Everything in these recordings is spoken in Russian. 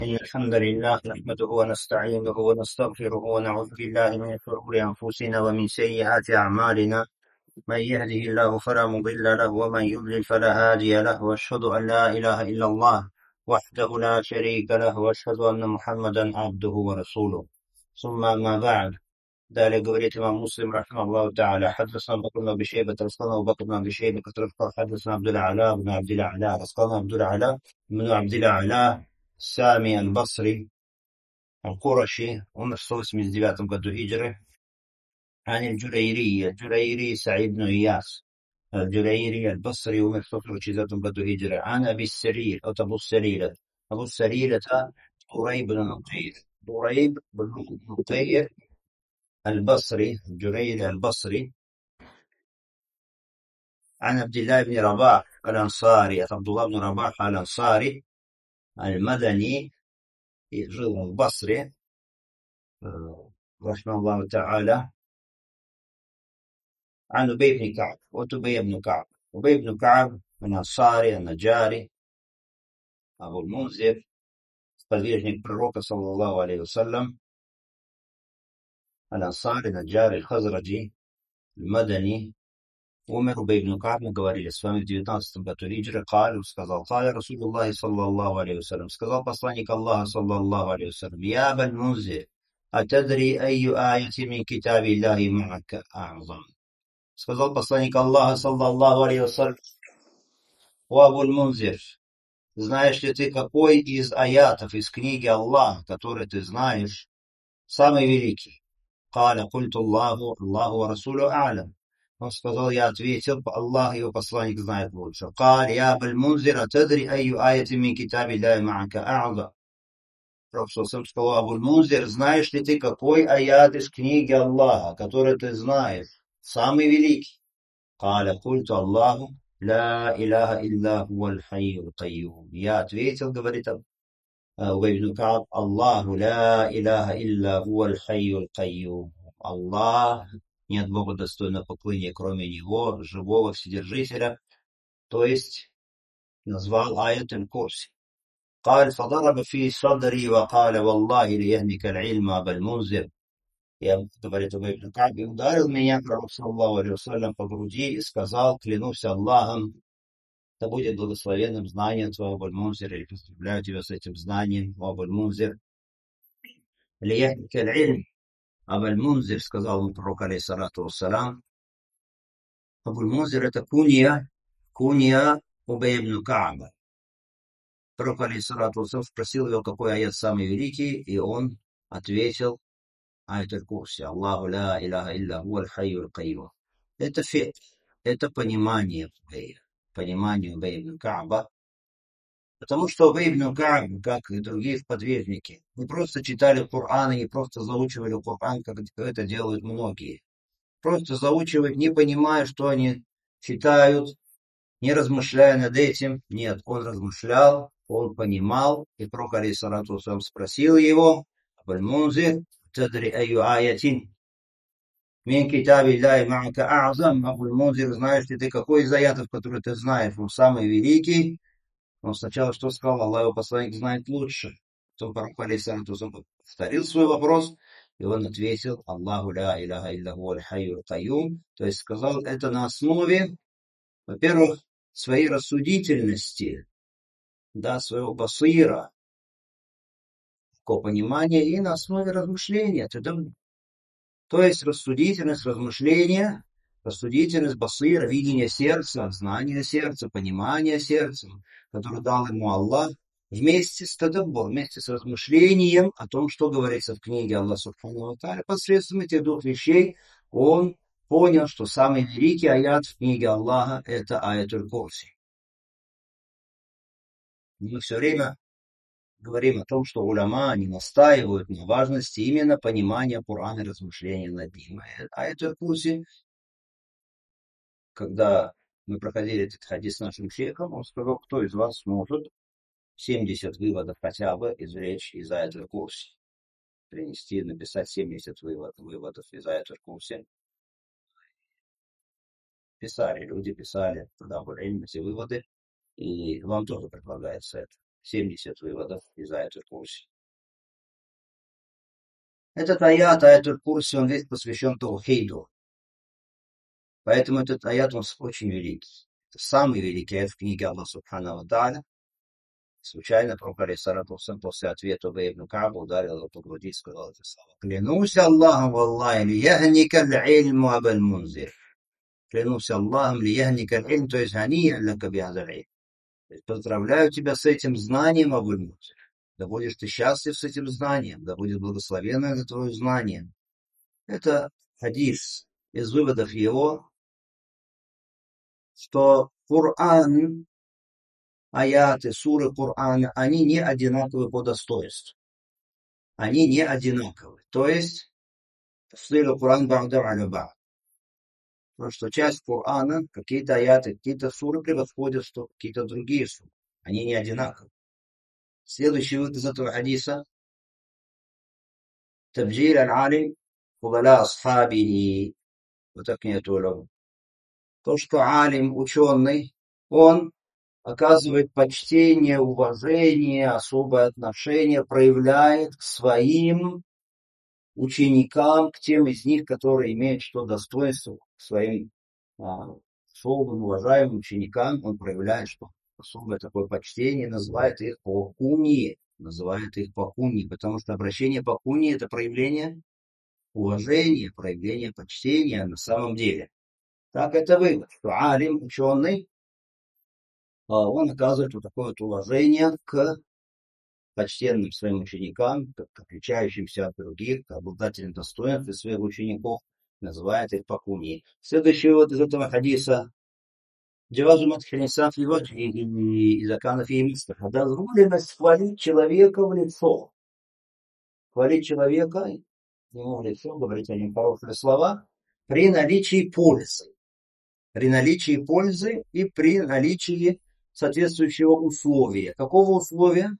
إن الحمد لله نحمده ونستعينه ونستغفره ونعوذ بالله من شرور أنفسنا ومن سيئات أعمالنا. من يهده الله فلا مضل له ومن يضلل فلا هادي له، وأشهد أن لا إله إلا الله وحده لا شريك له، وأشهد أن محمدا عبده ورسوله. ثم ما بعد. Далее говорит имам Муслим, рахмахуллаху та'аля: حدثنا بكر بن أبي شيبة рассказал أبو بكر بن أبي شيبة, который сказал: حدثنا عبد الأعلى بن عبد الأعلى, рассказал عبد الأعلى بن عبد الأعلى السامي البصري القرشي, умер в 189 году хиджры. عن الجريري سعيد بن إياس الجريري البصري, умер в 149 году хиджры. عن أبي السرير от أبو السرير. أبو السرير это ضريب بن نقير, ضريب بن نقير البصري, الجريري البصري. عن عبد الله بن رباح الأنصاري, عبد الله بن رباح الأنصاري المدني, жил в Басре, رحمه الله تعالى. عن أبي بن كعب, от أبي بن كعب. أبي بن كعب الأنصاري النجاري أبو المنذر, сподвижник пророка саллаллаху алейхи вассалям, الأنصاري النجاري الخزرجي المدني. умер Убей ибн Кааб, мы говорили с вами, в 19 году хиджры. Сказал: قال رسول الله صلى الله عليه وسلم, сказал посланник Аллаха саллаллаху алейхи вассалям: يا أبا المنذر أتدري أي آية من كتاب الله معك أعظم. Сказал посланник Аллаха саллаллаху алейхи вассалям: о Абу Мунзир, знаешь ли ты, какой из аятов из книги Аллаха, который ты знаешь, самый великий? قال قلت الله ورسوله أعلم. Он сказал, я ответил: Аллах и его посланник знают лучше. قال يا أبا المنذر أتدري أي آية من كتاب الله معك أعظم. Пророк сказал: Абу Мунзир, знаешь ли ты, какой аят из книги Аллаха, который ты знаешь, самый великий? قال قلت الله لا إله إلا هو الحي القيوم. Я ответил, говорит Убей ибн Кааб: Аллаху ла иляха илля хуа аль-хайю аль-кайюм. Аллах, нет Бога достойного поклонения, кроме Него, живого Вседержителя. То есть назвал аят аль-Курси. قال فضرب في صدري وقال والله ليهنك العلم أبا المنذر. Я, говорит Убей ибн Кааб, и ударил меня пророк саллаллаху алейхи вассалям по груди и сказал: клянусь Аллахом, да будет благословенным знание твое, Абу аль-Мунзир, или поздравляю тебя с этим знанием, Абу аль-Мунзир. ليهنك العلم Абу аль-Мунзир, сказал ему пророк алейхиссалату вассалам. Абу аль-Мунзир это кунья Убей ибн Кааба. Пророк алейхиссалату вассалам спросил его, какой аят самый великий, и он ответил: аят аль-Курси. Аллаху ла иляха илля хуа аль-хайю аль-кайюм. Это фикх, это понимание Убей ибн Кааба. Потому что Убей ибн Кааб, как и другие сподвижники, не просто читали Коран и не просто заучивали Коран, как это делают многие. Просто заучивать, не понимая, что они читают, не размышляя над этим. Нет, он размышлял, он понимал, и пророк алейхиссалату вассалам спросил его: Абу аль-Мунзир, тадри айю аятин мин китабиллахи ма'ака а'зам. Абу аль-Мунзир, знаешь ли ты, какой из аятов, который ты знаешь, он самый великий? Он сначала что сказал? Аллах, его посланник знает лучше. То пророк алейхиссалату вассалам повторил свой вопрос, и он ответил: Аллаху ля иляха илля хуа аль-хайю аль-кайюм. То есть сказал это на основе, во-первых, своей рассудительности, да, своего басира, такого понимания, и на основе размышления. То есть рассудительность, размышления, рассудительность, басира, видение сердца, знание сердца, понимание сердца, которое дал ему Аллах, вместе с тадаббур, вместе с размышлением о том, что говорится в книге Аллаха субхану ва тааля. Посредством этих двух вещей он понял, что самый великий аят в книге Аллаха — это аят аль-Курси. Мы все время говорим о том, что уляма, они настаивают на важности именно понимания Корана и размышления над ним. Аят аль-Курси, когда мы проходили этот хадис с нашим шейхом, он сказал: кто из вас сможет 70 выводов хотя бы извлечь из аят аль-Курси, принести, написать 70 выводов из аят аль-Курси. Люди писали, когда были эти выводы, и вам тоже предлагается это. 70 выводов из аяты курси. Этот аят курси, он весь посвящен таухиду. Поэтому этот аят он очень великий. Это самый великий аят в книге Аллаха Субхану ва Тааля. Случайно пророк алейхиссалату вассалям после ответа Убей ибн Кааба ударил его по груди и сказал эти слова. Клянусь Аллахом, валлахи, лияхника аль-ильму абаль мунзир. Клянусь Аллахом, лияхника аль-ильм, то есть гания лака бихаза аль-ильм. Поздравляю тебя с этим знанием, Абуль Мунзир. Да будешь ты счастлив с этим знанием, да будет благословенно это твое знание. Это хадис. Из выводов его, что Коран, аяты, суры Корана, они не одинаковы по достоинству. Они не одинаковы. То есть, тafsir Коран ба'да аля ба'д. Потому что часть Корана, какие-то аяты, какие-то суры превосходят какие-то другие суры. Они не одинаковы. Следующий вывод из этого хадиса. Табджиль аль-алим фудаля асхабихи. Вот так не это. То, что алим, ученый, он оказывает почтение, уважение, особое отношение, проявляет к своим ученикам, к тем из них, которые имеют что достоинство, к своим особым, уважаемым ученикам, он проявляет что особое такое почтение, называет их по куньи, потому что обращение по куньи — это проявление уважения, проявление почтения на самом деле. Так это вывод, что алим, ученый, он оказывает вот такое вот уважение к почтенным своим ученикам, к отличающимся от других, к обладателям достоинств своих учеников, называет их покуни. Следующий вывод из этого хадиса. Джавазу матхилинсан фи ваджхи и закана фи мистаха. Дозволенность хвалить человека в лицо. Хвалить человека ему в лицо, говорить о нем хорошие слова при наличии пользы. При наличии пользы и при наличии соответствующего условия. Какого условия?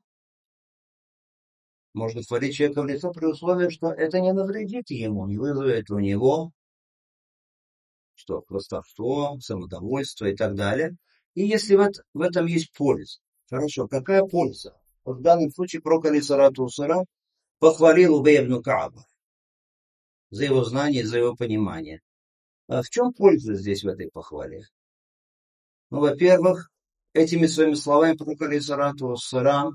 Можно хвалить человека в лицо при условии, что это не навредит ему, не вызовет у него что хвастовство, самодовольство и так далее. И если в этом есть польза. Хорошо, какая польза? Вот в данном случае пророк алейхиссалату вассалям похвалил Убей ибн Кааба за его знание, за его понимание. А в чем польза здесь в этой похвале? Ну, во-первых, этими своими словами пророк алейхиссалату вассалям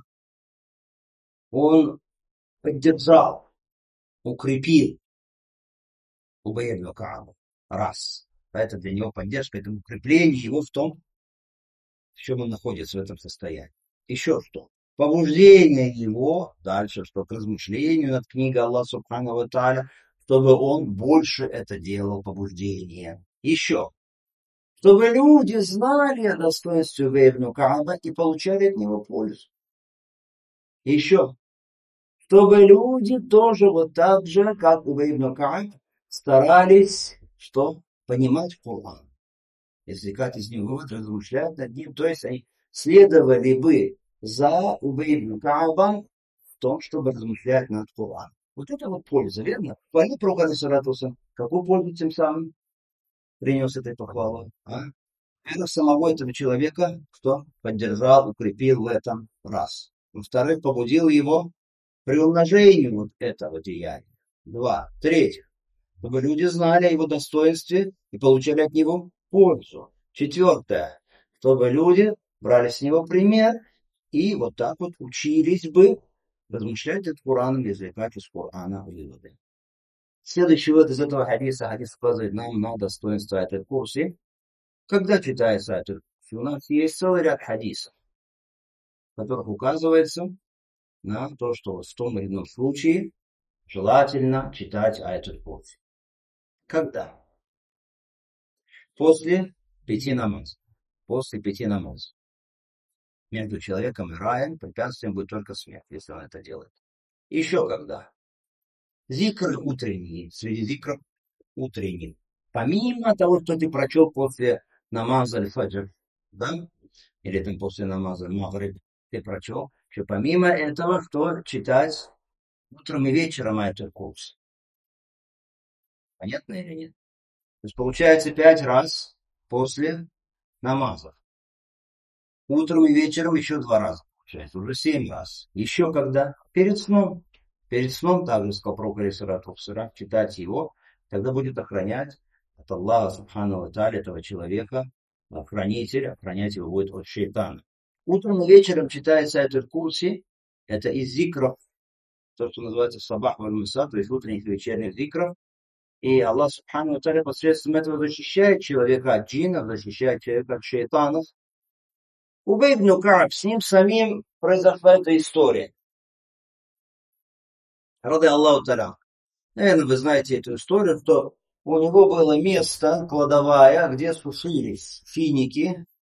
он поддержал, укрепил Убей ибн Кааба. Раз. Это для него поддержка, это укрепление его в том, в чем он находится в этом состоянии. Еще что? Побуждение его, дальше что, к размышлению над книгой Аллаха Субхану ва Тааля, чтобы он больше это делал, побуждение. Еще. Чтобы люди знали о достоинстве Убей ибн Кааба и получали от него пользу. Еще. Чтобы люди тоже вот так же, как Убей ибн Кааб, старались, что? Понимать Коран. Извлекать из него вывод, размышлять над ним. То есть они следовали бы за Убей ибн Каабом в том, чтобы размышлять над Кораном. Вот это вот польза, верно? Хвали пророк алейхиссалату вассалям. Какую пользу тем самым принес этой похвалой? Это самого этого человека, кто поддержал, укрепил в этом раз. Во-вторых, побудил его к приумножению вот этого деяния. Два. Третьих, чтобы люди знали о его достоинстве и получали от него пользу. Четвертое, чтобы люди брали с него пример и вот так вот учились бы размышлять над Кораном, извлекать из Корана выводы. Следующий вывод из этого хадиса. Хадис указывает нам на достоинство этой курсы. Когда читается этот курс, у нас есть целый ряд хадисов, в которых указывается на то, что в том или ином случае желательно читать аятуль курси. Когда? После 5 намазов. После 5 намазов. Между человеком и раем препятствием будет только смерть, если он это делает. Еще когда? Зикр утренний, среди зикров утренний. Помимо того, что ты прочел после намаза аль-фаджр, да? Или там после намаза магриб ты прочел, что помимо этого, что читать утром и вечером аятуль курси. Понятно или нет? То есть получается 5 раз после намазов. Утром и вечером еще 2 раза. Получается, уже 7 раз. Еще когда? Перед сном. Перед сном также сказал пророк алейхиссалату вассалям, читать его, тогда будет охранять от Аллаха субхану ва тааля этого человека, хранитель, охранять его будет от шейтана. Утром и вечером читается этот курси, это из зикров, то, что называется сабах валь маса, то есть утренних и вечерних зикров. И Аллах субхану ва тааля посредством этого защищает человека от джиннов, защищает человека от шейтанов. Убей ибн Кааб, с ним самим произошла эта история. Рады Аллаху та'аля. Наверное, вы знаете эту историю, что у него было место, кладовая, где сушились финики.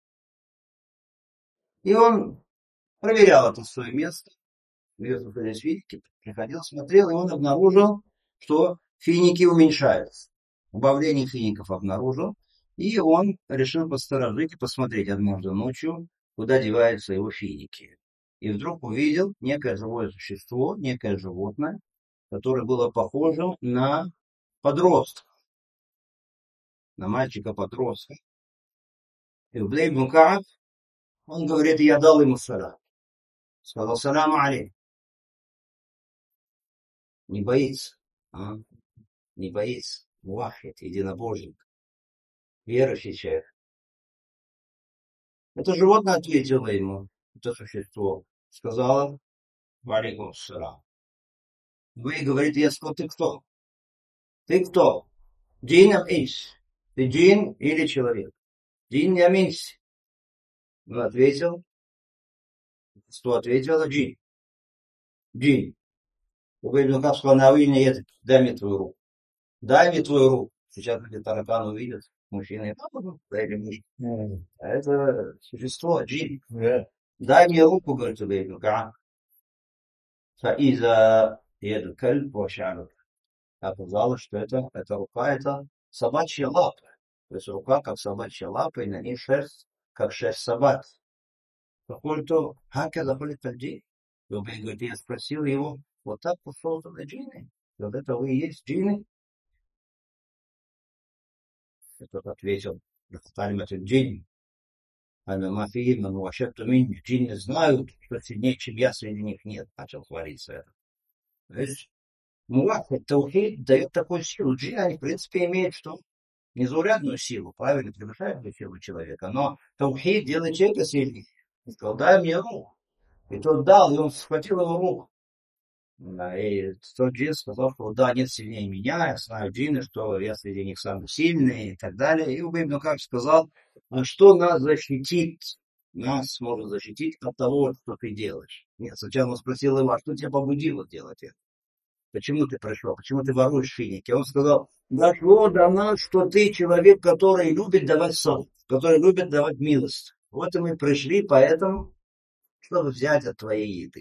И он проверял это свое место, где сушились финики, приходил, смотрел, и он обнаружил, что финики уменьшаются. Убавление фиников обнаружил. И он решил посторожить и посмотреть однажды ночью, куда деваются его финики. И вдруг увидел некое живое существо, некое животное, которое было похоже на подростка, на мальчика-подростка. И Убей ибн Кааб, он говорит, я дал ему салам. Сказал, салам алейкум. Не боится. Не боится. Муахид, единобожник. Верующий человек. Это животное ответило ему, это существо. Сказала, валейкум салам. Вы, говорит, я сказал, ты кто? Ты кто? Джин ам инс? Ты джин или человек? Джин ам инс? Он ответил, что ответила джин. Джин. Убей ибн Кааб сказал, навыйни язык, дай мне твою руку. Дай мне твою руку. Сейчас эти тараканы увидят, мужчины, дай мне. А это существо, джин. Дай мне руку, говорит Убей ибн Кааб. Фаиза яд кальб ва ша'рук. Оказалось, что эта рука, это собачья лапа. То есть рука, как собачья лапа, и на ней шерсть, как шерсть собак. Факульту, хакеза хулит аль-джин. И Убей говорит, я спросил его, вот так созданы джинны? Вот это вы и есть джинны? Этот ответил, джин. Ана мафии, но вообще-то джинны знают, что сильнее, чем я, среди них нет. Начал хвалиться это. То есть, муахид, таухид дает такую силу. Джинны, они, в принципе, имеют что? Незаурядную силу, правильно, превышает силу человека. Но таухид делает человека сильнее. Он сказал, дай мне руку. И тот дал, и он схватил его руку. Да, и тот джин сказал, что да, нет сильнее меня, я знаю джинны, что я среди них самый сильный и так далее. И Убей ибн Кааб сказал, а что нас защитит, нас может защитить от того, что ты делаешь. Нет, сначала он спросил его, а что тебя побудило делать это? Почему ты пришел? Почему ты воруешь финики? Он сказал, дошло до нас, что ты человек, который любит давать совет, который любит давать милость. Вот и мы пришли, поэтому, чтобы взять от твоей еды.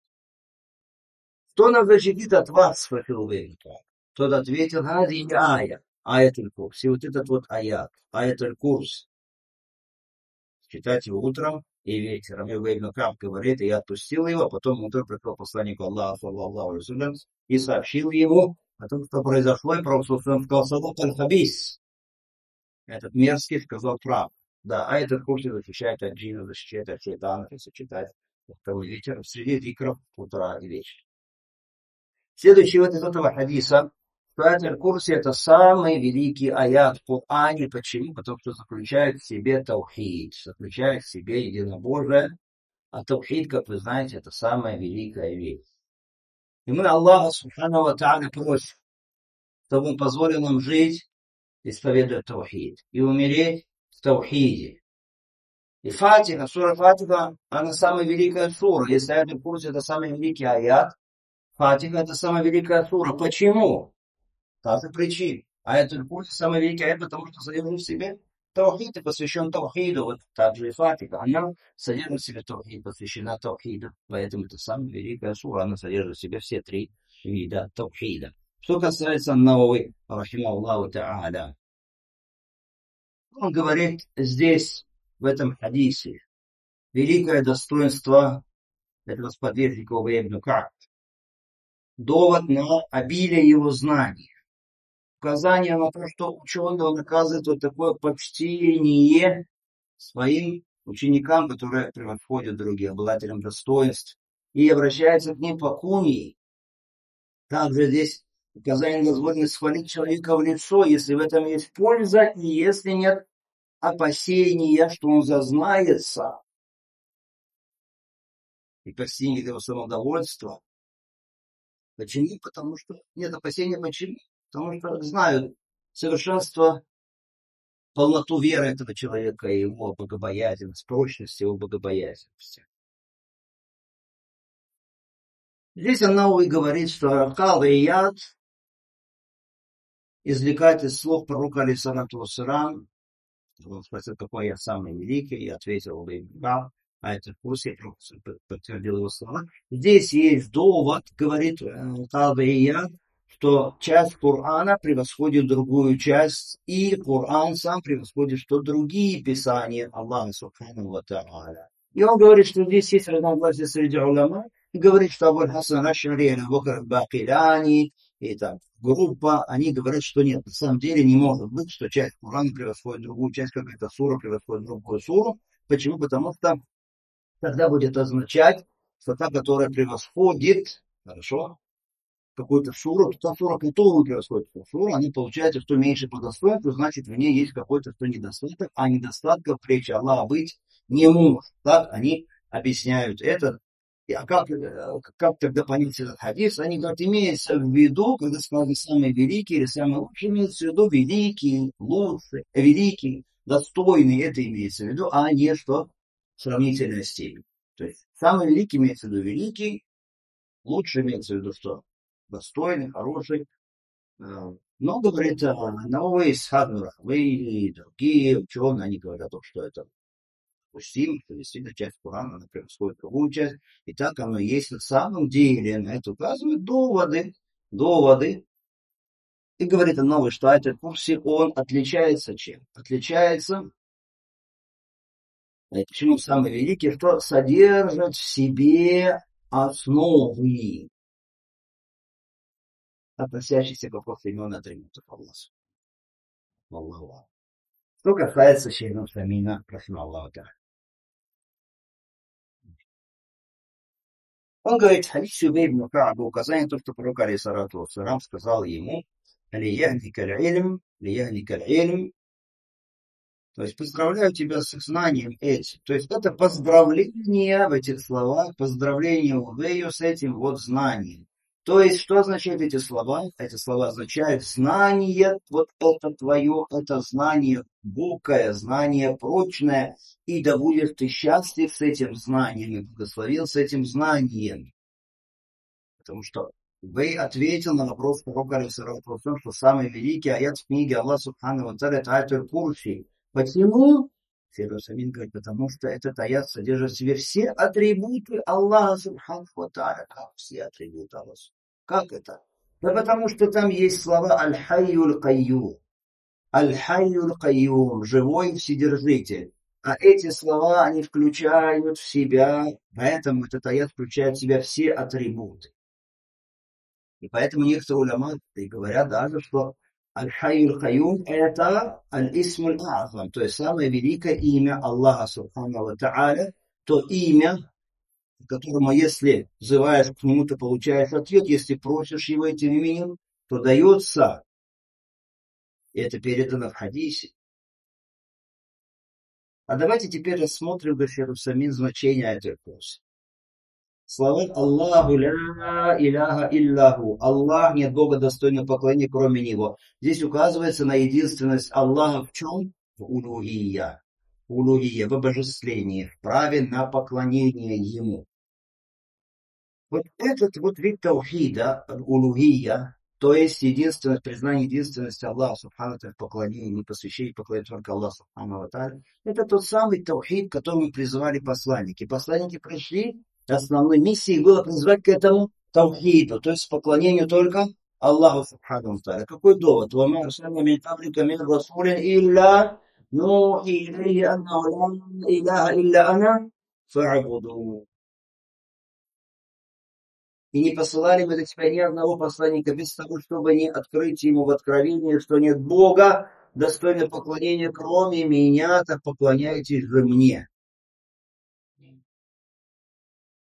Кто нас защитит от вас? Спросил Убей ибн Кааб. Тот ответил, хази ая, аят аль-курс. И вот этот вот аят, аят аль-курс. Читать его утром и вечером. И Убей ибн Кааб говорит, и я отпустил его, а потом утром пришел посланнику Аллаха, саллаллаху алейхи ва саллям, и сообщил ему о том, что произошло, и пророк сказал, садак аль-хабис. Этот мерзкий сказал прав. Да, а этот курс защищает от джинна, защищает от шейтана, если читать утром и вечером, среди зикров утра и вечера. Следующий вот из этого хадиса, что аят курсе это самый великий аят в Коране. Почему? Потому что заключает в себе таухид, заключает в себе единобожие. А таухид, как вы знаете, это самая великая вещь. И мы Аллаха субхану ва тааля просим, чтобы Он позволил нам жить, исповедуя таухид, и умереть в таухиде. И Фатиха, сура Фатиха, она самая великая сура. Если аят курсе это самый великий аят, Фатиха это самая великая сура. Почему? Та же причина. А это курс самый великий аят, потому что содержит в себе таухид и посвящен таухиду. Вот также и Фатиха. Она содержит в себе таухид, посвящена таухиду. Поэтому это самая великая сура. Она содержит в себе все три вида таухида. Что касается Навави, рахимахуллаху та'аля, он говорит здесь, в этом хадисе, великое достоинство этого сподвижника Убей ибн Кааб. Довод на обилие его знаний. Указание на то, что ученый, он оказывает вот такое почтение своим ученикам, которые превосходят других, обладателям достоинств, и обращается к ним по куньи. Также здесь указание на возможность схвалить человека в лицо, если в этом есть польза, и если нет опасения, что он зазнается и постигнет его самодовольство. Почему? Потому что нет опасения. Почему? Потому что знают совершенство, полноту веры этого человека и его богобоязненность, прочность его богобоязненности. Здесь Ан-Навави говорит, что Калва и Яд извлекает из слов пророка алейхиссалату вассалям. Он спросил, какой я самый великий, и ответил, да, а это в курсе, подтвердил его слова. Здесь есть довод, говорит Калва и Яд, что часть Корана превосходит другую часть, и Коран сам превосходит что другие писания Аллаха Субхану ва Тааля. И он говорит, что здесь есть разногласия среди уляма, и говорит, что Абу Хасан Аш'ари, Абу Бакр Бакиляни и там группа, они говорят, что нет, на самом деле не может быть, что часть Корана превосходит другую часть, какая-то сура превосходит другую суру. Почему? Потому что тогда будет означать, что та, которая превосходит, хорошо, какую-то суру, та сура, которую превосходит суру, они получается, что меньше по достоинству, значит, в ней есть какой-то что недостаток, а недостатков при речи Аллаха быть не может. Так они объясняют это. А как тогда понять этот хадис? Они говорят, имеется в виду, когда сказано самый великий или самый лучший, имеется в виду великий, лучший, великий, достойный, это имеется в виду, а не что сравнительная степень. То есть самый великий имеется в виду великий, лучший имеется в виду что? Достойный, хороший. Но, говорит, Навави, Исхак Рахвей и другие ученые, они говорят, что это допустимо, что действительно часть Корана, она превосходит другую часть. И так оно и есть на самом деле. На это указывают доводы. И говорит Навави, что этот курсе он отличается чем? Отличается, почему самый великий, что содержит в себе основы, относящиеся к вопросу имен и атрибутов Аллаха. Аллаху. Что касается Шейха Самина, просим Аллаха. Он говорит, хадис Убей ибн Ка'ба, указание то, что пророк алейхиссалату вассалям сказал ему, лияхника аль-илм, то есть поздравляю тебя с знанием этим. То есть это поздравление в этих словах, поздравление Убею с этим вот знанием. То есть, что означают эти слова? Эти слова означают знание, вот это твое, это знание букое, знание прочное, и да будешь ты счастлив с этим знанием, и благословил с этим знанием. Потому что Убей ответил на вопрос пророка, что самый великий аят в книге Аллаха Субхану ва Тааля, это аят Курси. Почему? Шейх Самин говорит, потому что этот аят содержит в себе все атрибуты Аллаха Субхану ва Тааля. Как все атрибуты Аллаха? Как это? Да потому что там есть слова Аль-Хайюль Кайюм. Аль-Хайюль Кайюм, живой вседержитель. А эти слова, они включают в себя, поэтому этот аят включает в себя все атрибуты. И поэтому некоторые уляма говорят даже, что Аль-Хайюль Кайюм это Аль-Исмуль А'зам, то есть самое великое имя Аллаха Субхану ва Тааля, то имя, которому, если взываешь к нему, ты получаешь ответ, если просишь его этим именем, то дается. И это передано в хадисе. А давайте теперь рассмотрим, Шейх Самин, значение этой фразы. Слова Аллаху ля иляха илляху. Аллах, нет Бога достойного поклонения, кроме Него. Здесь указывается на единственность Аллаха в чем? В улухия. Улухия, в обожествлении, в праве на поклонение Ему. Вот этот вот вид таухида, улухия, то есть единственность, признание единственности Аллаха Субхану в поклонении, не посвящение поклонения только Аллаху Субхану ва Тааля, это тот самый таухид, к которому призывали посланники. Посланники пришли, основной миссией было призвать к этому таухиду, то есть поклонению только Аллаху Субхану ва Тааля. Какой довод? وَمَا أَرْسَلْنَا مِنْ قَبْلِكَ مِنْ رَسُولٍ إِلَّا نُوحِي إِلَيْهِ أَنَّهُ لَا إِلَهَ إِلَّا أَنَا فَاعْبُدُونِ. И не посылали мы до тебя ни одного посланника без того, чтобы не открыть ему в откровении, что нет Бога, достойного поклонения, кроме меня, так поклоняйтесь же мне.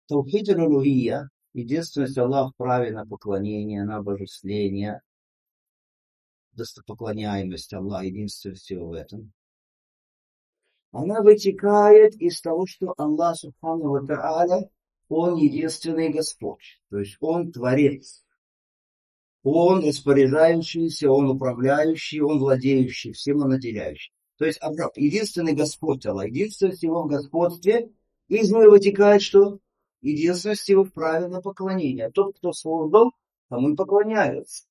Таухид аль-улухия, единственность Аллаха, правильное поклонение, на обожествление, достопоклоняемость Аллаха, единственность его в этом. Она вытекает из того, что Аллах Субхану ва Тааля, Он единственный Господь. То есть Он Творец. Он распоряжающийся, Он управляющий, Он владеющий, всем Он наделяющий. То есть единственный Господь Аллах, единственность Его в господстве, из него вытекает что? Единственность Его в правильном поклонении. Тот, кто создал, тому и поклоняются.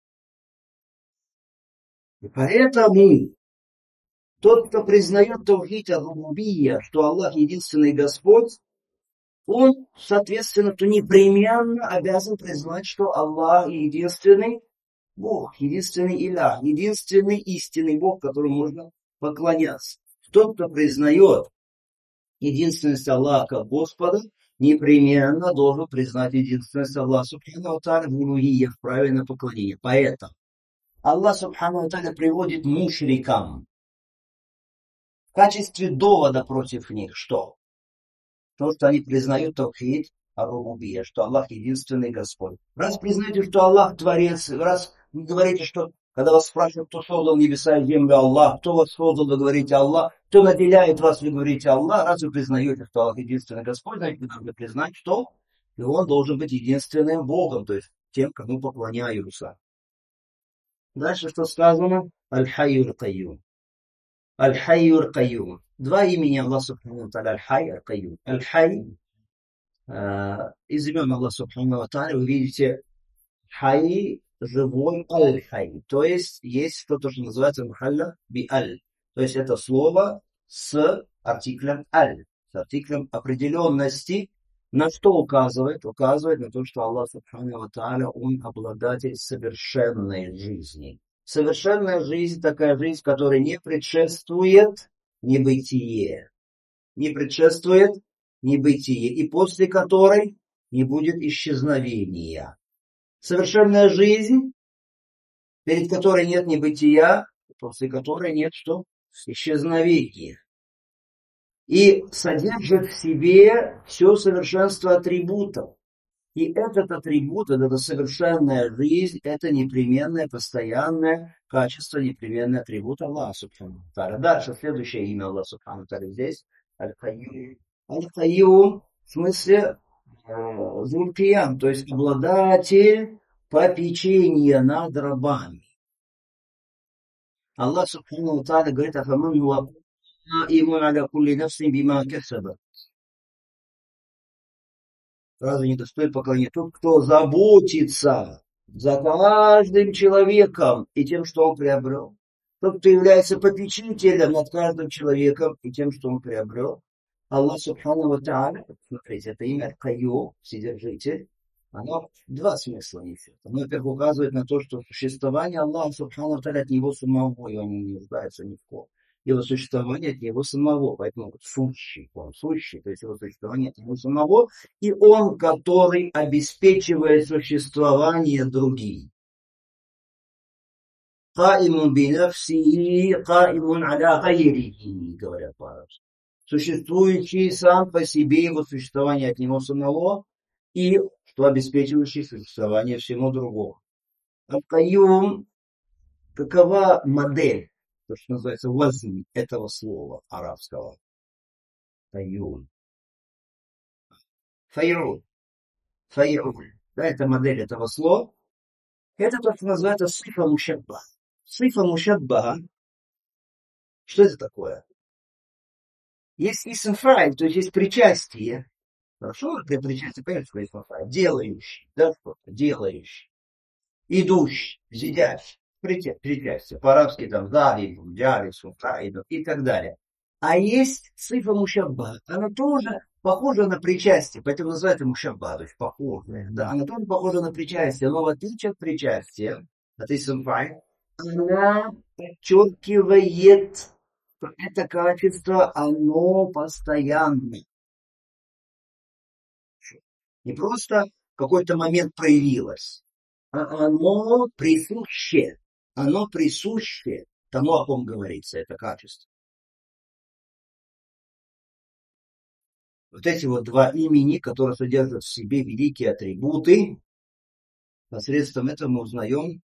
И поэтому тот, кто признает таухид аль-рубубия, что Аллах единственный Господь, он, соответственно, то непременно обязан признать, что Аллах единственный Бог, единственный Илях, единственный истинный Бог, которому можно поклоняться. Тот, кто признает единственность Аллаха Господа, непременно должен признать единственность Аллаха Субхану ва Тааля в улухие, в правильное поклонение. Поэтому Аллах Субхану ва Тааля приводит мушрикам в качестве довода против них что? То, что они признают таухид ар-рубубия, что Аллах единственный Господь. Раз признаете, что Аллах Творец, раз вы говорите, что когда вас спрашивают, кто создал небеса и землю, Аллах, кто вас создал, вы говорите Аллах, кто наделяет вас, вы говорите Аллах, раз вы признаете, что Аллах единственный Господь, значит, вы должны признать, что и Он должен быть единственным Богом, то есть тем, кому поклоняются. Дальше что сказано? Аль-Хайю аль-Кайюм. Аль-Хайю аль-Кайюм. Два имени Аллаха Субхану ва Тааля. Аль-Хай, Аль-Кайюм. Аль-Хай. Из имен Аллаха Субхану ва Тааля вы видите Хай, живой, аль-Хай. То есть что-то, что называется мухалля би-аль. То есть это слово с артиклем аль, с артиклем определенности. На что указывает? Указывает на то, что Аллах Субхану ва Тааля, Он обладатель совершенной жизни. Совершенная жизнь, такая жизнь, которая не предшествует небытие. Не предшествует небытие. И после которой не будет исчезновения. Совершенная жизнь, перед которой нет небытия, после которой нет что? Исчезновения. И содержит в себе все совершенство атрибутов. И этот атрибут, эта совершенная жизнь, это непременное, постоянное качество, непременный атрибут Аллаха Субхану ва Тааля. Дальше, следующее имя Аллаха Субхану ва Тааля здесь. Аль-Кайюм. Аль-Кайюм в смысле Зуль-Киям, то есть обладатель попечения над рабами. Аллах Субхану ва Тааля говорит: «Афаман юа qa'imun аля кулли нафсин бима касабат». Разве не достоин поклонения тот, кто заботится за каждым человеком и тем, что он приобрел? Тот, кто является попечителем над каждым человеком и тем, что он приобрел. Аллах Субхану ва Тааля, смотрите, это имя Аль-Кайюм, Вседержитель, оно два смысла несет. Оно, во-первых, указывает на то, что существование Аллаха Субхану ва Тааля от Него самого, и он не нуждается ни в ком. Его существование от Него самого, поэтому сущий, он сущий, то есть его существование от Него самого, и Он, который обеспечивает существование других. Каимун бинафсихи, каимун аля гайрихи, говорят по-арабски. Существующий сам по себе, его существование от него самого, и что обеспечивающий существование всему другому. Аль-Кайюм, какова модель, то, что называется вазм этого слова арабского? Кайюм. Файруль. Файруль. Да, это модель этого слова. Это то, что называется сифа мушаббаха. Сифа мушаббаха. Что это такое? Есть исм фаиль, то есть есть причастие. Хорошо, для причастия, понятно, что есть исм фаиль. Делающий, да, что-то, делающий. Идущий, сидящий. Причастие. По-арабски там зари, джари, сухаиду и так далее. А есть цифра мушабба. Она тоже похожа на причастие, поэтому называется мушабба, то есть похожая. Да, она тоже похожа на причастие, но в отличие от причастия, от исм фаиль, она подчеркивает, это качество, оно постоянное. Не просто в какой-то момент проявилось, а оно присуще тому, о ком говорится, это качество. Вот эти вот два имени, которые содержат в себе великие атрибуты, посредством этого мы узнаем,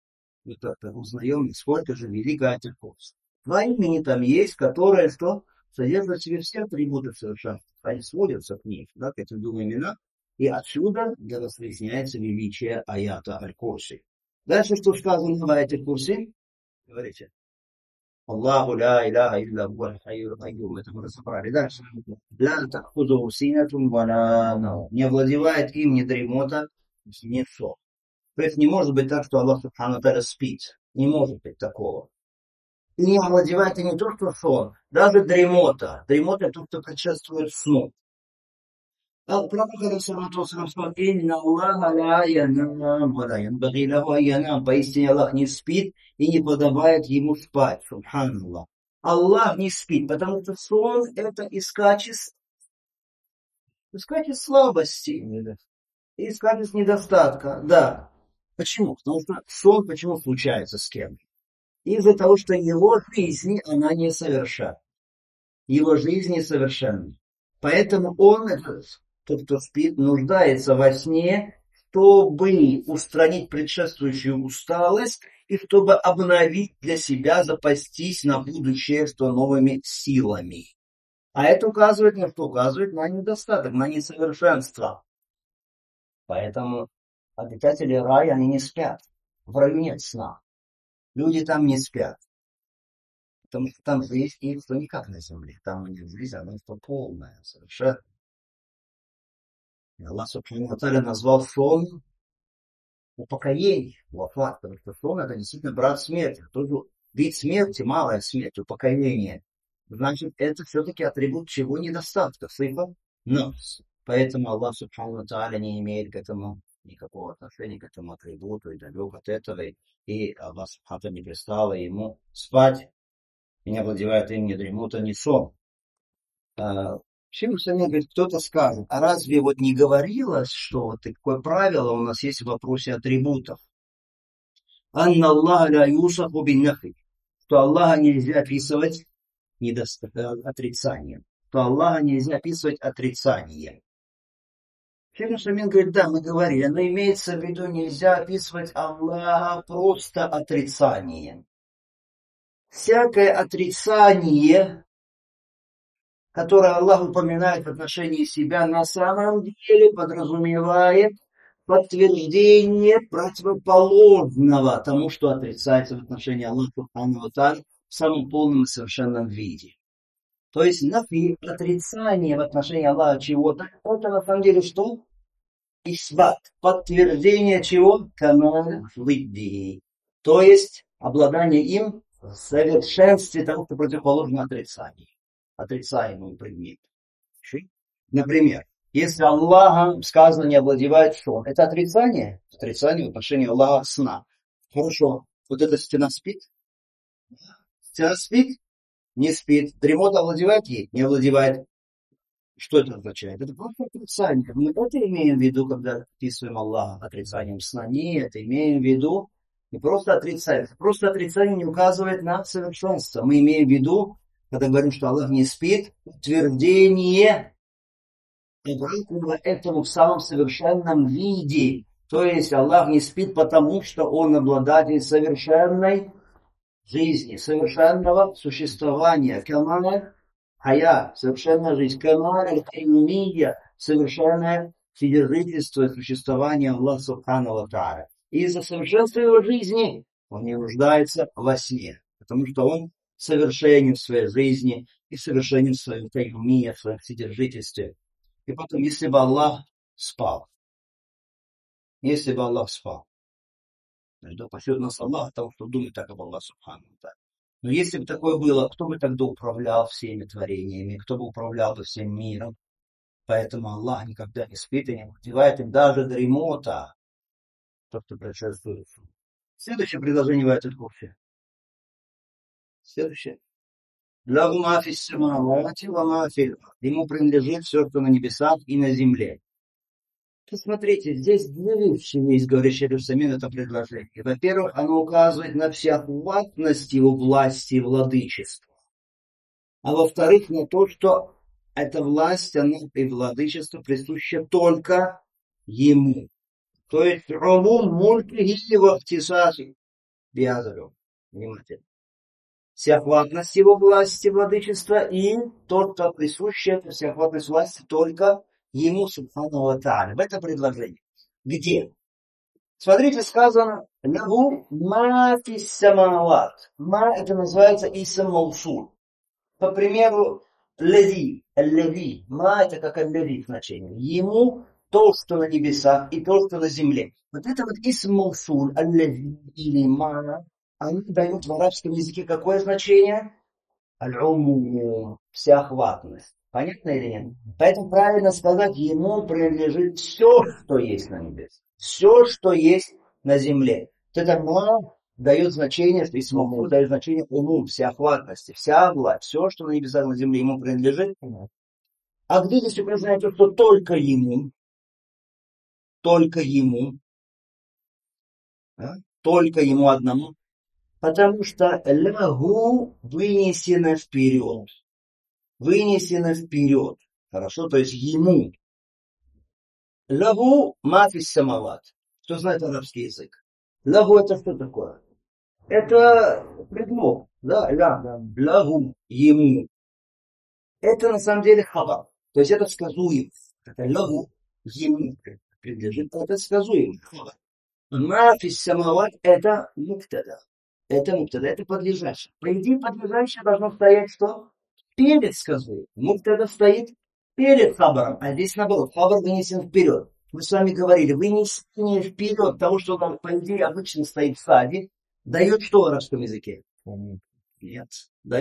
сколько же великое атрибутство. Два имени там есть, которые что? Содержат в себе все атрибуты совершенства. Они сводятся к ним, да, к этим двум именам. И отсюда для вас выясняется величие аята аль-Курси. Дальше что сказано в аяте Курси? Говорите. Аллаху ля иляха илля хуа аль-хайюл кайюм. Это мы разобрали. Дальше. Ля тахузуху синатун вала наум. Не овладевает им ни дремота, ни сон. То есть не может быть так, что Аллах Субхану Тааля спит. Не может быть такого. И не овладевает и не то, что сон, даже дремота. Дремота это то, что предшествует сну. А пророк алейхиссалату вассалам сказал: «Инна Аллаха ля янам ва ля янбаги лаху ан янам». Поистине Аллах не спит и не подобает ему спать. Субханаллах. Аллах не спит, потому что сон это из качеств слабости, из качеств недостатка. Да. Почему? Потому что сон почему случается с кем? Из-за того, что его жизнь, она несовершенна. Его жизнь несовершенна. Поэтому он, тот, кто спит, нуждается во сне, чтобы устранить предшествующую усталость и чтобы обновить для себя, запастись на будущее, что новыми силами. А это указывает на что? Указывает на недостаток, на несовершенство. Поэтому обитатели рая, они не спят. В раю нет сна. Люди там не спят. Потому что там жизнь их, что никак на земле. Там у них жизнь, она что полная, совершенно. И Аллах Субхану ва Тааля назвал сон упокоение, вафат, потому что сон это действительно брат смерти. Тоже вид смерти, малая смерть, упокоение. Значит, это все-таки атрибут чего? Недостатка, сыпа, нос. Поэтому Аллах Субхану ва Тааля не имеет к этому никакого отношения, к этому атрибуту, и далек от этого. И Аллах Субхану ва Тааля не пристало ему спать, и не овладевает им ни дремота, ни сон. Почему сами говорит, кто-то скажет, а разве вот не говорилось, что вот такое правило у нас есть в вопросе атрибутов? Анна Аллаха ля юсафу бин нафи, что Аллаха нельзя описывать отрицанием, что Аллаха нельзя описывать отрицанием. Шейх Самин говорит, да, мы говорили, но имеется в виду, нельзя описывать Аллаха просто отрицанием. Всякое отрицание, которое Аллах упоминает в отношении себя, на самом деле подразумевает подтверждение противоположного тому, что отрицается в отношении Аллаха Субхану ва Тааля в самом полном и совершенном виде. То есть нафи, отрицание в отношении Аллаха чего-то, это на самом деле что? Исбат, подтверждение чего? Камаль види. То есть обладание им в совершенстве того, что противоположно отрицанию. Отрицаемому предмету. Например, если Аллахом сказано не овладевает сон, это отрицание? Отрицание в отношении Аллаха сна. Хорошо. Вот эта стена спит? Стена спит? Не спит. Дремота овладевает ей? Не овладевает. Что это означает? Это просто отрицание. Мы это имеем в виду, когда описываем Аллаха отрицанием сна. Нет, имеем в виду не просто отрицание. Просто отрицание не указывает на совершенство. Мы имеем в виду, когда говорим, что Аллах не спит, утверждение обратного этому в самом совершенном виде. То есть Аллах не спит, потому что Он обладатель совершенной жизни, совершенного существования. Камаль хая, совершенная жизнь. Камаль аль-кайюмия, совершенное содержительство и существование Аллаха Субхану ва Тааля. И из-за совершенства его жизни он не нуждается во сне, потому что он совершенен в своей жизни и совершенен в своем кайюмии, в своем содержительстве. И потом, если бы Аллах спал, да пасет нас Аллах, того, что думает так об Аллахе Субхану ва Тааля. Но если бы такое было, кто бы тогда управлял всеми творениями, кто бы управлял бы всем миром? Поэтому Аллах никогда не спит и не овладевает им даже дремота, то, что предшествует. Следующее предложение в этой курсе. Следующее. Ему принадлежит все, что на небесах и на земле. Посмотрите, здесь две вещи есть, говорит Шейх Самин, это предложение. Во-первых, оно указывает на всеохватность его власти и владычества. А во-вторых, на то, что эта власть, она и владычество присуще только ему. То есть умум мульки в ихтисаси биазарю. Внимательно. Всеохватность его власти, владычества, и тот, кто присуща эта всеохватность власти только ему, субхану ва тааля. В это предложение. Где? Смотрите, сказано «Лаху ма фис самават». Ма это называется исм маусуль. По примеру, леви, ма это как аллеви значение. Ему то, что на небесах, и то, что на земле. Вот это вот исм маусуль, аллеви или ма, они дают в арабском языке какое значение? Аль-умум, всеохватность. Понятно или нет? Поэтому правильно сказать, ему принадлежит все, что есть на небесах. Все, что есть на земле. Вот это ма дает значение, что если маху дает значение уму, всеохватности, вся власть, все, что на небесах, на земле, ему принадлежит. А где здесь указано, что только ему, а? Только ему одному, потому что лягу вынесено вперед. Вынесено вперед. Хорошо, то есть ему. Лягу мафис самават. Кто знает арабский язык? Лягу это что такое? Это предлог, да, лягу, ему. Это на самом деле хабар. То есть это сказуем. Это лягу, ему принадлежит. Это сказуем. Мафис самават это муктада. Это подлежащее. По идее, подлежащее должно стоять что? Перед сказуем. Муктада стоит перед хабаром. А здесь наоборот, хабар вынесен вперед. Мы с вами говорили, вынесение вперед того, что там, по идее, обычно стоит в саде, дает что в арабском языке? Нет.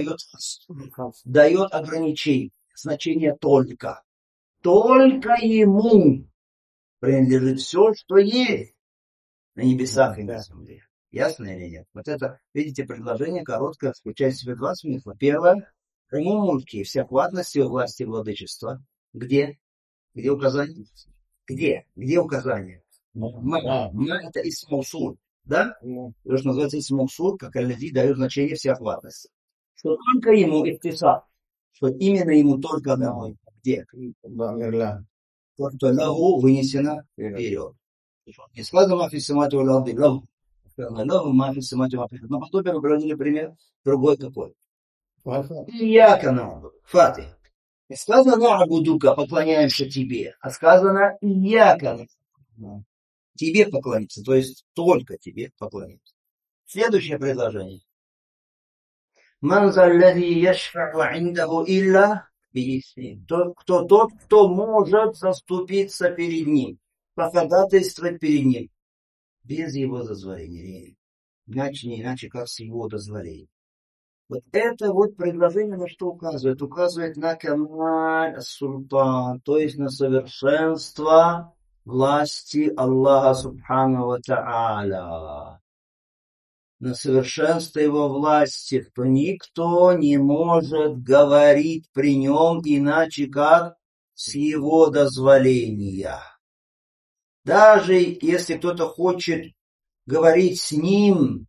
Дает ограничение. Значение только. Только ему принадлежит все, что есть на небесах и на земле. Ясно или нет? Вот это, видите, предложение короткое, включает в себя два смысла. Первое, умум мульки, всеохватности, власти и владычества. Где? Где указание? Где указание? Ма это исм маусуль. Да? То, что называется исм маусуль, как аль-лади дает значение всеохватности. Что только ему ихтисаб. Что именно ему только одному. Где? То, что лагу вынесено вперед. Не сказано мафи самати валалди лагу. Сказано лагу мафи самати валалди. Но потом мы приводили пример другой какой. Ияка набуду. Фатих. Не сказано набудука, поклоняемся тебе, а сказано ияка. Тебе поклониться, то есть только тебе поклониться. Следующее предложение. Ман заллади яшфа'у индаху илля биисни. Тот, кто может заступиться перед ним, походатайствовать перед ним, без его дозволения. Иначе, не иначе, как с его дозволения. Вот это вот предложение на что указывает? Указывает на камаль султан, то есть на совершенство власти Аллаха Субхану ва Тааля. На совершенство его власти, что никто не может говорить при нем иначе, как с его дозволения. Даже если кто-то хочет говорить с ним,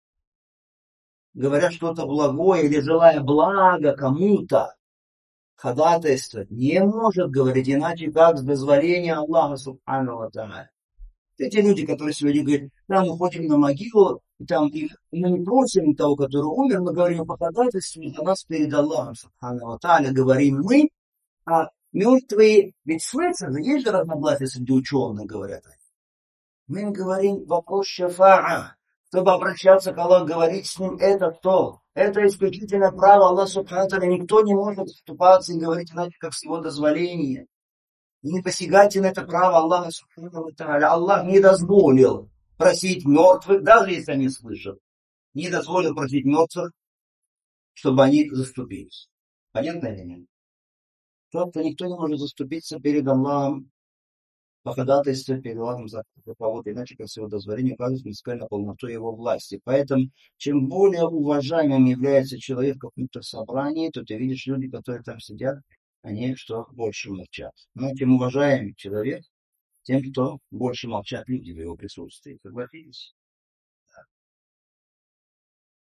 говоря что-то благое или желая блага кому-то, ходатайство не может говорить иначе, как с дозволения Аллаха Субхану ва Тааля. Эти люди, которые сегодня говорят, да, мы ходим на могилу, и там, и мы не просим того, который умер, мы говорим по ходатайству за нас перед Аллахом Субхану ва Тааля, говорим мы, а мертвые, ведь слышно, есть же разногласия среди ученых, говорят они. Мы говорим вопрос шафаа. Чтобы обращаться к Аллаху, говорить с ним, это то. Это исключительно право Аллаха Субхану ва Тааля. Никто не может вступаться и говорить иначе, как с его дозволения. И не посягайте на это право Аллаха Субхану ва Тааля. Аллах не дозволил просить мертвых, даже если они слышат. Не дозволил просить мертвых, чтобы они заступились. Понятно или нет? Просто никто не может заступиться перед Аллахом по ходатайству перед Аллахом за кого-то, иначе, как с его дозволения, указывает принципиально полноту его власти. Поэтому, чем более уважаемым является человек в каком-то собрании, то ты видишь люди, которые там сидят, они что больше молчат. Но тем уважаемый человек, тем, кто больше молчат люди в его присутствии. Согласитесь?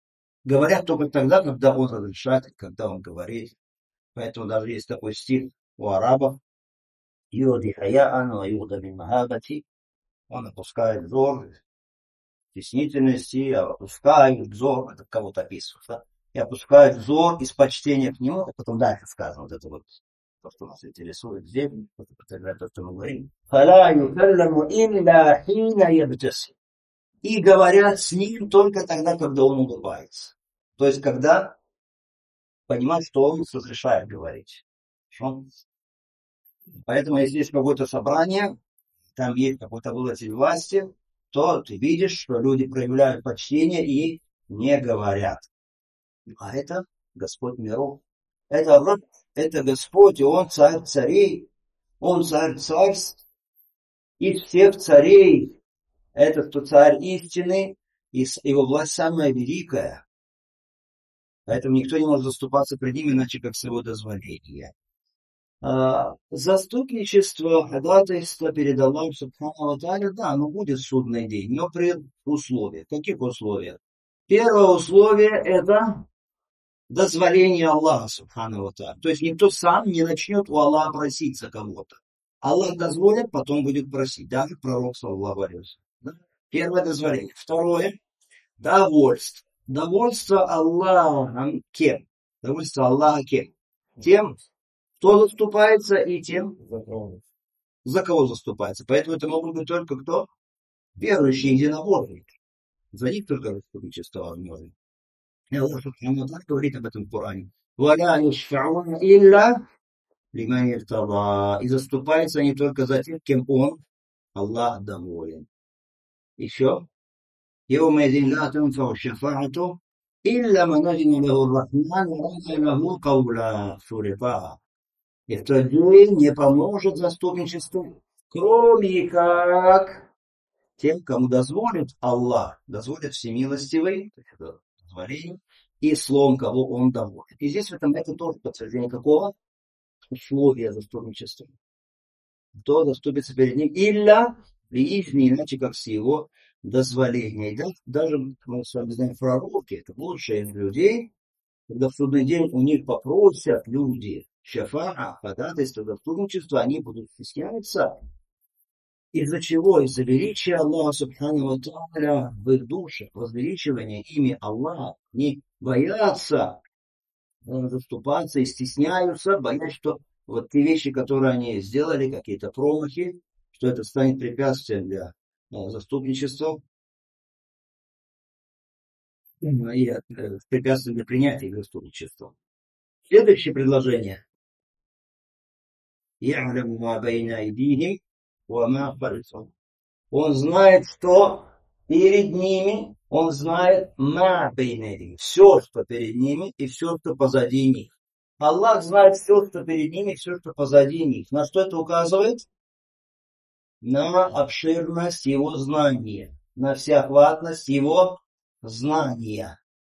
Говорят только тогда, когда он разрешает, когда он говорит. Поэтому даже есть такой стих у арабов. Юрди хаяан ва юрда мин махабати. Он опускает взор стеснительности, опускает взор, это кого-то описывает, да? И опускает взор из почтения к нему, а потом дальше сказано, вот это вот, то, что нас интересует здесь, то, что мы говорим. «Фала юкалламу илля хина ябтасим». И говорят с ним только тогда, когда он улыбается. То есть, когда понимают, что он разрешает говорить. Хорошо? Поэтому, если есть какое-то собрание, там есть какой-то обладатель власти, то ты видишь, что люди проявляют почтение и не говорят. А это Господь миров. Это Господь, и Он царь царей. Он царь царств. Из всех царей. Это кто царь истины, и его власть самая великая. Поэтому никто не может заступаться пред ним, иначе как с его дозволения. Заступничество, ходатайство перед Аллахом Субхану ва Тааля, да, оно будет в судный день, но при условиях. Каких условиях? Первое условие – это дозволение Аллаха Субхану ва Тааля. То есть никто сам не начнет у Аллаха просить за кого-то. Аллах дозволит, потом будет просить. Даже пророк, саллаллаху алейхи ва саллям. Первое дозволение. Второе – довольство. Довольство Аллаха кем? Довольство Аллаха кем? Тем, кто заступается, и тем, за кого заступается. Поэтому это могут быть только кто? Верующие единобожники. За них только заступничество возможно. И Аллах Субхану ва Тааля говорит об этом в Коране. «Валя юшфауна илля лиман иртада». И заступаются они только за тех, кем Он, Аллах, доволен. Еще. يومئذ لا تنفع الشفاعة إلا من أذن له الرحمن ورضي له قولا. Сура Таха. И в тот день не поможет заступничество, кроме как тем, кому дозволит Аллах, дозволит всемилостивый, дозволение, и словом, кого Он доволен. И здесь в этом это тоже подтверждение какого? Условия заступничества. Кто заступится перед ним? Илля не иначе, как с его дозволения. Да? Даже мы с вами знаем пророки, это лучшие из людей, когда в судный день у них попросят люди шафаа, ходатайство, заступничество, они будут стесняться. Из-за чего? Из-за величия Аллаха Субхану ва Тааля в их душах, возвеличивания ими Аллаха, не боятся заступаться и стесняются, боясь, что вот те вещи, которые они сделали, какие-то промахи, что это станет препятствием для заступничества и препятствием для принятия заступничества. Следующее предложение. يَعْلَمُ مَا بَيْنَ أَيْدِيهِمْ وَمَا خَلْفَهُمْ. Он знает, что перед ними, он знает ма бейнейдихим, все, что перед ними, и все, что позади них. Аллах знает все, что перед ними, и все, что позади них. На что это указывает? На обширность его знания, на всеохватность его знания.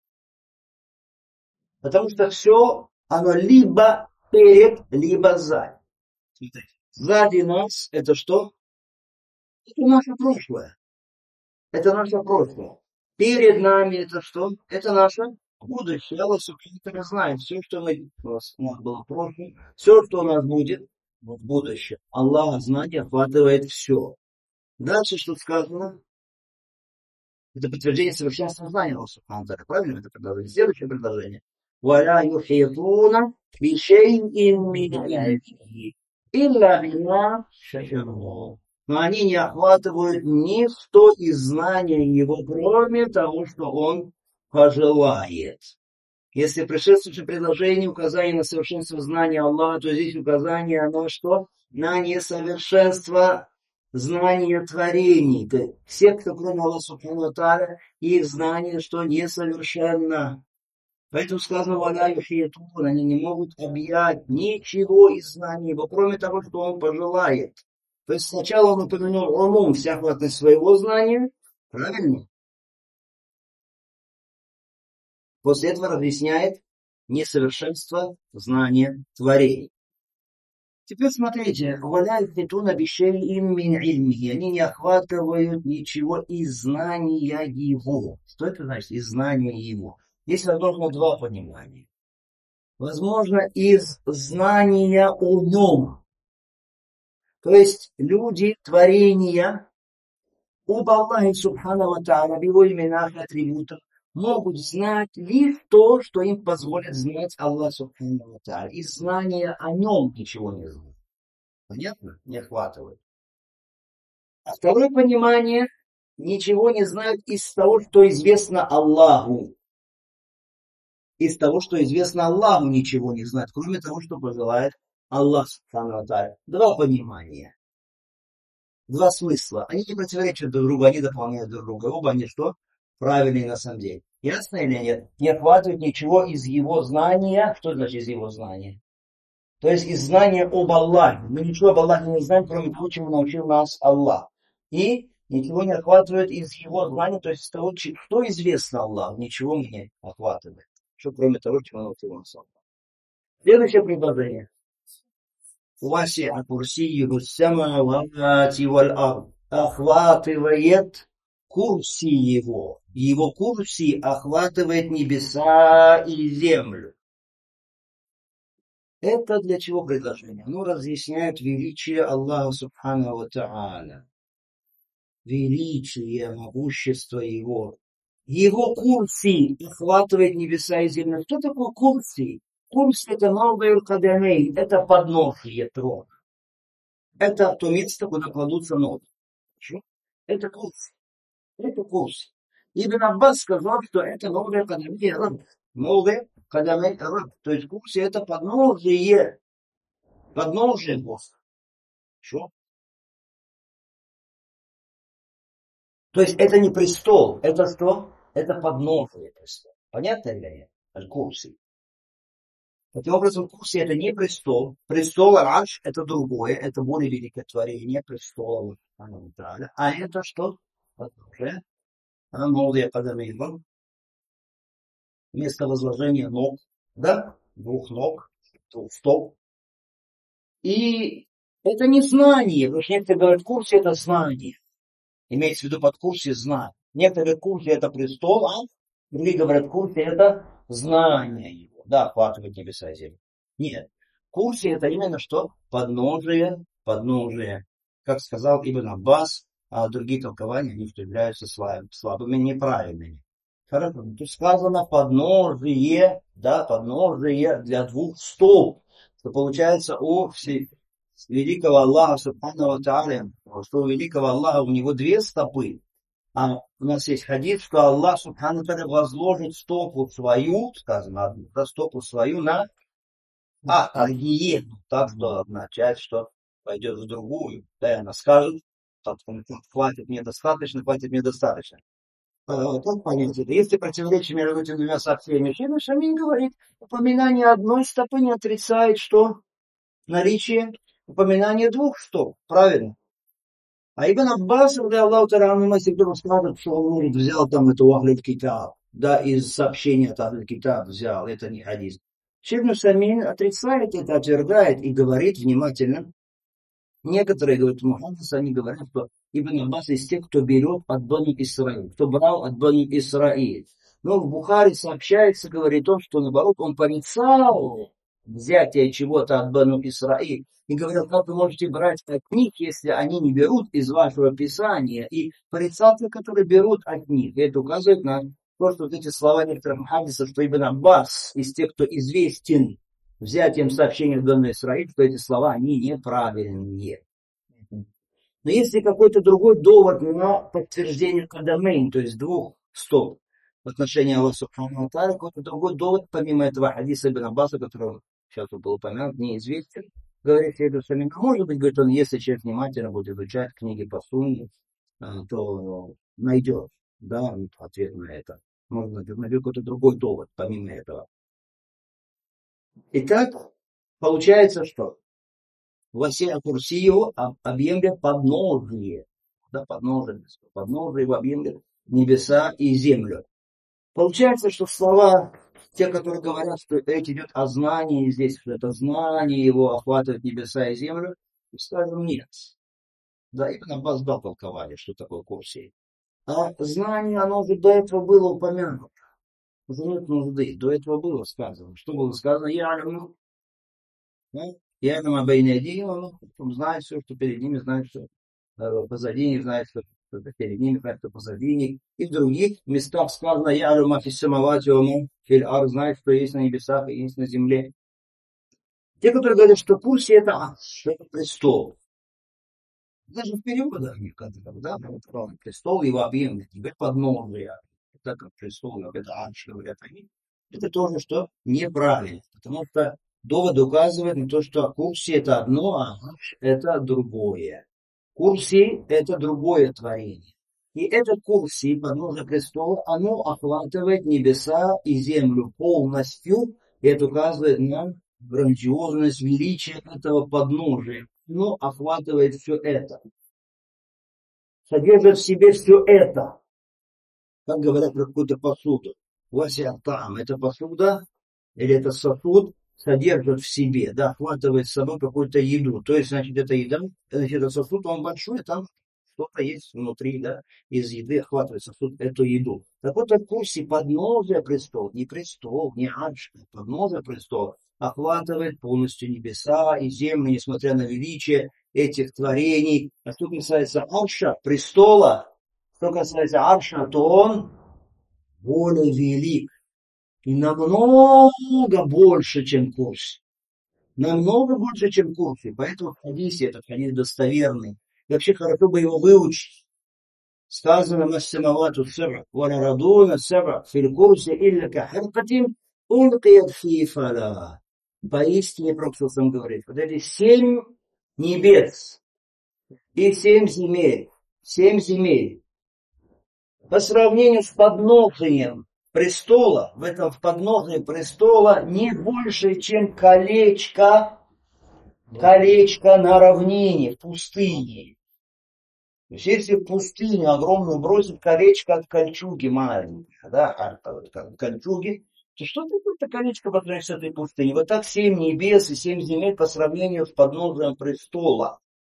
Потому что все, оно либо перед, либо сзади. Сзади нас это что? Это наше прошлое. Это наше прошлое. Перед нами это что? Это наше будущее. Аллах Субхану ва Тааля знает все, что у нас было в прошлом, все, что у нас будет в будущем. Аллах знание охватывает все. Дальше что сказано? Это подтверждение совершенства знания Аллаха Субхану ва Тааля. Правильно это предложение? Следующее предложение. وَلَا يُحِيطُونَ بِشَيْءٍ مِّنْ عِلْمِهِ إِلَّا بِمَا شَاءَ. Но они не охватывают ничто из знания его, кроме того, что он пожелает. Если предшествующее предложение указание на совершенство знания Аллаха, то здесь указание на что? На несовершенство знания творений. То есть все, кто кроме Аллаха Субхану ва Тааля, их знание, что несовершенно. Поэтому сказано, «Валя юхиятун», они не могут объять ничего из знания его, кроме того, что он пожелает. То есть сначала он упомянул умум, всеохватность своего знания, правильно? После этого разъясняет несовершенство знания творений. Теперь смотрите, «Валя юхитуна бишейин мин ильмихи», они не охватывают ничего из знания его. Что это значит? Из знания его. Здесь возможно два понимания. Возможно, из знания о нем. То есть люди, творения, об Аллахе Субхану ва Тааля, в его именах и атрибутах, могут знать лишь то, что им позволит знать Аллах Субхану ва Тааля. Из знания о нем ничего не знают. Понятно? Не охватывает. А второе понимание, ничего не знают из того, что известно Аллаху. Из того, что известно Аллаху, ничего не знают, кроме того, что пожелает Аллах Субхану ва Тааля. Два понимания. Два смысла. Они не противоречат друг другу, они дополняют друг друга. Оба они что? Правильные на самом деле. Ясно или нет? Не охватывает ничего из его знания. Что значит из его знания? То есть из знания об Аллахе. Мы ничего об Аллахе не знаем, кроме того, чему научил нас Аллах. И ничего не охватывает из его знания, то есть из того, что известно Аллаху. Ничего мы не охватывает. Что кроме того, чему научил нас Аллах. Следующее предложение. وسع كرسيه السماوات والأرض. Охватывает курси его. Его курси охватывает небеса и землю. Это для чего предложение? Оно разъясняет величие Аллаха Субхану ва Тааля. Величие, могущество его. Его курси охватывает небеса и землю. Что такое курси? Курс это новый кадамей, это подножие трона. Это то место, куда кладутся ноги. Это курс. Это курс. Ибн Аббас сказал, что это новое кадамей раб. Новое кадамей раб. То есть курс это подножие. Подножие Бога. Что? То есть это не престол. Это что? Это подножие престола. Понятно или нет? Аль-Курси. Таким образом, курси это не престол. Престол Арш это другое, это более великое творение престола. А это что? Подножие. Новые кадамейван. Место возложения ног. Да? Двух ног. Двух стоп. И это не знание. Потому что некоторые говорят, курси это знание. Имеется в виду под курсе знание. Некоторые курсы это престол, а другие говорят, курсы это знание его. Да, охватывает небеса и землю. Нет. Курсы это именно что? Подножие, подножие. Как сказал Ибн Аббас, а другие толкования, они являются слабыми, неправильными. Хорошо. Тут сказано подножие, да, подножие для двух столб. Что получается у великого Аллаха Субхану ва Тааля, что у великого Аллаха у него две стопы. А у нас есть хадис, что Аллах Субхану ва Тааля возложит стопу свою, сказано, одну, стопу свою на гиену. Так что одна часть, что пойдет в другую. Да, и она скажет, хватит мне достаточно, хватит мне достаточно. Как понять это? Если противоречие между этими двумя сообщениями, Шейх Шамин говорит, упоминание одной стопы не отрицает, что наличие упоминания двух стоп. Правильно? А Ибн Аббас, Аллаху Та'ala, если кто скажет, что он говорит, взял там эту Ахлит Китаб, да, из сообщения от Ахлит Китаб взял, это не хадис. Шейх Шамин отрицает это, отвергает и говорит внимательно. Некоторые, говорят, мухаддисы, они говорят, что Ибн Аббас из тех, кто берет от Бану Исраиль, кто брал от Бану Исраиль. Но в Бухари сообщается, говорит он, что наоборот он порицал взятие чего-то от Бану Исраиль. И говорил, как вы можете брать от них, если они не берут из вашего Писания. И порицал те, которые берут от них. И это указывает на то, что вот эти слова некоторых мухаддисов, что Ибн Аббас из тех, кто известен взятием сообщения в Бану Исраиль, что эти слова, они неправильные. Но если какой-то другой довод на подтверждение кадамейн, то есть двух стоп в отношении Аллаха Субхану ва Тааля, какой-то другой довод, помимо этого хадиса Ибн Аббаса, который сейчас был упомянут, неизвестен, говорит Шейх Шамин. Может быть, говорит он, если человек внимательно будет изучать книги по сунне, то найдет, да, ответ на это. Можно найти какой-то другой довод, помимо этого. Итак, получается, что Васия Курсию объемлет подножие. Да, подножие его объемлет небеса и землю. Получается, что слова, те, которые говорят, что речь идет о знании здесь, что это знание его охватывает небеса и землю, скажем, нет. Да, Ибн Аббас дал толкование, что такое Курсий. А знание, оно уже до этого было упомянуто. Это нет нужды. До этого было сказано. Что было сказано? Я Байнадием, он знает все, что перед ними, знает, что позади них, знает, что перед ними, знает, что позади них. И в других местах сказано, я Фиссамавати Филь Ар, знает, что есть на небесах и есть на земле. Те, которые говорят, что Курси это арш, что это престол. Даже в переводах некоторых, да, престол его объемный, теперь подножие. Так как престол, это арш, говорят они. Это тоже, что неправильно. Потому что довод указывает на то, что Курси это одно, а арш это другое. Курси это другое творение. И этот Курси, подножие престола, оно охватывает небеса и землю полностью. И это указывает на грандиозность, величие этого подножия. Оно охватывает все это. Содержит в себе все это. Как говорят про какую-то посуду. Васиатам. Это посуда или это сосуд содержит в себе, да, охватывает с собой какую-то еду. То есть, значит, эта еда, значит, этот сосуд, он большой, там что-то есть внутри, да, из еды охватывает сосуд эту еду. Так вот, в курсе подножия престол, не арш, подножия престола охватывает полностью небеса и землю, несмотря на величие этих творений. А что касается арша, престола, что касается арша, то он более велик. И намного больше, чем курс. Намного больше, чем курс. И поэтому в хадисе, этот хадис достоверный. И вообще хорошо бы его выучить. Сказано «Массамавату саба, варарадуна саба, фил курсе илля кахиркатин, улкият фи фала». Поистине, Пророк сам говорит, вот эти 7 небес и 7 земель, по сравнению с подножием престола, в этом в подножии престола не больше, чем колечко на равнине, в пустыне. То есть, если в пустыне огромную бросить колечко от кольчуги маленькое, да, от кольчуги, то что такое колечко по сравнению с этой пустыней? Вот так 7 небес и 7 земель по сравнению с подножием престола.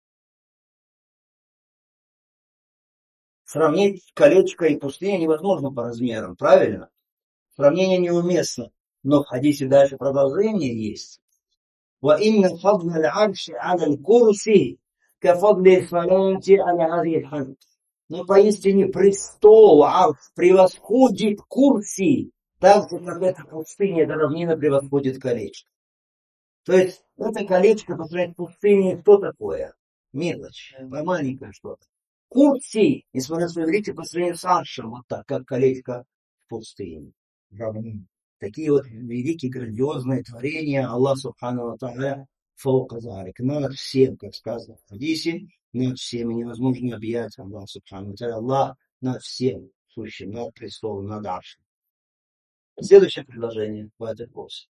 Сравнить колечко и пустыню невозможно по размерам, правильно? Сравнение неуместно. Но в хадисе дальше продолжение есть. وَإِنَّ فَضْلَ الْعَرْشِ عَلَى الْكُرْسِي كَفَضْلِ الْفَلَاةِ عَلَى هَذِهِ الْحَرْبِ. Но поистине престол арш превосходит курси, так же, как эта пустыня, эта равнина превосходит колечко. То есть, это колечко по сравнению с пустыней, что такое? Мелочь, маленькое что-то. Курси, несмотря на свое величие, по сравнению с аршем, вот так, как колечко в пустыне. Такие вот великие, грандиозные творения Аллах Субхану ва Тааля фаука залик. Над всем, как сказано в хадисе, над всем. И невозможно объять Аллах Субхану ва Тааля. Аллах над всем сущим, над престолом, над аршем. Следующее предложение в этой главе.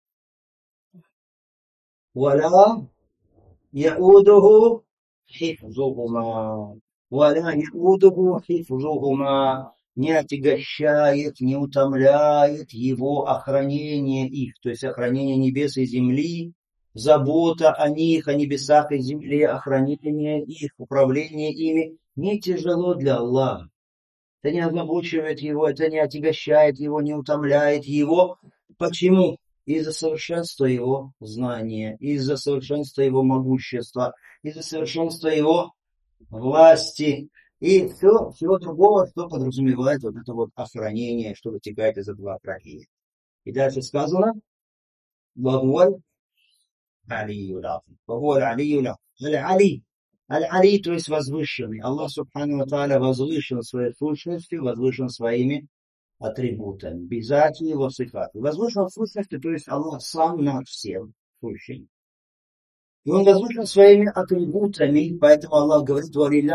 Валя яудуху хифзухума. Валя яудуху хифзухума. Не отягощает, не утомляет его охранение их, то есть охранение небес и земли, забота о них, о небесах и земле, охранение их, управление ими не тяжело для Аллаха. Это не озабочивает его, это не отягощает его, не утомляет его. Почему? Из-за совершенства его знания, из-за совершенства его могущества, из-за совершенства его власти и всего другого, что подразумевает вот это вот охранение, что вытекает из этого охранения. И дальше сказано, «Вагуаль алиюля». «Вагуаль алиюля». Аль-Али. Аль-Али, то есть возвышенный. Аллах Субхану ва Тааля возвышен своей сущностью, возвышен своими атрибутами. Бизати его сифаты. Возвышен в сущности, то есть Аллах сам над всем сущим. И он возвышен своими атрибутами, поэтому Аллах говорит,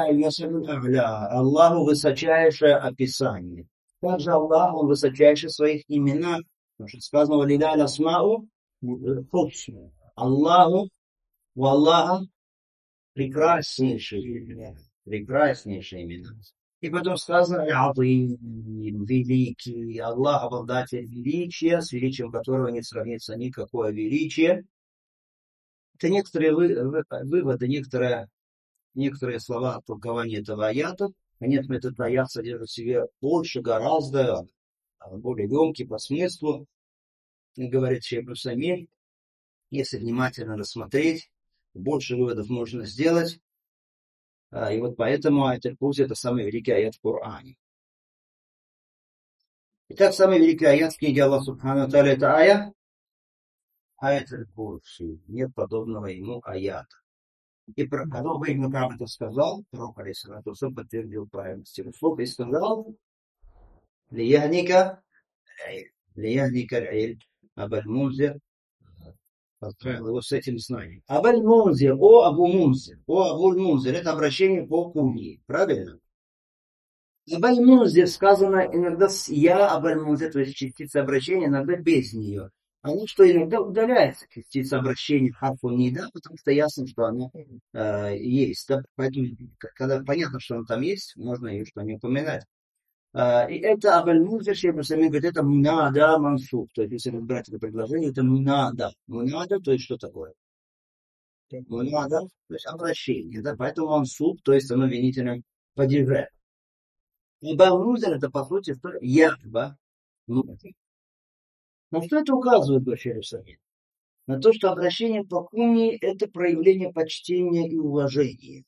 Аллаху высочайшее описание. Также Аллах, он высочайший в своих именах. Потому что сказано, валиля асмау хусна. Аллаху, у Аллаха прекраснейшие имена. И потом сказано, великий. Аллах обладатель величия, с величием которого не сравнится никакое величие. Это некоторые выводы, некоторые слова толкования этого аята. Конечно, этот аят содержит в себе больше, гораздо более емкий по смыслу, говорит Шейх Усаймин. Если внимательно рассмотреть, больше выводов можно сделать. И вот поэтому аят курси это самый великий аят в Коране. Итак, самый великий аят в книге Аллаха Субхану Тааля это аят курси. Нет подобного ему аята. И когда Ибн Кааб это сказал, пророк алейхиссалату вассалям подтвердил правильность его слов и сказал: Лияхника аль-иль, Абуль-Мунзир отправил его с этим знанием. Абуль-Мунзир, о Абу-Мунзир, о Абуль-Мунзир, это обращение по куньи, правильно? Абуль-Мунзир сказано иногда с я Абуль-Мунзир, то есть частица обращения, иногда без нее. Оно что иногда удаляется, частица обращения харфу нида, потому что ясно, что она есть. Да? Поэтому, когда понятно, что она там есть, можно ее что-нибудь упоминать. И это Абуль-Мунзир, Шейх Усаймин говорит, это мунада мансуб. То есть, если разбирать это предложение, это мунада. Мунада, то есть, что такое? Мунада, то есть, обращение. Да? Поэтому мансуб, то есть, оно винительным падеже. И Абуль-Мунзир, это, по сути, что якба. На что это указывает, говорит Шейх Усаймин? На то, что обращение по куньи – это проявление почтения и уважения.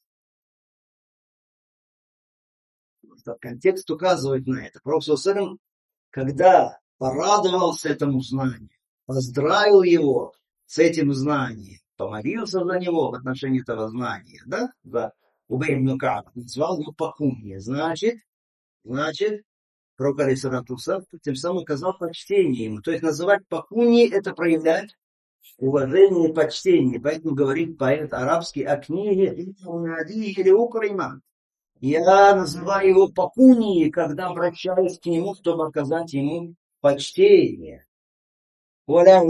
Контекст указывает на это. Пророк ﷺ, когда порадовался этому знанию, поздравил его с этим знанием, помолился за него в отношении этого знания, да, за Убей ибн Кааб, назвал его по кунье. Значит, пророк алейхиссалату тем самым оказал почтение ему. То есть называть по кунье – это проявлять уважение и почтение. Поэтому говорит поэт арабский о книге или Укрима. Я называю его по куньи, когда обращаюсь к нему, чтобы оказать ему почтение. И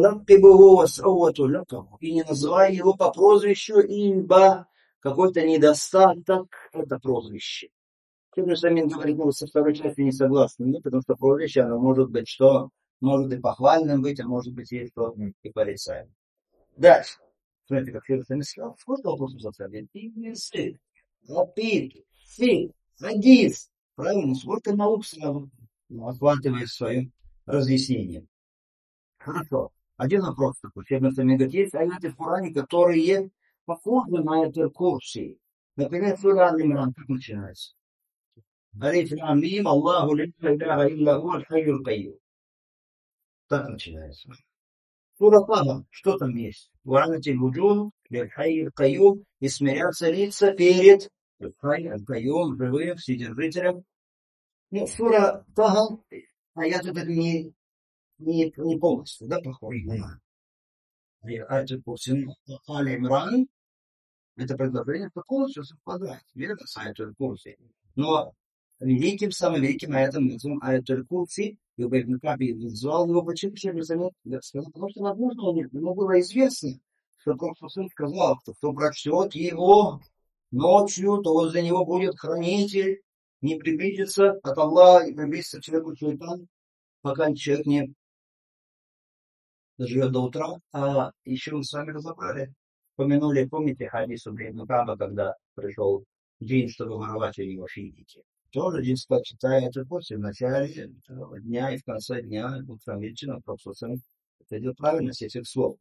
не называю его по прозвищу, ибо какой-то недостаток это прозвище. Шейх Усаймин говорит, мы со второй частью не согласны, потому что прозвище, оно может быть что? Может и похвальным быть, а может быть и что и порицаемым. Дальше. Смотрите, как Шейх Усаймин сказал, сколько вопросов заставили? Сы, лапид, фи, хадис. Правильно, сколько наук сразу охватывает в своем разъяснении. Хорошо. Один вопрос такой. Шейх Усаймин говорит, есть аяты в Коране, которые похожи на аяты курси. Например, сура Аль-Имран, как начинается? Алиф лам мим, Аллаху ла иляха илля хуа аль-хайюл кайюм. Так начинается. Сура Таха, что там есть? Ва'анатиль вуджух лиль-хайюл кайюм, и смирятся лица перед аль-хай, аль-кайюм, живым, вседержителем. Ну, сура Таха, аят этот не полностью, да, похож на аят Курси. Аль-Имран, это предложение полностью совпадает, верно, с аят Курси. Но самым великим аятом назовем аят Курси, и Убей ибн Кааб назвал его, почему Шейх Усаймин сказал, потому что, возможно, ему было известно, что Пророк сказал, что кто прочтет его ночью, то возле него будет хранитель, не приблизится от Аллаха и приблизится к человеку шайтан, пока человек не доживет до утра. А еще мы с вами разобрали, помянули, помните хадис Убей ибн Кааба, когда пришел джин, чтобы воровать у него финики. Тоже джин читает это после в начале дня и в конце дня, утром вечером, просто это идет правильность этих слов.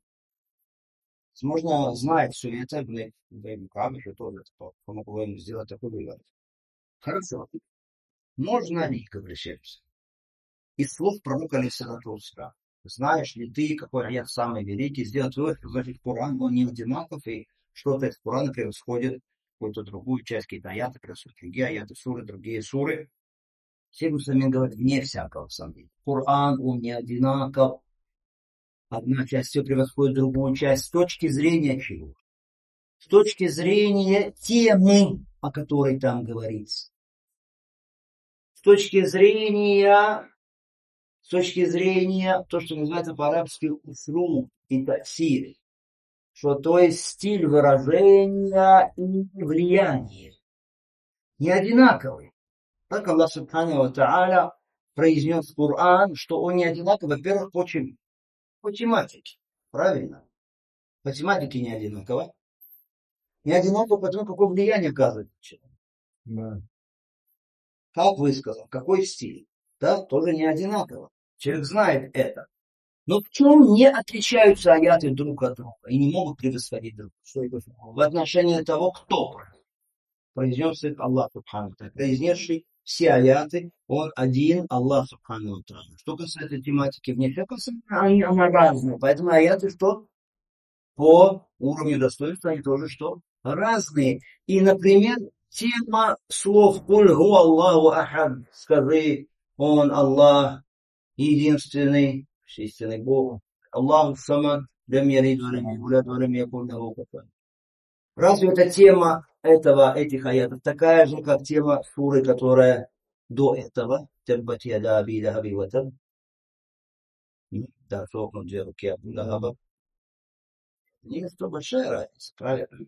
Можно знать все это, Ибн Кааб еще тоже помогло ему сделать такой вывод. Хорошо. Можно ли, говорит Шейх, из слов пророка алейхиссалату вассалям, знаешь ли ты, какой аят самый великий, сделать вывод, что значит Коран, он не одинаков, и что-то из Корана превосходит какую-то другую часть, какие-то аяты превосходят другие аяты, суры, другие суры. Шейх Усаймин говорит, вне всякого сомнения. Коран, он не одинаков. Одна часть все превосходит другую часть. С точки зрения чего? С точки зрения темы, о которой там говорится. С точки зрения то, что называется по-арабски услуг и таксир. Что то есть стиль выражения и влияние. Не одинаковый. Так Аллах Субхану ва Тааля произнес в Коран, что он не одинаковый, во-первых, по тематике. Правильно? По тематике не одинаково. Не одинаково потому, какое влияние оказывает человек. Да. Как высказал, какой стиль. Да, тоже не одинаково. Человек знает это. Но в чем не отличаются аяты друг от друга и не могут превосходить друг друга? В отношении того, кто произнес их Аллах Субхану Тааля. Произнесший все аяты, он один Аллах Субхану Тааля. Что касается тематики внешнего, она разная. Поэтому аяты что? По уровню достоинства они тоже что? Разные. И, например, тема слов «Куль гу Аллаху ахад», скажи, он Аллах, единственный, истинный Бог. Аллаху самад, лям ялид ва лям юлад ва лям якун лаху куфуан. Разве эта тема этих аятов такая же, как тема суры, которая до этого? Таббат яда аби лахаби ва таб. Да, сохнут две руки Абу Лахаба. Есть то большая разница, правильно?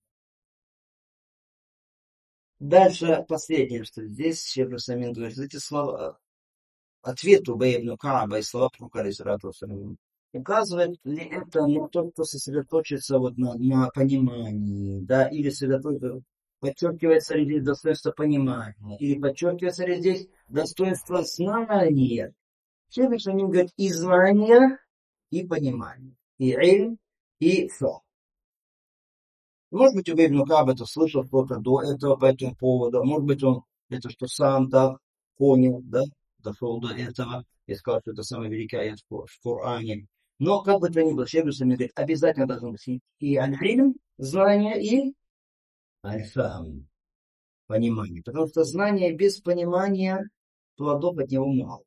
Дальше последнее, что здесь Шейх Русамин говорит, эти слова, ответ Убай ибн Кааба и слова пророка, алейхиссалату вассалям, указывает ли это на то, кто сосредоточится вот на понимании, да, или подчеркивается ли здесь достоинство понимания, или подчеркивается ли здесь достоинство знания. Шейх Русамин говорит и знания, и понимание, и илм, и фа. Может быть, Убей ибн Кааб это слышал кто-то до этого по этому поводу. Может быть, он это что сам так понял, да, дошел до этого и сказал, что это самый великий аят в Коране. Но, как бы то ни было, Шейх Русамин говорит, обязательно должно быть и аль-илм, знание, и аль-фахм, понимание. Потому что знание без понимания плодов от него мало.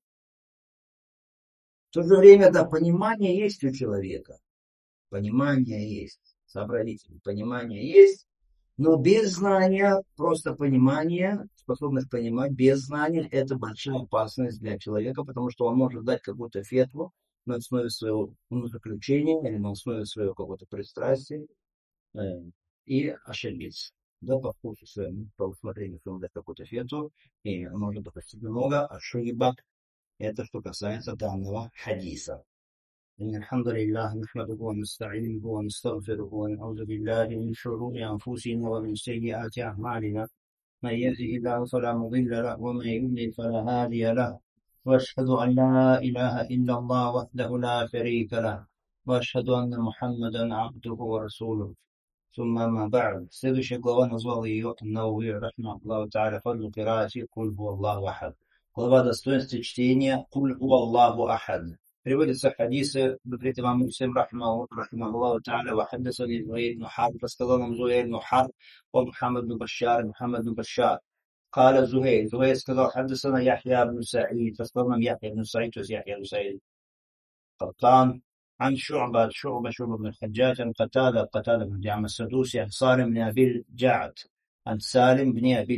В то же время, да, понимание есть у человека. Понимание есть. Сообразительное понимание есть. Но без знания, просто понимание, способность понимать, без знания, это большая опасность для человека, потому что он может дать какую-то фетву на основе своего умозаключения или на основе своего какого-то пристрастия и ошибиться. Да, по вкусу своему, по усмотрению своему дать какую-то фетву, и может допустить много ошибок. Это что касается данного хадиса. إن الحمد لله نحمده ونستعينه ونستغفره ونعوذ بالله من شرور أنفسنا ومن سيئات أعمالنا من يهده الله فلا مضل له ومن يضلل فلا هادي له وأشهد أن لا إله إلا الله وحده لا شريك له وأشهد أن محمدا عبده ورسوله ثم ما بعد. Следующая глава назвал ее Науви рахмахуллаху тааля фадлу кираати Куль ху Аллаху ахад. Глава достоинства чтения Куль ху Аллаху ахад. Приводятся хадисы, говорит имам Муслим рахмахуллаху тааля, вахаддасани Зуэйр ибн Харб, рассказал нам Зуэйр ибн Харб, Мухаммад ибн Башар. قال زهير сказал, حدثنا يحيى بن سعيد, рассказал нам Яхья ибн Саид, то есть Яхья ибн Саид قطان عن شعبة بن الحجاج عن قتادة بن دعامة السدوسي عن سالم بن أبي الجعد سالم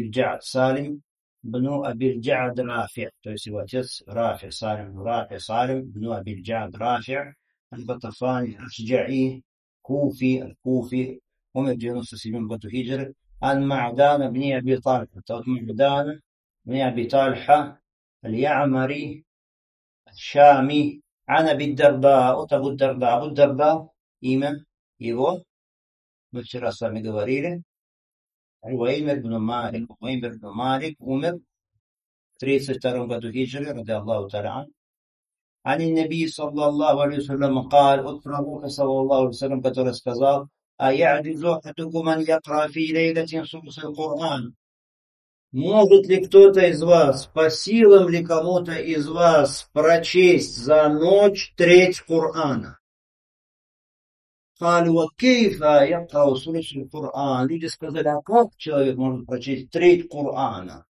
بن أبي الجعد رافع رافع سالم بن أبي الجعد رافع الغطفاني الأشجعي الكوفي ومن جنوس سليم بن هجر عن معدان بن أبي طلحة اليعمري الشامي عن أبي الدرداء أبو الدرداء имя его, мы вчера с вами говорили, Уэймер ибн Малик умер в 32 году хиджры, ради Аллаху та'аля. عن النبي صلى الله عليه وسلم قال, от пророка صلى الله عليه وسلم, который сказал, أيعجز أحدكم أن يقرأ في ليلة ثلث القرآن. Может ли кто-то из вас, по силам ли кому-то из вас прочесть за ночь треть Корана? Люди сказали, а как человек может прочесть треть Корана?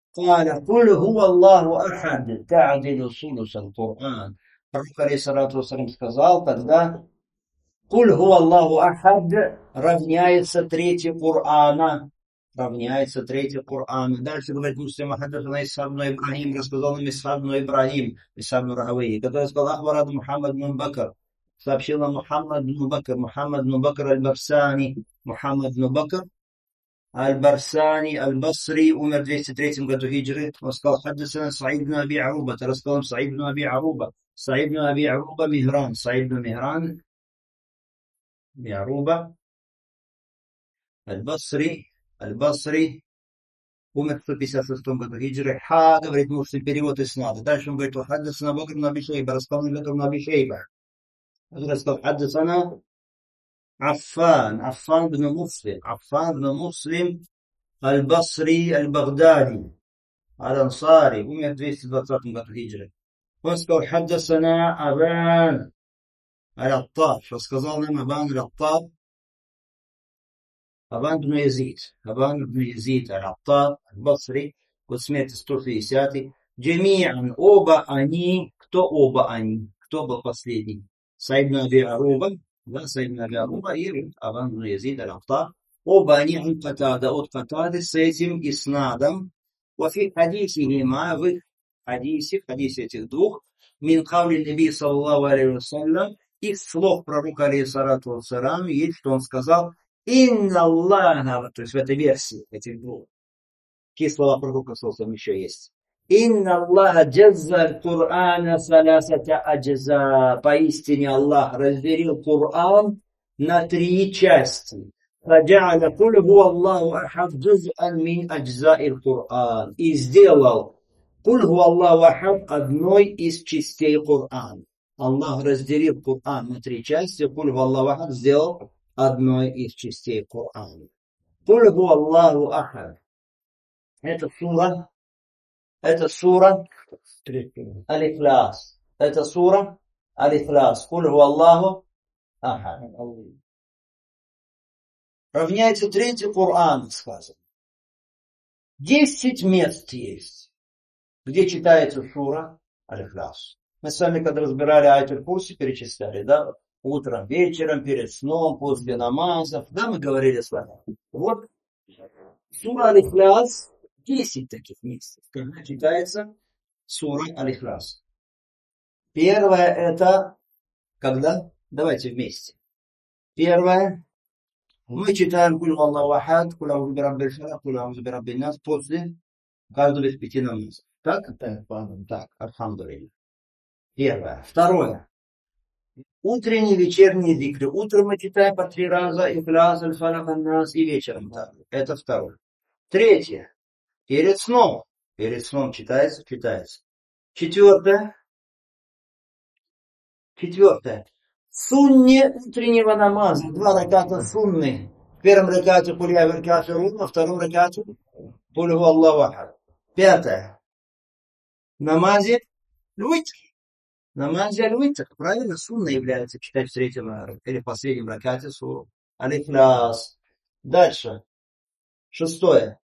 Пророк алейхиссалату вассалям сказал, тогда Куль ху Аллаху ахад равняется трети Корана. Равняется третий Коран. Дальше говорит Муслим, хаддасана Исхак бн Ибрахим, рассказал нам Исхак бн Ибрахим, Исхак бн Рахавейи, который сказал, ахбарад Мухаммад бн Бакр, сообщил нам Мухаммад бн Бакр аль-Барсани, аль-Басри, умер в 203 году хиджры. Он сказал, хаддасана Саид бн Аби Аруба, рассказал нам Саид бн Аби Аруба Мигран, Саид бн Мигран, Аруба, البصري умер в 156 году хиджры. Ха, говорит, муслим, перевод из снада. Дальше он говорит, хаддасана Бакр ибн Аби Шейба, рассказал Бакр ибн Аби Шейба. Рассказал, хаддасана عفان بن مسلم البصري البغدادي الأنصاري умер в 220 году хиджры. Он сказал, حدثنا أبان العطار, рассказал нам Абан العطار, Абан бн Язид аль-Аттар аль-Басри, вот смерть 160-й. Джами'ан, оба они, кто был последний? Саид бн Аби Аруба, да, Саид бн Аби Аруба и Абан бн Язид аль-Аттар. Оба они от Катады с этим иснадом. وفي حديثهما, в их хадисе этих двух, мин кавли наби саллаллаху алейхи вассалям, из слов пророка алейхиссалату вассалям, есть, что он сказал, инна Аллаха, то есть в этой версии этих двух, какие слова пророка саллаллаху еще есть. Инна Аллаха джазза Кур'ана саласата аджза, поистине Аллах разделил Кур'ан на 3 части. فجعل قل هو الله أحد جزءا من أجزاء القرآن. И сделал قل هو الله أحد одной из частей Корана. Аллах разделил Коран на 3 части. قل هو الله أحد сделал одной из частей Корана. قل هو الله أحد. Это сура Аль-Ихляс. Это сура Аль-Ихляс. قل هو الله أحد. Равняется 3 Коран, сказано. 10 мест есть, где читается сура Аль-Ихляс. Мы с вами, когда разбирали Аятуль-Курси, перечисляли, да? Утром, вечером, перед сном, после намазов. Да, мы говорили с вами. Вот сура Аль-Ихляс, 10 таких мест, когда читается сура Аль-Ихляс. Первое это когда? Давайте вместе. Первое. Мы читаем Куль Аллаху Ахад, Куль Аузу бираббил фалак, Куль Аузу бираббин нас после каждого из 5 намазов. Так? Так, альхамдулилля. Первое. Второе. Утренний, вечерний зикры. Утром мы читаем по 3 раза Ихляс, Аль-Фалак, Ан-Нас и вечером. Так. Это второе. Третье. Перед сном. Перед сном читается. Четвертое. Сунне утреннего намаза. 2 раката сунны. В первом ракате Куль я валь кафирун, во втором ракате Куль гу Аллаху ахад. Пятое. Намазе аль-витр. Намазе аль-витр. Правильно, сунна является читать в 3-м или в последнем ракате суру Аль-Ихляс. Дальше. 6.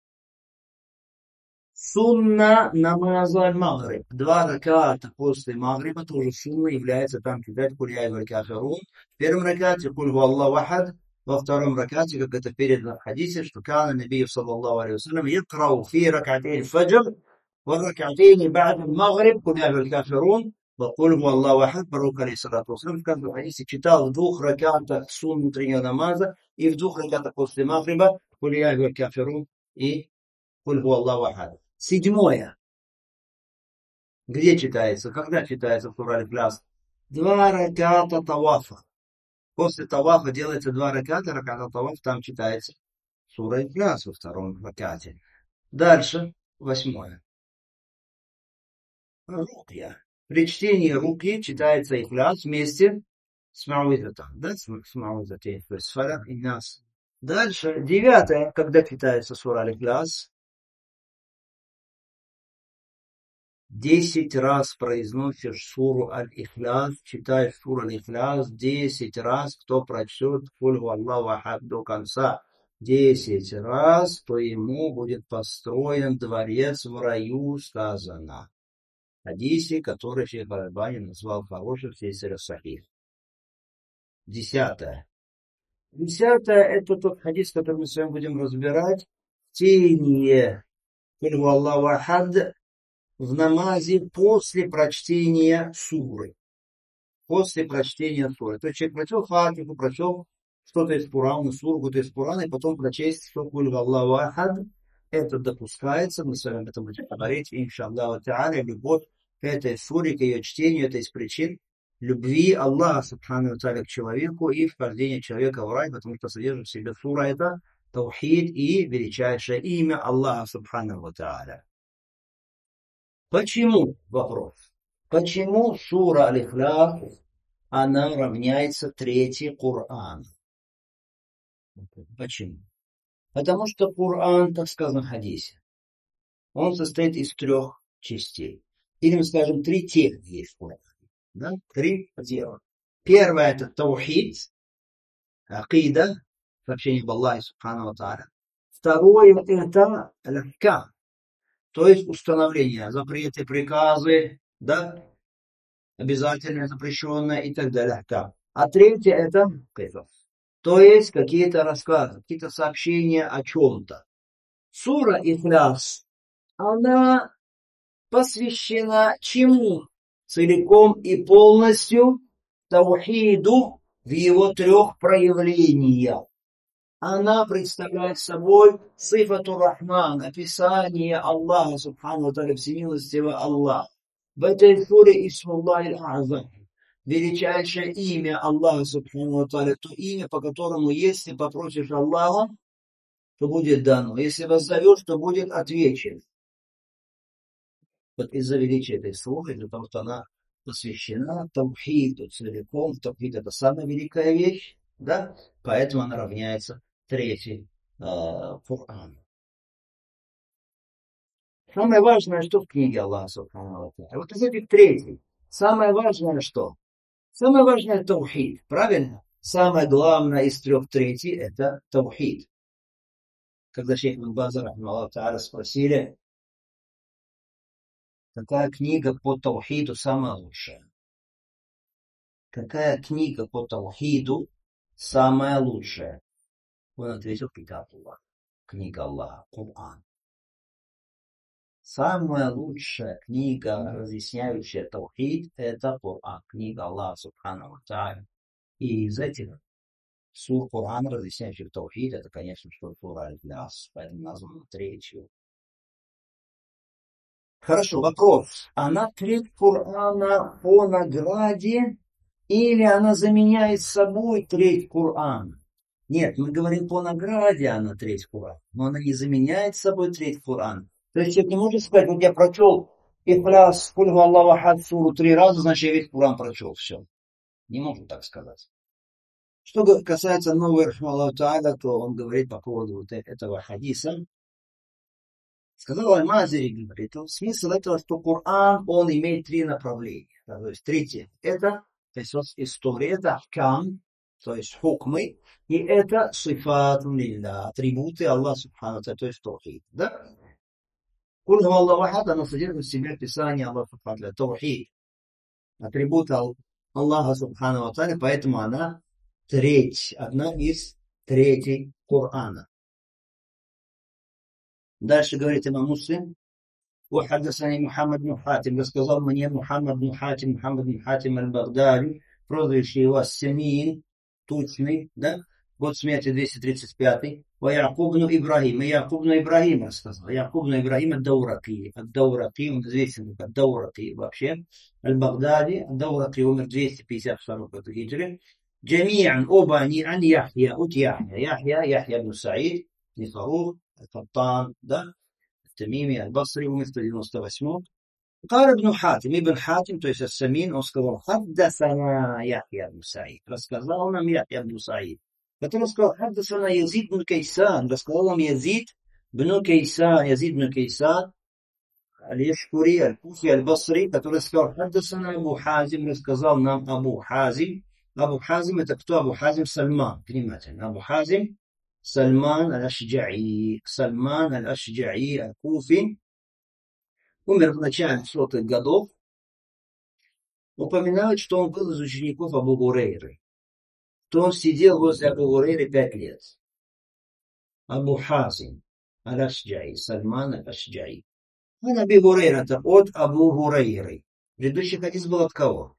Сунна намаза аль-Магриб. 2 раката после Магриба тоже сунна является там читать Куль я валь кафирун. В первом ракате Куль гу Аллаху ахад. Во втором ракате, как это передано в хадисе, что кана набию саллаллаху алейхи вассалям якрау фи ракатейн фаджр ва ракатейн ба'д аль-Магриб Куль я валь кафирун ва Куль гу Аллаху ахад. Пророк алейхиссалату вассалям в каждом хадисе читал в 2 ракатах сунну утреннего намаза и в 2 ракатах после Магриба Куль я валь кафирун и Куль гу Аллаху ахад. 7. Где читается? Когда читается сура Аль-Ихляс? 2 раката тавафа. После тавафа делается 2 раката таваф, там читается сура Аль-Ихляс во 2-м ракате. Дальше, 8. Рукья. При чтении руки читается Ихляс вместе с Мауизатом. Да, с Мауизатом, то есть Фалак и Нас. Дальше, 9. Когда читается сура Аль-Ихляс? 10 раз произносишь суру Аль-Ихляс, читаешь суру Аль-Ихляс 10 раз, кто прочтет Куль гу Аллаху ахад до конца 10 раз, то ему будет построен дворец в раю, сказано. Хадисе, который Шейх Аль-Альбани назвал хорошим в Сейсире Сахих. 10. 10 это тот хадис, который мы с вами будем разбирать. Чтение Куль гу Аллаху ахад в намазе после прочтения суры. После прочтения суры. То есть человек прочел Фатиху, прочел что-то из Курана, суру, какую-то из Курана, и потом прочесть, что Куль Аллаху ахад. Это допускается, мы с вами об этом будем говорить, иншаллаху та'аля, любовь к этой суре, к ее чтению, это из причин любви Аллаха субхану ва та'аля к человеку и вхождения человека в рай, потому что содержит в себе сура это таухид и величайшее имя Аллаха Субханаху ва Тааля. Почему? Вопрос. Почему сура Аль-Ихляс, она равняется третьей Коран? Почему? Потому что Коран, как сказано в хадисе, он состоит из 3 частей. Или, мы скажем, 3 темы есть в Коране. Да? 3 дела. Первое — это таухид, акида, сообщение об Аллахе Субханаху ва Тааля. Второе — это аль-ахкам, то есть установление, запреты, приказы, да, обязательное, запрещенное и так далее. А третье — это кисас, то есть какие-то рассказы, какие-то сообщения о чем-то. Сура Ихляс, она посвящена чему? Целиком и полностью таухиду в его 3 проявлениях. Она представляет собой сифату Рахман, описание Аллаха Субхану Тааля, всемилостивого Аллаха. В этой суре Исмуллах аль-Азам, величайшее имя Аллаха Субхану Тааля, то имя, по которому, если попросишь Аллаха, то будет дано. Если воззовешь, то будет отвечен. Вот из-за величия этой суры, из-за того, что она посвящена таухиду целиком. Таухид — это самая великая вещь, да? Поэтому она равняется 3 Корану. Самое важное, что в книге Аллаха Субхану ва Тааля. Вот из этих 3. Самое важное что? Самое важное — таухид, правильно? Самое главное из 3 третий — это таухид. Когда шейх ибн Баз рахимахуллаху тааля спросили, какая книга по таухиду самая лучшая? Какая книга по таухиду самая лучшая? Он ответил: Китаб Аллах, книга Аллаха, Коран. Самая лучшая книга, разъясняющая таухид, это Коран, книга Аллаха Субхану ва Тааля. И из этих сур Корана, разъясняющих таухид, это, конечно, что сура Аль-Ихляс, поэтому названа 3. Хорошо, вопрос. Она 3 Корана по награде или она заменяет собой 3 Корана? Нет, мы говорим по награде она 3 Коран, но она не заменяет собой 3 Коран. То есть человек не может сказать: вот я прочел Ихляс, Куль гу Аллаху ахад, суру 3 раза, значит я весь Коран прочел. Все. Не может так сказать. Что касается Наwaви рахимахуллаху тааля, то он говорит по поводу вот этого хадиса. Сказал Аль-Мазари, говорит, смысл этого, что Коран, он имеет 3 направления. То есть 3. Это история, это ахкам, то есть хукмы, и это сифат лилля, атрибуты Аллаха Субхану Тааля, то есть таухид. Да? Куль гу Аллаху ахад, она содержит в себе описание Аллаха Субхану Тааля, таухид, атрибуты Аллаха Субхану Тааля, поэтому она 3, одна из 3 Корана. Дальше говорит имам Муслим: وحدثني محمد بن حاتم, рассказал мне Мухаммад бн Хатим аль-Багдади, прозвище его Семин, тучный, да, год смерти 235, Якуб бн Ибрахим, и Якуб бн Ибрахим рассказал. Якуб бн Ибрахим ад-Даурaqi, он известен как ад-Даурaqi вообще, аль-Багдади, ад-Даурaqi умер 252 года хиджры. Джами'ан, оба они, ан Яхья, от Яхья бн Саид, Нифарух, Аль-Каттан, да, Тамими, Аль-Басри, умер в 198. قال ибн Хатим, то есть Ас-Самин, он сказал: хаддасана Яхья бн Саид, рассказал нам Яхья бн Саид. Потом он сказал: хаддасана Язид бн Кайсан, рассказал нам Язид бн Кайсан, Аль-Яшкури, Аль-Куфи, Аль-Басри, который сказал: хаддасана Абу Хазим, рассказал нам Абу Хазим. Абу Хазим — это кто? Абу Хазим Сальман, внимательно. Абу Хазим Сальман аль-Ашджаи, аль-Куфи, умер в начале 100-х годов. Упоминают, что он был из учеников Абу Гурейры, что он сидел возле Абу Гурейры 5 лет. Абу Хазим аль-Ашджаи, Сальман аль-Ашджаи. Он Абу Гурейра, это от Абу Гурейры. Предыдущий хадис был от кого?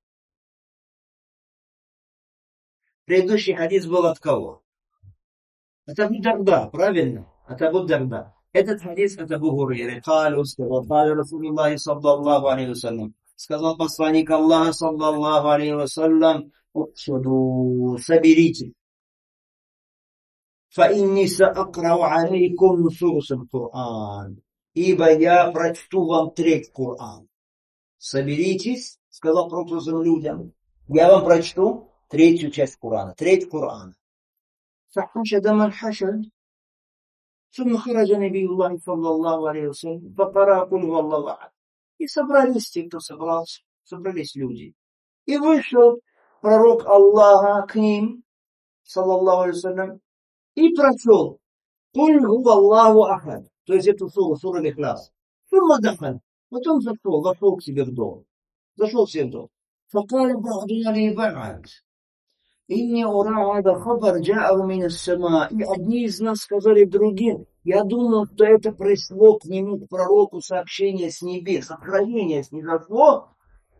От Абу Дарда, правильно? От Абу Дарда. Этот хадис от Абу Гурейры. Каль Расулуллахи саллаллаху алейхи вассалям. Сказал посланник Аллаха саллаллаху алейхи вассалям: соберите. فإني سأقرأ عليكم ثلث القرآن. Ибо я прочту вам треть Корана. Соберитесь, сказал Пророк людям, я вам прочту третью часть Корана, треть Корана. فحشد من حشد ثم خرج نبي الله صلى الله عليه وسلم فقرأ قل هو الله أحد. И собрались те, кто собрался, собрались люди. И вышел пророк Аллаха к ним, саллаллаху алейхи вассалям, и прочел «Куль гува Аллаху ахад», то есть эту суру Ихляс. Сумма дахаль. Потом вошел к себе в дом. Зашел в себе в дом. فقال بعضنا لبعض إني أرى هذا خبر جاءه من السماء. И одни из нас сказали другим, я думал, что это пришло к нему, к пророку, сообщение с небес, откровение снизошло.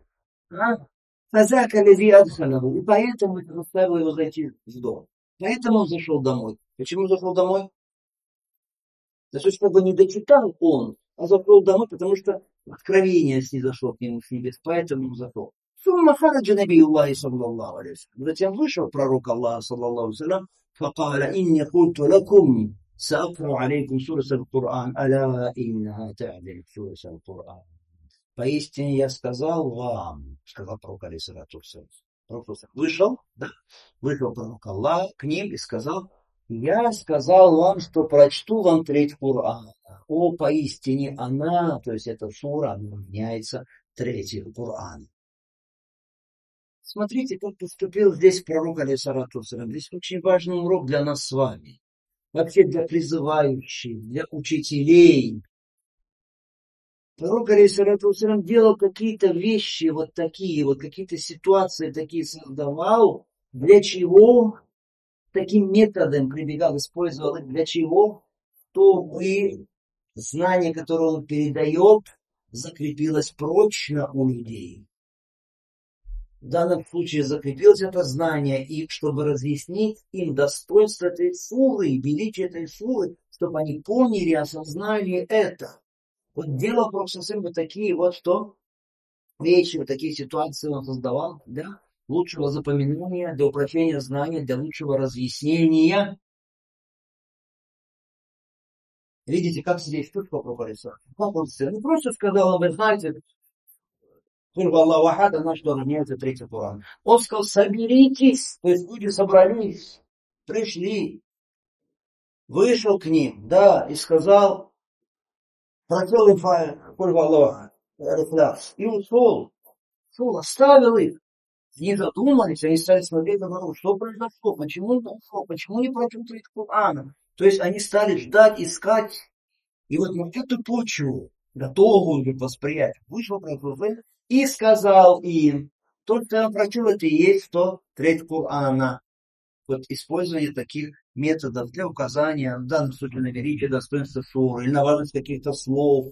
فذاك الذي أدخله. И поэтому заставил его зайти в дом. Поэтому он зашел домой. Почему зашел домой? То есть, чтобы не дочитал он, а зашел домой, потому что откровение снизошло к нему с небес. Поэтому он зашел. ثم خرج نبي الله صلى الله عليه وسلم. Затем вышел пророк Аллаха صلى الله عليه وسلم. فقال إني قلت لكم سأقرأ عليكم سورة القرآن ألا إنها تعدل سورة القرآن. Поистине я сказал вам, сказал пророк алейхиссалату вассалям. Вышел, да, вышел пророк Аллаха к ним и сказал, я сказал вам, что прочту вам треть Корана. О, поистине она, то есть эта сура, она равняется третьей Корана. Смотрите, как поступил здесь пророк алейхиссалату вассалям. Здесь очень важный урок для нас с вами. Вообще для призывающих, для учителей. Пророк алейхиссалату вассалям делал какие-то вещи вот такие, вот какие-то ситуации такие создавал. Для чего? Таким методом прибегал, использовал их для чего? Чтобы знание, которое он передает, закрепилось прочно у людей. В данном случае закрепилось это знание, и чтобы разъяснить им достоинство этой суры, величие этой суры, чтобы они поняли, осознали это. Вот делал Пророк вот такие вот что вещи, вот такие ситуации он создавал для лучшего запоминания, для упрощения знания, для лучшего разъяснения. Видите, как здесь штука проговорится? Как он сказал? Ну, просто сказал, вы знаете, Аллаху ахад, она что равняется третий Коран. Он сказал, соберитесь, то есть люди собрались, пришли, вышел к ним, да, и сказал, прочел им Аллаху и ушел, оставил их. Не задумались, они стали смотреть на народ, что произошло, почему он ушел, почему не прочел третий Коран. То есть они стали ждать, искать, и вот на эту почву, готовую к восприятию, вышел пророк и сказал им, то, что я прочел, это и есть то треть Корана. Вот использование таких методов для указания, в данном случае на величие, достоинства суры, или на важность каких-то слов.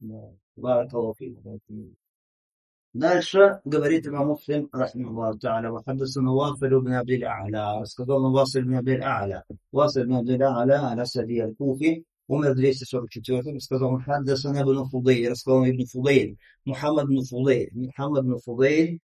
Дальше говорит имам Муслим, рахмахуллаху та'аля, вахаддасана Василь ибн Абдиль А'ля, рассказал нам Василь ибн Абдиль А'ля. Василь ибн Абдиль А'ля, Аль-Асади аль-Куфи, умер в 244-м, сказал Мухаддасана ибн Фудейль, рассказал ибн Фудейль, Мухаммад ибн Фудейль,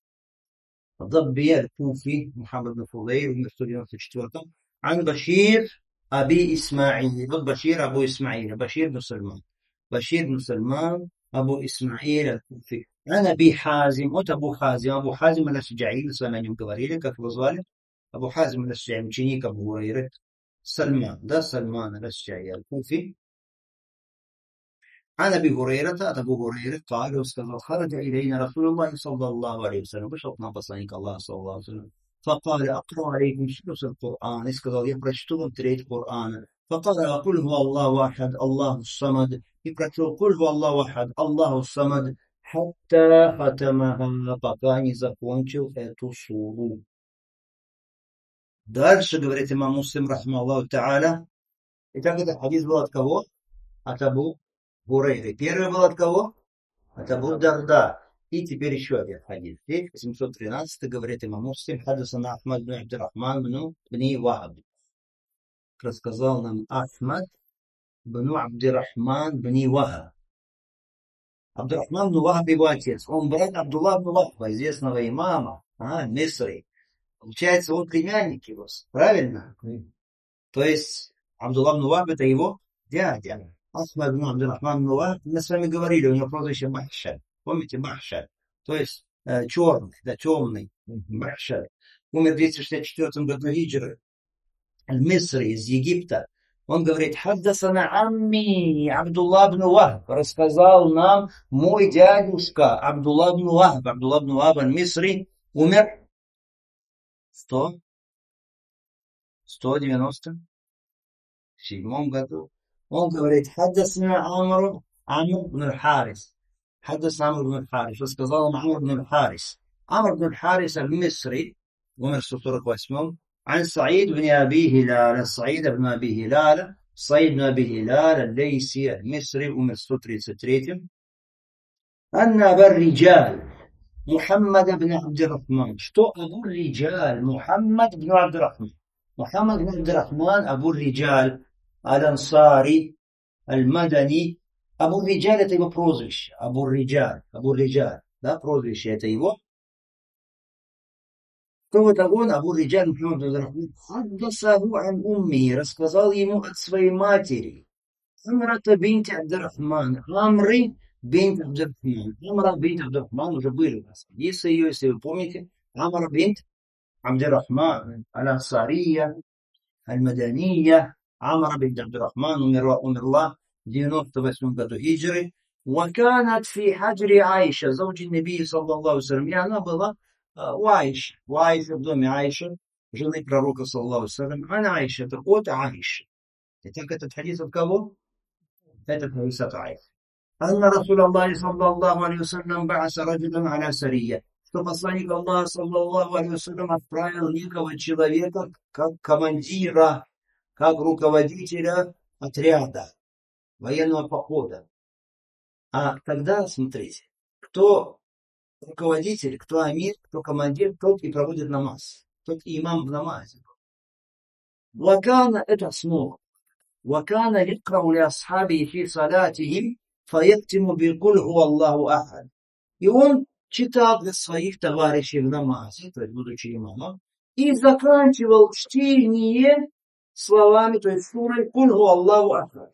ضبي الكوفي محمد بن فضيل умер в 194-м, عن بشير أبي إسماعيل. Вот Башир Абу Исмаиль, Башир бн Сальман Абу Исмаиль аль-Куфи. عن أبي حازم, вот Абу Хазим аль-Ашджаи, с вами о нем говорили, как его звали? Абу Хазим аль-Ашджаи, ученик Абу Гурайры, Сальман аль-Ашджаи аль-Куфи. عن أبي هريرة от Абу Гурайры قال, сказал, خرج إلينا رسول الله صلى الله عليه وسلم, вышел к нам посланник Аллаха صلى الله عليه وسلم, فقال أقرأ عليكم ثلث القرآن, и сказал, я прочту вам треть Корана. فقال قل هو الله أحد الله الصمد, и прочел قل هو الله أحد الله الصمد, حتى ختمها, пока не закончил эту суру. Дальше говорит имам Муслим, рахмахуллаху та'аля, итак, этот хадис был от кого? От Абу Гурайры. Первый был от кого? От Абу Дарда. И теперь еще один хадис. Здесь 813 говорит имам Муслим, хадисана Ахмад бн Абдирахман бн Вахаб. Рассказал нам Ахмад бн Абдирахман бн Вахаб. Абдирахман бн Вахаб его отец. Он брат Абдулла бн Вахаба, известного имама, Мисри. Получается, он племянник его. Правильно? То есть Абдулла ибн Вахб это его дядя. Асма ибн Абдурахман ибн Вахб, мы с вами говорили, у него прозвище Махшар. Помните Махшар? То есть черный, да, темный. Махшар. Умер в 264 году хиджры. Аль-Мисри из Египта. Он говорит: «Хаддасана амми Абдулла ибн Вахб». Рассказал нам мой дядюшка Абдулла ибн Вахб. Абдулла ибн Вахб аль-Мисри умер в 197 году. Он говорит: «Хаддасана Амр ибн аль-Харис». Хаддасана Амр ибн аль-Харис. Рассказал нам Амр ибн аль-Харис. Амр ибн аль-Харис аль-Мисри умер в 148. عن سعيد بن أبي هلال سعيد بن أبي هلال سعيد بن أبي هلال الليثي المصري عمر 133 أن أبا الرجال محمد بن عبد الرحمن. Что أبو الرجال محمد بن عبد الرحمن. محمد بن عبد الرحمن أبو الرجال الأنصاري المدني. أبو الرجال это его прозвище. أبو الرجال, да, прозвище это его. Кто это он? Абу Риджаль Мухаммад ибн Абдуррахман. Хаддасаху ан умми. Рассказал ему от своей матери. Амрата бинт Абдуррахман. Амры бинт Абдуррахман. Амра бинт Абдуррахман уже были у нас. Если ее, если вы помните, Амра бинт Абдуррахман аль-Ансария, аль-Мадания. Амра бинт Абдуррахман умерла в 98 году хиджры. وكانت في حجر عائشة زوج النبي صلى الله عليه وسلم. И она была у Аиши в доме Аиши, жены пророка, саллаллаху алейхи ва саллям. Аиша, это от Аиши. Итак, этот хадис от кого? Это хадис от Аиши. Анна Расул Аллахи, саллаллаху алейхи ва саллям, ба'аса раджулян аля сария. Что посланник Аллаха, саллаллаху алейхи ва саллям, отправил некого человека как командира, как руководителя отряда, военного похода. А тогда, смотрите, кто руководитель, кто амир, кто командир, тот и проводит намаз. Тот и имам в намазе. Вакана это основа. Вакана якрау ли асхаби фи салатихим фаяктиму би куль ху Аллаху ахад. И он читал для своих товарищей в намазе, то есть будучи имамом, и заканчивал чтение словами, то есть сурой куль ху Аллаху ахад.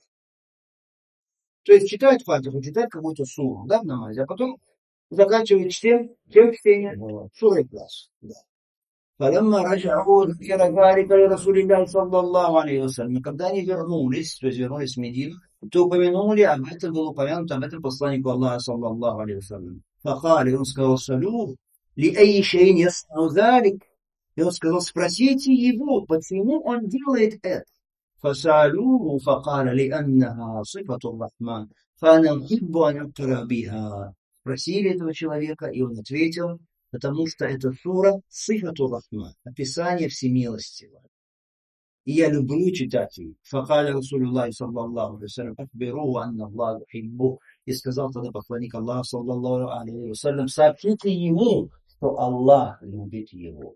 То есть читает фатиху, читает какую-то суру, да, в намазе, а потом заканчивает чтение суры класс. Да. فلما رجعوا ذكر ذلك لرسول الله صلى الله عليه وسلم. Когда они вернулись, то есть вернулись в Медину, то упомянули об этом, было упомянуто об этом посланнику Аллаха саллаллаху алейхи вассалям. فقال, он сказал: «Салю, لأي شيء يصنع ذلك». И он сказал: спросите его, почему он делает это. فسألوه فقال: لأنها صفة الرحمن فأنا أحب أن أقرأ بها. Спросили этого человека, и он ответил: потому что это сура Сифату Рахман, описание всемилостивого. И я люблю читать ее. Факаля Расулюллахи саллаллаху алейхи ва саллям: ахбиру анна Аллаху юхиббу. И сказал тогда посланник Аллаха саллаллаху алейхи ва саллям: сообщите ему, что Аллах любит его.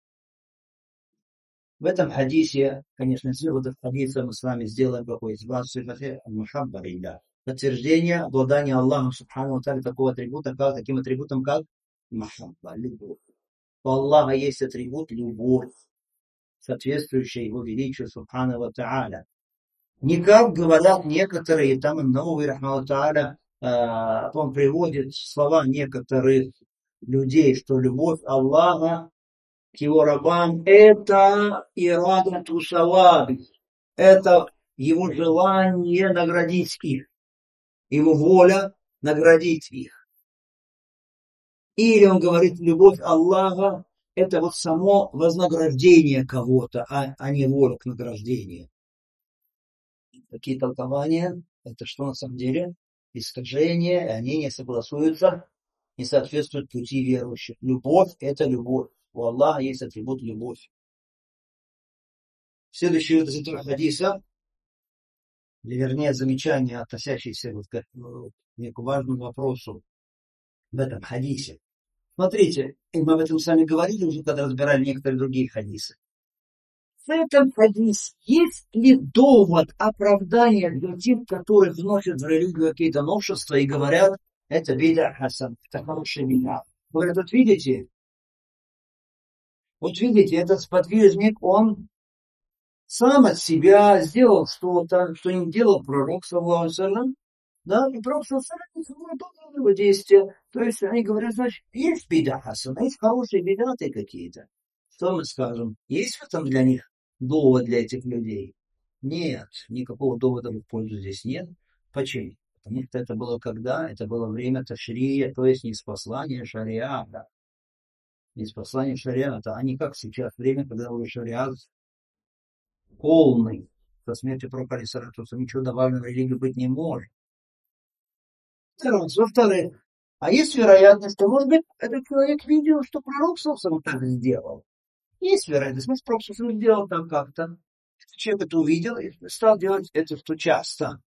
В этом хадисе, конечно, из выводов хадиса мы с вами сделаем какой из вас сифате аль-мухабба лилля. Подтверждение обладания Аллахом субхану ва тааля такого атрибута, как таким атрибутом, как махабба, любовь. У Аллаха есть атрибут любовь, соответствующая его величию субхану ва тааля. Не как говорят некоторые, там Ан-Навави рахмахуллаху тааля, он приводит слова некоторых людей, что любовь Аллаха к его рабам это ирадату саваби, это его желание наградить их, его воля наградить их. Или он говорит, любовь Аллаха это вот само вознаграждение кого-то, а не воля к награждению. Такие толкования, это что на самом деле? Искажения, и они не согласуются, не соответствуют пути верующих. Любовь это любовь. У Аллаха есть атрибут любовь. Следующий из этого хадиса, или вернее замечание, относящееся вот к некому важному вопросу в этом хадисе. Смотрите, и мы об этом с вами говорили уже, когда разбирали некоторые другие хадисы. В этом хадисе есть ли довод оправдания для тех, которые вносят в религию какие-то новшества и говорят, это бида хасан, это хорошая бида. Говорят, вот видите, этот сподвижник, он сам от себя сделал что-то, что не делал пророк, саллаллаху алейхи ва саллям, да, и пророк, саллаллаху алейхи ва саллям, подобного его действия. То есть они говорят, значит, есть бида хасана, есть хорошие бидаты какие-то. Что мы скажем? Есть в этом для них довод для этих людей? Нет, никакого довода в пользу здесь нет. Почему? Потому что это было когда? Это было время ташрия, то есть ниспослания шариата. Ниспослания шариата, а не как сейчас время, когда уже шариат полный. Со смертью пророка алейхиссалату вассалям ничего добавлено в религию быть не может. Раз. Во-вторых, а есть вероятность, что, может быть, этот человек видел, что пророк, собственно, так сделал. Есть вероятность, может, пророк, собственно, сделал там как-то. Этот человек это увидел и стал делать это, что часто.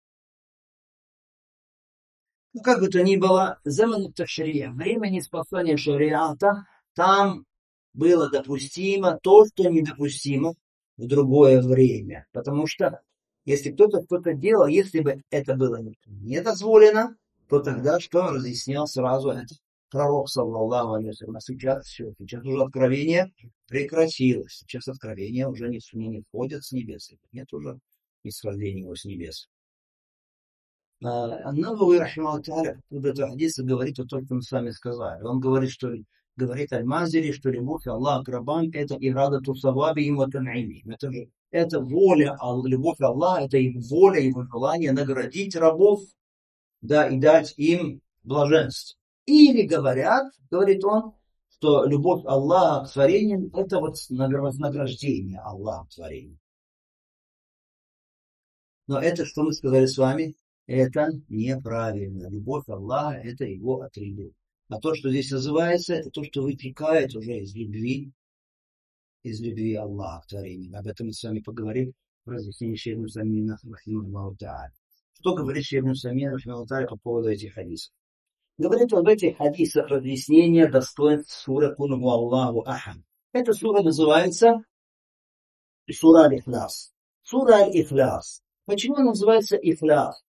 Ну, как бы то ни было, заман ташрия, время неспослания шариата, там было допустимо то, что недопустимо в другое время. Потому что если кто-то что-то делал, если бы это было не дозволено, то тогда что разъяснял сразу это пророк, саллаллаху алейхи ва саллям. А сейчас все, сейчас уже откровение прекратилось. Сейчас откровение уже не входит с небес. Нет уже исхождения его с небес. Ан-Навави, рахимахуллах тааля, в этом хадисе говорит о том, что мы с вами сказали. Он говорит, что говорит Аль-Мазири, что любовь Аллаха к рабам это ирадату саваби им ва тан'имим. Это воля, любовь Аллаха, это его воля, его желание наградить рабов, да, и дать им блаженство. Или говорят, говорит он, что любовь Аллаха к творениям это вот вознаграждение Аллаха к творениям. Но это, что мы сказали с вами, это неправильно. Любовь Аллаха – это его атрибут. А то, что здесь называется, это то, что вытекает уже из любви Аллаха к творению. Об этом мы с вами поговорим в разъяснении Шейха Самина, рахимахуллаху тааля. Что говорит Шейх Самин, рахимахуллаху тааля, по поводу этих хадисов? Говорит он в этих хадисах разъяснение достоинств суры «Куль гу Аллаху ахад». Эта сура называется сура Аль-Ихляс. Сура Аль-Ихляс. Почему она называется Ихляс?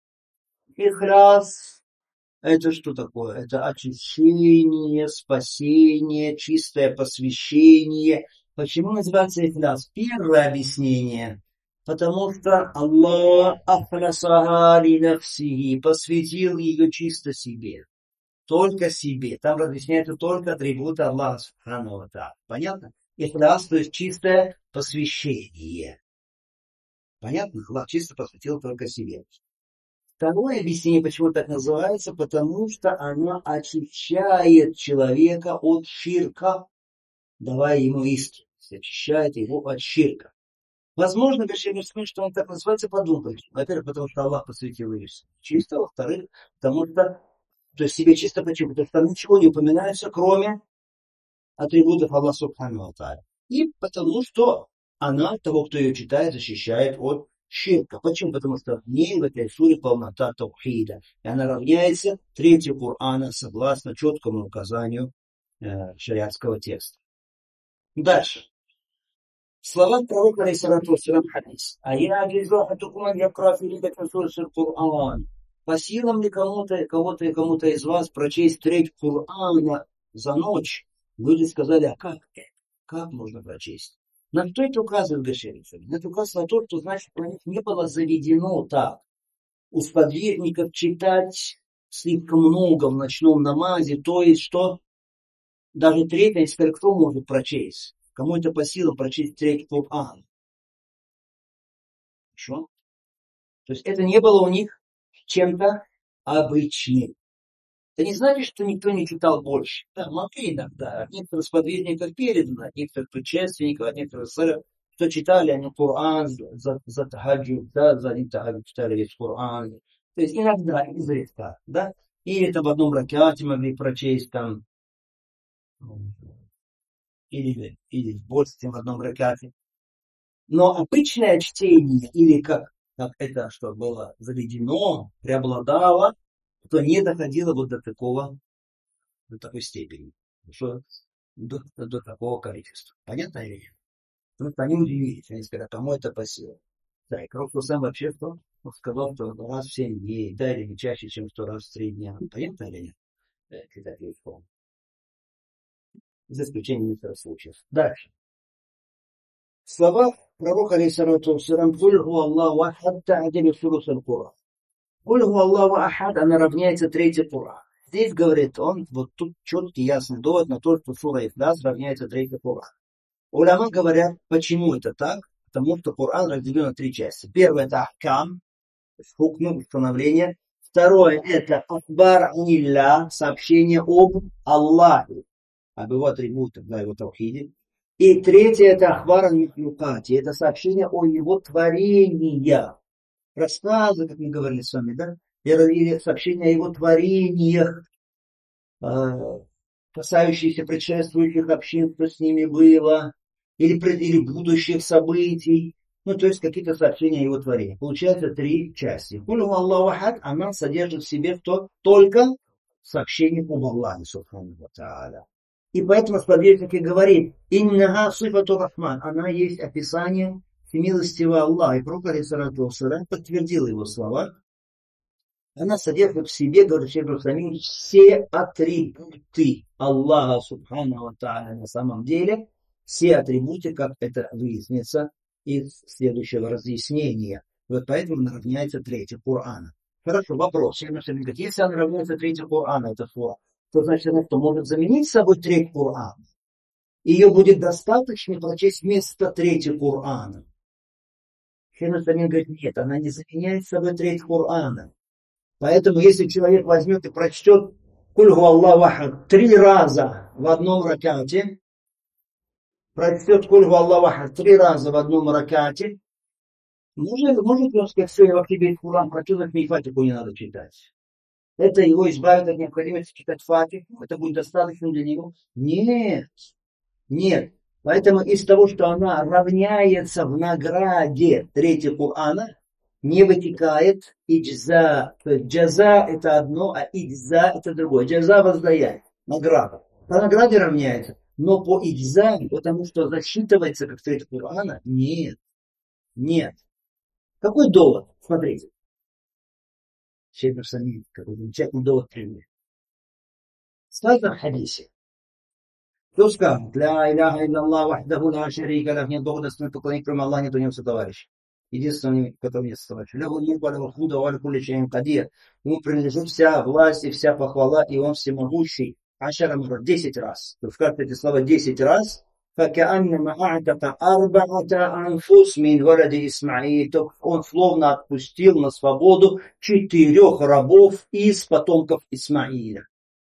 Ихляс – это что такое? Это очищение, спасение, чистое посвящение. Почему называется Ихляс? Первое объяснение. Потому что Аллах ахлясаха ли нафсихи, посвятил ее чисто себе. Только себе. Там разъясняются только атрибуты Аллаха субхану ва тааля. Понятно? Ихляс, то есть чистое посвящение. Понятно? Аллах чисто посвятил только себе. Второе объяснение, почему так называется, потому что она очищает человека от ширка, давая ему искренность, очищает его от ширка. Возможно, что он так называется, подумать. Во-первых, потому что Аллах посвятил ее чисто, во-вторых, потому что, то есть себе чисто почему? Потому что там ничего не упоминается, кроме атрибутов Аллаха субхану ва тааля. И потому что она, того, кто ее читает, защищает от ширка. Почему? Потому что в ней, в этой суре, полнота таухида. И она равняется третью Корана согласно четкому указанию шариатского текста. Дальше. Слова пророка, алейхиссалату вассалям, хадис. А я аджизу ахадукум якра фи лейляти сулсил Кур'ан. По силам ли кому-то из вас прочесть треть Корана за ночь? Люди сказали, а как это? Как можно прочесть? На что это указывает Гашерицами? Это указывает на то, что, значит, у них не было заведено так. У сподвижников читать слишком много в ночном намазе, то есть, что даже третья, если кто может прочесть? Кому это по силам прочесть треть Коран? Хорошо? То есть это не было у них чем-то обычным. Это не значит, что никто не читал больше. Да, могли иногда. От некоторых сподвижников передано, от некоторых предшественников, от некоторых сэров, кто читали они Коран за тахаджуд, да, за один тахаджуд читали весь Коран. То есть иногда, изредка, да. Или это в одном ракате могли прочесть там, или больше, чем в одном ракате. Но обычное чтение, или как это, что было заведено, преобладало, то не доходило вот до такой степени, что до такого количества. Понятно или нет? Потому что они удивились, они сказали, кому это по силам. Да, и Пророк сам вообще что? Он сказал, что раз в 7 дней, да, или не чаще, чем 100 раз в 3 дня. Понятно или нет? За исключением некоторых случаев. Дальше. Слова пророка, алейхиссалату вассалям, «Куль ху Аллаху ахад та'дилю сулус аль-Кур'ан». «Куль ху Аллаху ахад», она равняется третий Кур'ан. Здесь, говорит он, вот тут четкий ясный довод на то, что сура Ихляс равняется третий Кур'ан. Уляма говорят, почему это так? Потому что Кур'ан разделен на три части. Первое — это ахкам, хукм, установление. Второе — это ахбар анилля, сообщение об Аллахе, об его атрибутах, да, его тавхиде. И третье — это ахбар ан-михлюкати, это сообщение о его творениях. Рассказы, как мы говорили с вами, да? Или сообщение о его творениях, касающиеся предшествующих общин, что с ними было, или будущих событий. Ну, то есть какие-то сообщения о его творении. Получается три части. Куль Аллаху ахад, она содержит в себе только сообщение об Аллахе, субхану ва тааля. И поэтому сподвижник и говорит, иннага сифату рахман, она есть описание всемилостивого Аллаха. И пророк, алейхиссалату вассалям, подтвердил его слова. Она содержит в себе, говорит Шейх Русамин, все атрибуты Аллаха субхану ва тааля на самом деле, все атрибуты, как это выяснится из следующего разъяснения. Вот поэтому она равняется третий Корана. Хорошо, вопрос. Шейх Русамин говорит, если она равняется третий Корана, это сура, то значит она что, может заменить собой третий Коран? Ее будет достаточно прочесть вместо третьего Корана. Шейх Русамин говорит, нет, она не заменяет собой третий Корана. Поэтому, если человек возьмет и прочтет «Куль ху Аллаху ахад» 3 раза в одном ракате, прочтет «Куль ху Аллаху ахад» 3 раза в одном ракате, может он сказать, все, я вообще весь Куран прочел, так мне и Фатиху не надо читать. Это его избавит от необходимости читать Фатиху, это будет достаточно для него? Нет, нет. Поэтому из того, что она равняется в награде третьего Курана, не вытекает иджза. То есть джаза это одно, а иджза это другое. Джаза воздаяние, награда. По награде равняется. Но по иджза, потому что засчитывается как третий Курана, нет. Нет. Какой довод? Смотрите. Шейх Русамин, какой замечательный довод привели. Сказано в хадисе. Кто скажет, ля иляха илlallah вахдаху ла шарика лах, нет Бога достойного поклонения, кроме Аллаха, нет у него сотоварища. Единственный, который нет сотоварища. Лягу мульку аля худа валя кулли шайин кадир. Ему принадлежит вся власть и вся похвала, и он всемогущий. Ашара мурат 10 раз. То есть как эти слова 10 раз. فَكَأَنَّمَا أَعْتَقَ أَرْبَعَةَ أَنْفُسٍ مِنْ وَلَدِ إِسْمَعِيلَ. То он словно отпустил на свободу 4 рабов из потомков Исмаиля.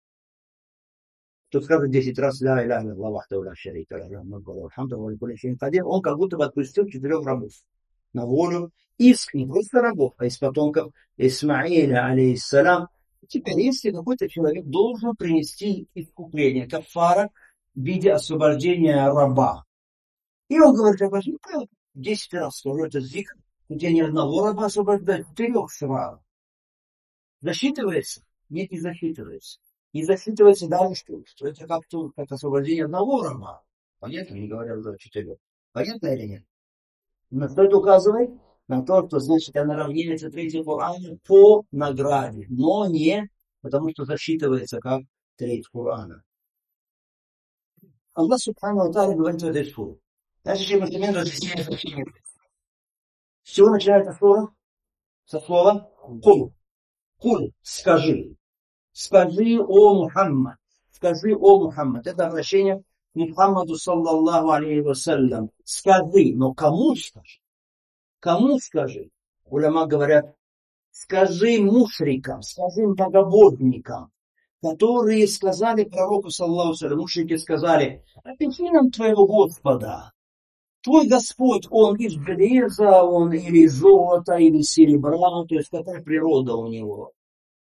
Тут скажет 10 раз ля иляха илlallah вахдаху ла шарика лах, он как будто бы отпустил 4 рабов на волю из, не просто рабов, а из потомков Исмаиля, алейхиссалям. Теперь, если какой-то человек должен принести искупление, кафара, в виде освобождения раба, и он говорит, я возьму-ка 10 раз скажу этот зикр, где ни одного раба освобождать, 4 сразу. Засчитывается? Нет, не засчитывается. Не засчитывается даже, что это как освобождение одного раба. Понятно? Не говоря уже о 4. Понятно или нет? На что это указывает? На то, что значит она равняется третьему Корану по награде, но не потому, что засчитывается как третий Корана. Аллах Субхану ва Тааля говорит в этой суре. Дальше Шейх Мусламин разъясняет сообщение. С чего начинается сура? Со слова «Куль». «Куль» — скажи. Скажи, о Мухаммад. Скажи, о Мухаммад. Это обращение к Мухаммаду, саллаллаху алейхи вассалям. Скажи, но кому скажи? Кому скажи? Уляма говорят, скажи мушрикам, скажи многобожникам, которые сказали пророку, саллаллаху алейхи вассалям, мушрики сказали, опиши нам твоего Господа. Твой Господь, он из железа, он или из золота, или из серебра, то есть какая природа у него.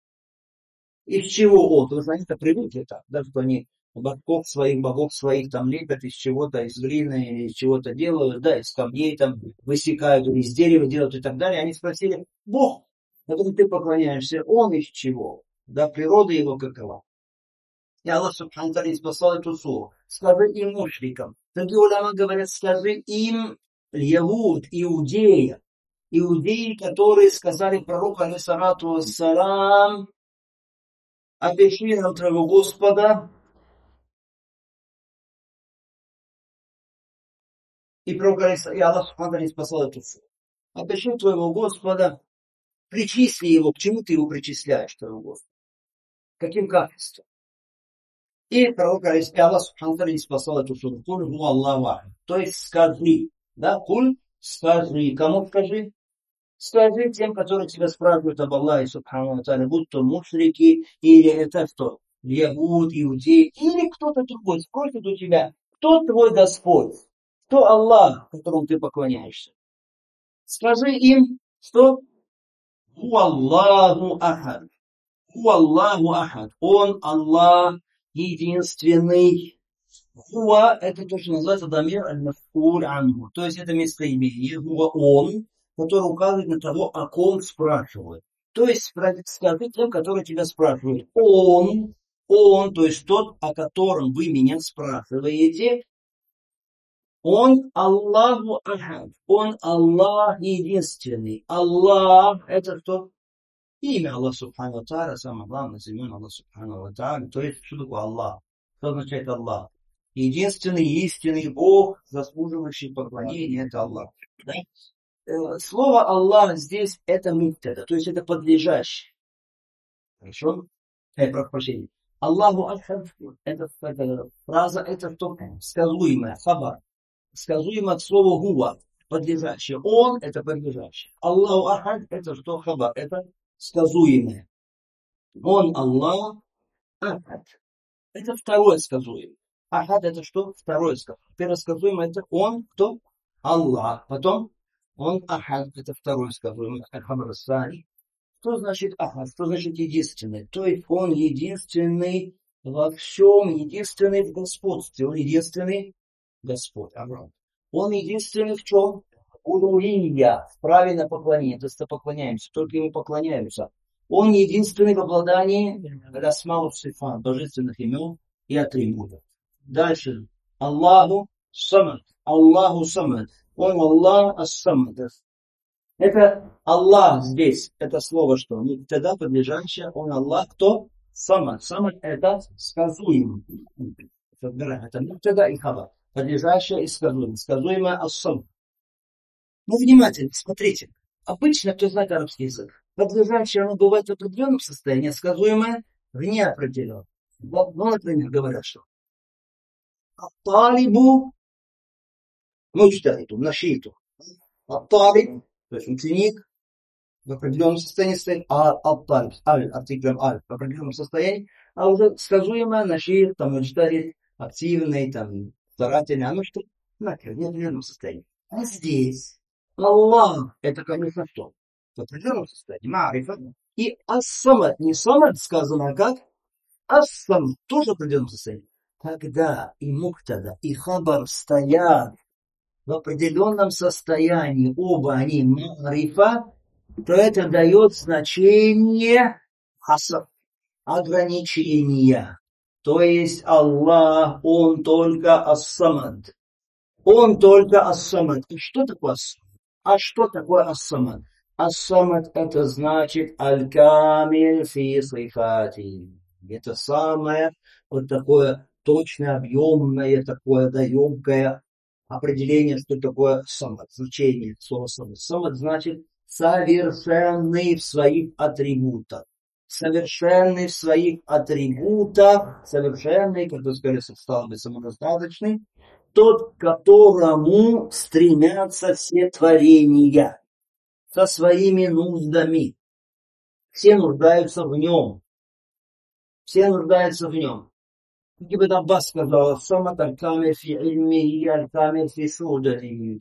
Из чего он? Вы знаете, привыкли так, да, что они богов своих там лепят из чего-то, из глины или из чего-то делают, да, из камней там высекают, или из дерева делают и так далее. Они спросили, Бог, которому ты поклоняешься, он из чего? Да, природа его какова? И Аллах Субхану Тааля спасал эту суру. Скажи им мушрикам. Другие уляма говорят, скажи им Явуд, иудеи, которые сказали пророку, алейхиссалату вассалам, опиши нам твоего Господа И Аллах Субхану не спасал эту душу. Опиши твоего Господа, причисли его, к чему ты его причисляешь, твоего Господа? Каким качеством? И пророк Аллах Субхану не спасал эту душу. Куль гу Аллаху. То есть скажи. Да, куль, скажи. Кому скажи? Скажи тем, которые тебя спрашивают об Аллахе, Субхану ва Тааля, будь то мушрики, или это что? Ягуд, иудеи, или кто-то другой спросит у тебя, кто твой Господь? Кто Аллах, которому ты поклоняешься? Скажи им, что Ху Аллаху Ахад. Ху Аллаху Ахад. Он Аллах единственный. Хуа – это то, что называется дамир аль-маф'уль анху. То есть это местоимение. Хуа – он, который указывает на того, о ком спрашивают. То есть скажи тем, которые тебя спрашивают. Он, то есть тот, о котором вы меня спрашиваете, он Аллаху Ахад. Он Аллах единственный. Аллах – это кто? Имя Аллах Субхану ва Тааля, самое главное, имен Аллах Субхану ва Тааля. То есть, что такое Аллах? Что означает Аллах? Единственный истинный Бог, заслуживающий поклонения, это Аллах. Да? Слово Аллах здесь это муктада, то есть это подлежащий. Хорошо? Прошу прощения. Аллаху Ахад, это фраза, это что? Сказуемое, хабар. Сказуемо от слова гуа, подлежащее. Он это подлежащее. Аллаху Ахад, это что? Хабар, это сказуемое. Он Аллах Ахад. Это второе сказуемое. Ахад это что? Второе сказуемое. Первое сказуемое это он, кто? Аллах. Потом он Ахад, это второе сказуемое. Аль-Хамрасани. Что значит Ахад? Что значит единственный? То есть он единственный во всем, единственный в господстве. Он единственный Господь. Он единственный в чем? Улулия, в правильном поклонении. То есть поклоняемся, только ему поклоняемся. Он единственный в обладании расмалов сифат, божественных имен и атрибутов. Дальше. Аллаху самад. Аллаху самад. Он Аллах ас-самад. Это Аллах здесь. Это слово что? Тогда подлежащее. Он Аллах кто? Самад. Самад это сказуемый. Это тогда и хабар. Подлежащее и сказуемое. Сказуемое ас-самад. Ну, внимательно, смотрите. Обычно, кто знает арабский язык, подлежащее оно бывает в определенном состоянии, а сказуемое в неопределенном. Ну, например, говорят, что Ат-талибу муджтахиду, нашиту. Ат-талиб, то есть ученик, в определенном состоянии стоит, а ат-талиб, артиклем аль, в определенном состоянии, а уже сказуемое нашит, там, муджтахид, активный, там, старательный, оно что? В неопределенном состоянии. А здесь Аллах, это, конечно, что? В определенном состоянии, маарифа. И ас-самад, не самад сказано, а как? Ас-самад, тоже в определенном состоянии. Когда и муктада, и хабар стоят в определенном состоянии, оба они маарифа, то это дает значение хасар, ограничения. То есть Аллах, Он только ас-самад. Он только ас-самад. И что такое ас-самад? А что такое ас-самад? Ас-самад это значит аль-камиль фи сифати. Это самое вот такое точное, объемное, такое емкое определение, что такое самад. Значение слова самад. Самад значит совершенный в своих атрибутах. Совершенный в своих атрибутах. Совершенный, как вы сказали, стал быть самодостаточный. Тот, к которому стремятся все творения со своими нуждами. Все нуждаются в нем. Все нуждаются в нем. Ибн Аббас сказал, «Самат аль-камир фи ильмихи, аль-камир фи судахи».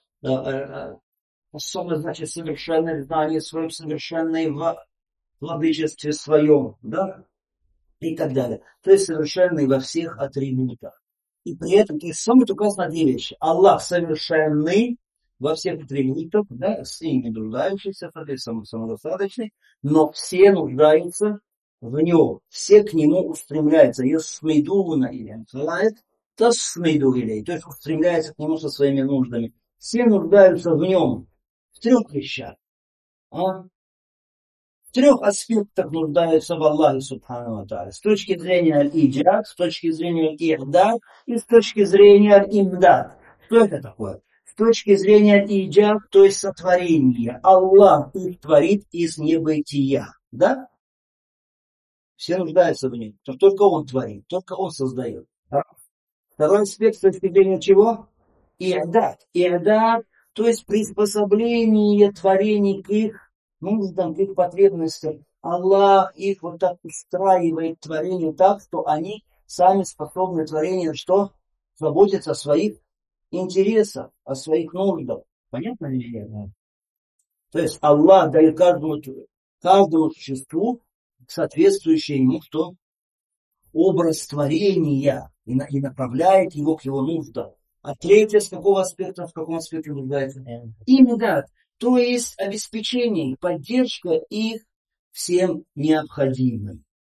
Самат значит совершенное знание своем, совершенное в владычестве своем, да? И так далее. То есть совершенный во всех атрибутах. И при этом, то есть самое указано две вещи. Аллах совершенный во всех атрибутах, да, все не нуждающиеся, самодостаточный, но все нуждаются в нем. Все к нему устремляются. Ясмидуна или тасмиду или, то есть устремляются к нему со своими нуждами. Все нуждаются в нем. В трех вещах. В трех аспектах нуждаются в Аллахе Субхану ва Тааля. С точки зрения аль-иджад, с точки зрения аль-ихдад и с точки зрения аль-имдад. Что это такое? С точки зрения иджаб, то есть сотворения. Аллах их творит из небытия. Да? Все нуждаются в нем. Только он творит, только он создает. Второй аспект с точки зрения чего? И'дад. И'дад, то есть приспособление творений к их нуждам, к их потребностям. Аллах их вот так устраивает творение так, что они сами способны творение что? Заботиться о своих интересах, о своих нуждах. Понятно ли нет? То есть Аллах дает каждому существу соответствующий ему что? Образ творения и направляет его к его нуждам. А третье, с какого аспекта, в каком аспекте нуждается? Именно, то есть обеспечение, поддержка их всем необходимым.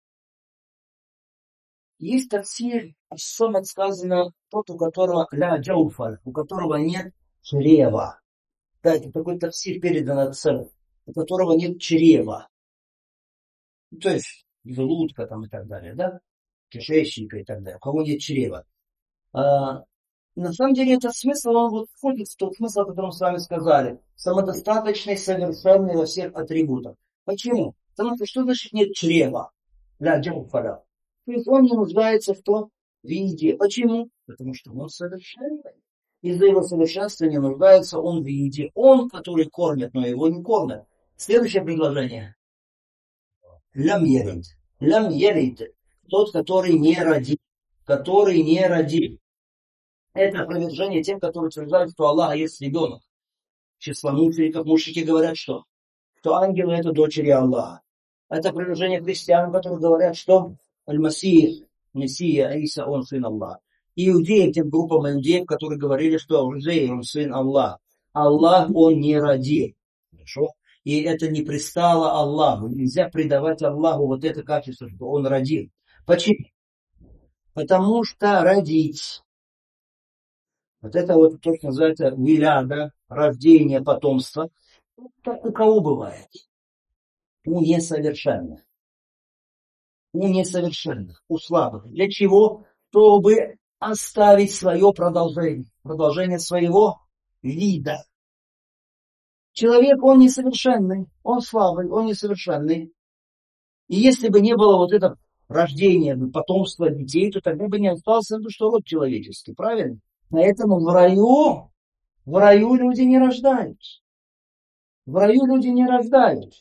Есть тафсир, особо сказано, тот, у которого ля джауфа, у которого нет чрева. Да, это такой тафсир передан от царя, у которого нет чрева. То есть желудка там и так далее, да? Кишечника и так далее, у кого нет чрева. На самом деле этот смысл, он вот входит в тот смысл, о котором с вами сказали. Самодостаточный, совершенный во всех атрибутах. Почему? Потому что значит нет чрева? Ля джауфара. То есть он не нуждается в том виде. Почему? Потому что он совершенный. Из-за его совершенства не нуждается он в виде. Он, который кормит, но его не кормят. Следующее предложение. Лям ярид. Лям ярид. Тот, который не родил. Который не родил. Это опровержение тем, которые утверждают, что Аллаха есть ребенок. Числа мушриков, мушрики говорят, что ангелы это дочери Аллаха. Это опровержение христиан, которые говорят, что Аль-Масих, Мессия, Иса, он сын Аллаха. Иудеи, тем группам иудеев, которые говорили, что Узейр, он сын Аллаха. Аллах, он не родил. Хорошо? И это не пристало Аллаху. Нельзя придавать Аллаху вот это качество, что он родил. Почему? Потому что родить. Вот это вот то, что называется виляда, рождение потомства. Так у кого бывает? У несовершенных. У несовершенных, у слабых. Для чего? Чтобы оставить свое продолжение. Продолжение своего вида. Человек, он несовершенный, он слабый, он несовершенный. И если бы не было вот этого рождения, потомства детей, то тогда бы не остался что род человеческий, правильно? Поэтому в раю люди не рождаются. В раю люди не рождаются.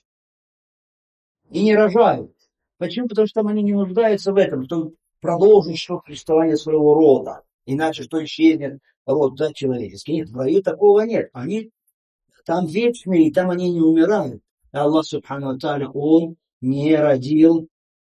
И не рожают. Почему? Потому что там они не нуждаются в этом, чтобы продолжить существование своего рода. Иначе что исчезнет род человеческий? Нет, в раю такого нет. Они там вечные, и там они не умирают. Аллах Субхану ва Тааля, он не родил,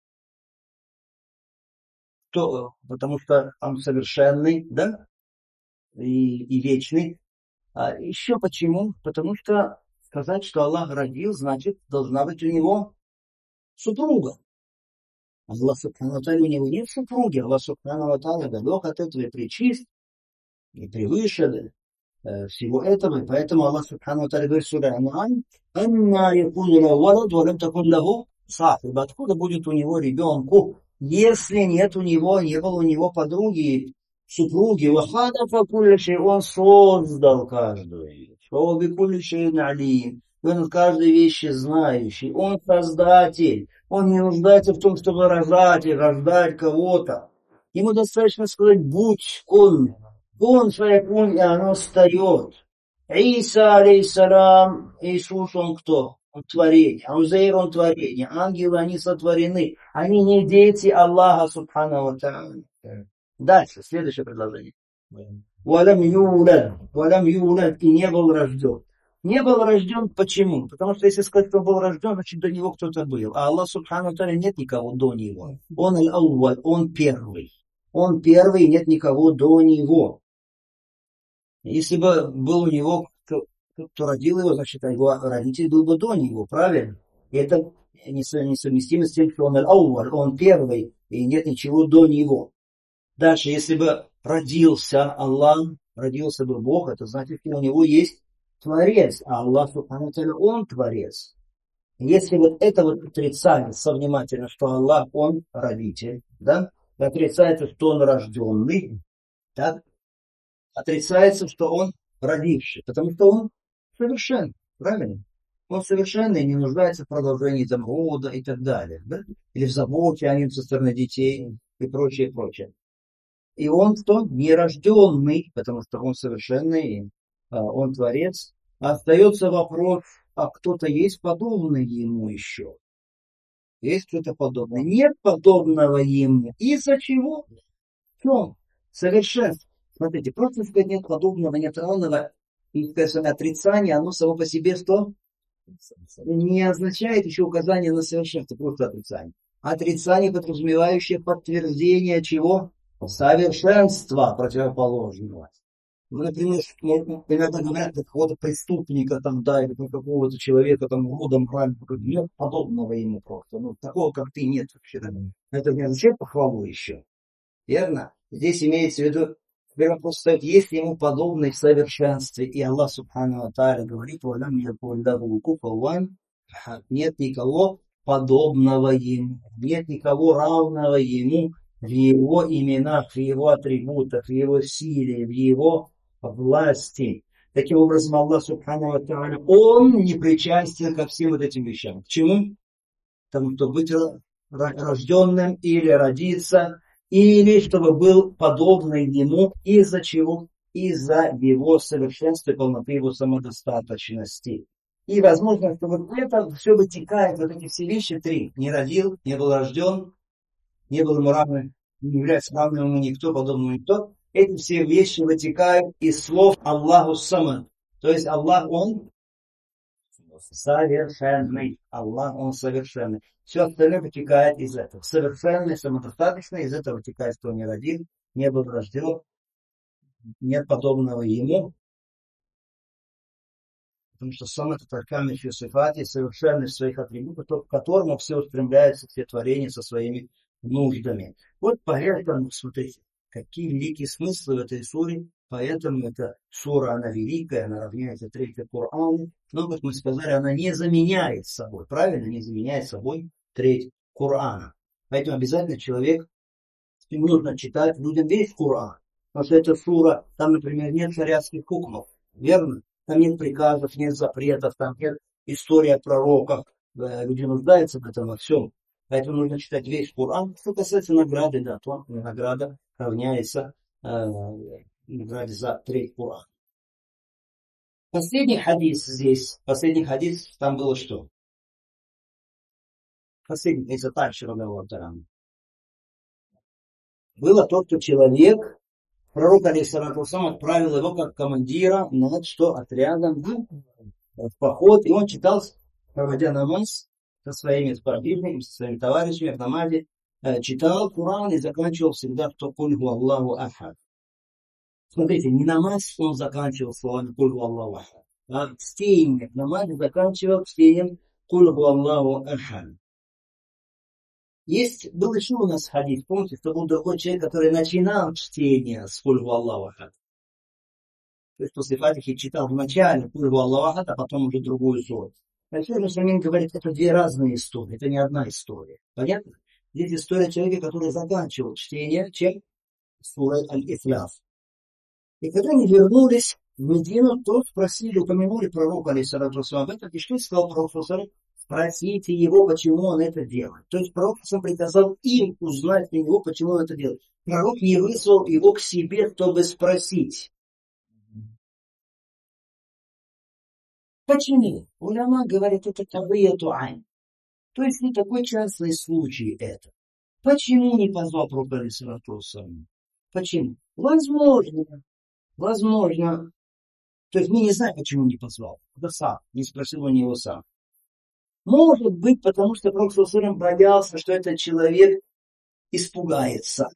потому что он совершенный, да, и вечный. А еще почему? Потому что сказать, что Аллах родил, значит, должна быть у него супруга. Аллах Субхану ва Тааля, у него нет супруги. Аллах Субхану ва Тааля далек от этого и пречист, и превыше всего этого. И поэтому Аллах Субхану ва Тааля говорит в суре Ан'ам: «Анна якуну лаху валад ва лам такун лаху сахиб». Откуда будет у него ребенку, если не было у него подруги, супруги? Ва хадафа кулля шей, он создал каждую вещь. Ва би кулли шейин алим. Он каждой вещи знающий. Он создатель. Он не нуждается в том, чтобы рождать кого-то. Ему достаточно сказать: будь, кун фаякун, и оно встает. Иса, алейхиссалям, Иисус, он кто? Он творение. Узейр, он творение. Ангелы, они сотворены. Они не дети Аллаха Субхану ва Тааля. Дальше, следующее предложение. Валям юлад, и не был рожден. Не был рожден почему? Потому что если сказать, кто был рожден, значит до него кто-то был. А Аллах Субхану ва Тааля нет никого до него. Он аль-ауваль, он первый. Он первый, нет никого до него. Если бы был у него кто родил его, значит, его родитель был бы до него, правильно? И это несовместимо с тем, что он аль-ауваль, он первый, и нет ничего до него. Дальше, если бы родился Аллах, родился бы Бог, это значит, что у него есть Творец, а Аллах Субхану ва Тааля, он Творец. Если вот это вот отрицается внимательно, что Аллах, он родитель, да, отрицается, что он рожденный, так, отрицается, что он родивший, потому что он совершенный, правильно? Он совершенный и не нуждается в продолжении там, рода и так далее, да? Или в заботе о нем со стороны детей и прочее, прочее. И он кто? Нерожденный, потому что он совершенный, он творец. Остается вопрос, а кто-то есть подобный ему еще? Есть кто-то подобный? Нет подобного ему. Из-за чего? В чем? Совершенство. Смотрите, просто сказать нет подобного, нет равного, и сказать отрицание, оно само по себе что? Не означает еще указание на совершенство, просто отрицание. Отрицание, подразумевающее подтверждение чего? Совершенства противоположного. Например, иногда говорят про какого-то преступника там, да, или про какого-то человека там родом правильно, нет подобного ему просто. Ну, такого, как ты, нет вообще. Да. Это не означает похвалу еще. Верно? Здесь имеется в виду, теперь вопрос стоит, есть ли ему подобный в совершенстве. И Аллах Субхану Ва Тааля говорит, «Валям якун лаху куфуан ахад». Нет никого подобного ему, нет никого равного ему в его именах, в его атрибутах, в его силе, в его власти. Таким образом, Аллах Субхану Ва Тааля, он не причастен ко всем вот этим вещам. К чему? Потому что быть рожденным или родиться, или чтобы был подобный ему, из-за чего? Из-за его совершенства и полноты его самодостаточности. И возможно, что вот это все вытекает, вот эти все вещи три. Не родил, не был рожден, не был ему равным, не является равным ему никто, подобному никто. Эти все вещи вытекают из слов Аллаху Самад. То есть Аллах, он совершенный. Аллах, он совершенный. Все остальное вытекает из этого. Совершенный, самодостаточный, из этого вытекает, что он не родил, не был рожден, нет подобного ему. Потому что сам этот аркамиль фисифати, совершенный в своих атрибутах, к которому все устремляются, все творения со своими нуждами. Вот поэтому, смотрите, какие великие смыслы в этой суре. Поэтому эта сура, она великая, она равняется третьей Корану. Но, как мы сказали, она не заменяет собой, правильно, не заменяет собой треть Корана. Поэтому обязательно человек, ему нужно читать людям весь Коран. Потому что эта сура, там, например, нет шариатских хукмов, верно? Там нет приказов, нет запретов, там нет истории о пророках. Люди нуждаются в этом во всем. Поэтому нужно читать весь Коран. Что касается награды, да, то награда равняется награде за треть Корана. Последний хадис здесь, там было что? Последний, это дальше разговор. Было то, что человек, пророк алейхиссалату вассалам, отправил его как командира над что отрядом в поход, и он читал, проводя намаз со своими сподвижниками, со своими товарищами в намазе, читал Коран и заканчивал всегда что «Куль ху Аллаху ахад». Смотрите, не намаз он заканчивал словами «Куль ху Аллаху ахад», а чтение в намазе заканчивал чтением «Куль ху Аллаху ахад». Был еще у нас хадис, помните, что был другой человек, который начинал чтение с «Куль ху Аллаху ахад». То есть после Фатихи читал вначале «Куль ху Аллаху ахад», а потом уже другую суру. Аль-Хир Мусамин говорит, это две разные истории, это не одна история. Понятно? Здесь история человека, который заканчивал чтение, чем сурой Аль-Ихляс. И когда они вернулись в Медину, то спросили, упомянули пророка, алейхиссалату вассалам, об этом, и что сказал пророк, спросите его, почему он это делает. То есть пророк приказал им узнать у него, почему он это делает. Пророк не вызвал его к себе, чтобы спросить. Почему? Уляма говорит, это табияту айн. То есть не такой частный случай это. Почему не позвал пророк, алейхиссалату вассалам? Почему? Возможно. То есть мы не знаем, почему не позвал. Это сам. Не спросил у него сам. Может быть, потому что пророк саллаллаху боялся, что этот человек испугается.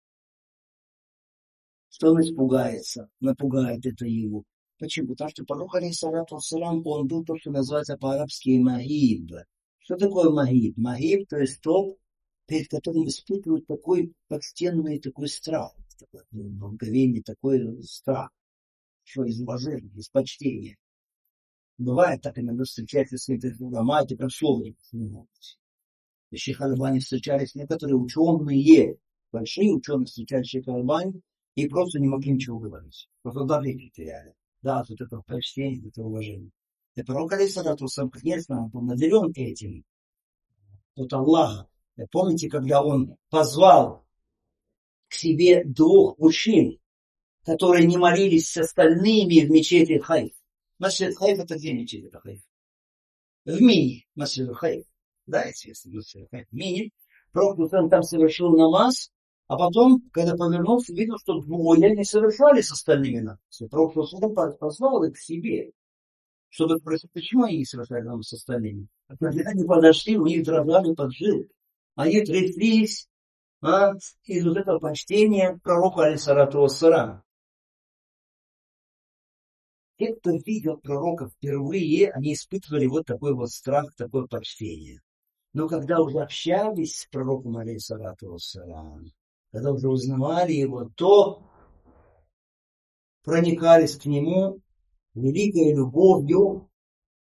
Что он испугается, напугает это его. Почему? Потому что пророк, алейхиссалату вассалам, он был то, что называется по-арабски магиб. Что такое магиб? Магиб, то есть тот, перед которым испытывают такой почтенный такой страх. Такой благоговейный такой страх. Что из уважения, из почтения. Бывает так, иногда встречаются с этой улама, это прям слово не понимаете. Шейх Аль-Альбани встречались некоторые ученые, большие ученые встречались с Шейх Аль-Альбани и просто не могли ничего говорить. Просто доверие теряли. да, вот это почтение, это уважение. И пророк, алейхиссалату вассалам, конечно, был наделен этим от Аллаха. Помните, когда он позвал к себе двух мужчин, которые не молились с остальными в мечети Хайф. Масджид Хайф — это где мечеть? Это Хайф? В Мине. Масджид Хайф. Да, известно, Масджид Хайф. В Мине. Пророк там совершил намаз, а потом, когда повернулся, видел, что двое не совершали с остальными намаз. Пророк позвал их к себе, чтобы спросить, почему они не совершали намаз с остальными. А когда они подошли, у них дрожали поджилки. Они тряслись из вот этого почтения к пророку, алейхиссалату вассалам. Те, кто видел пророка впервые, они испытывали вот такой вот страх, такое почтение. Но когда уже общались с пророком, алейхиссалату вассалам, когда уже узнавали его, то проникались к нему великой любовью,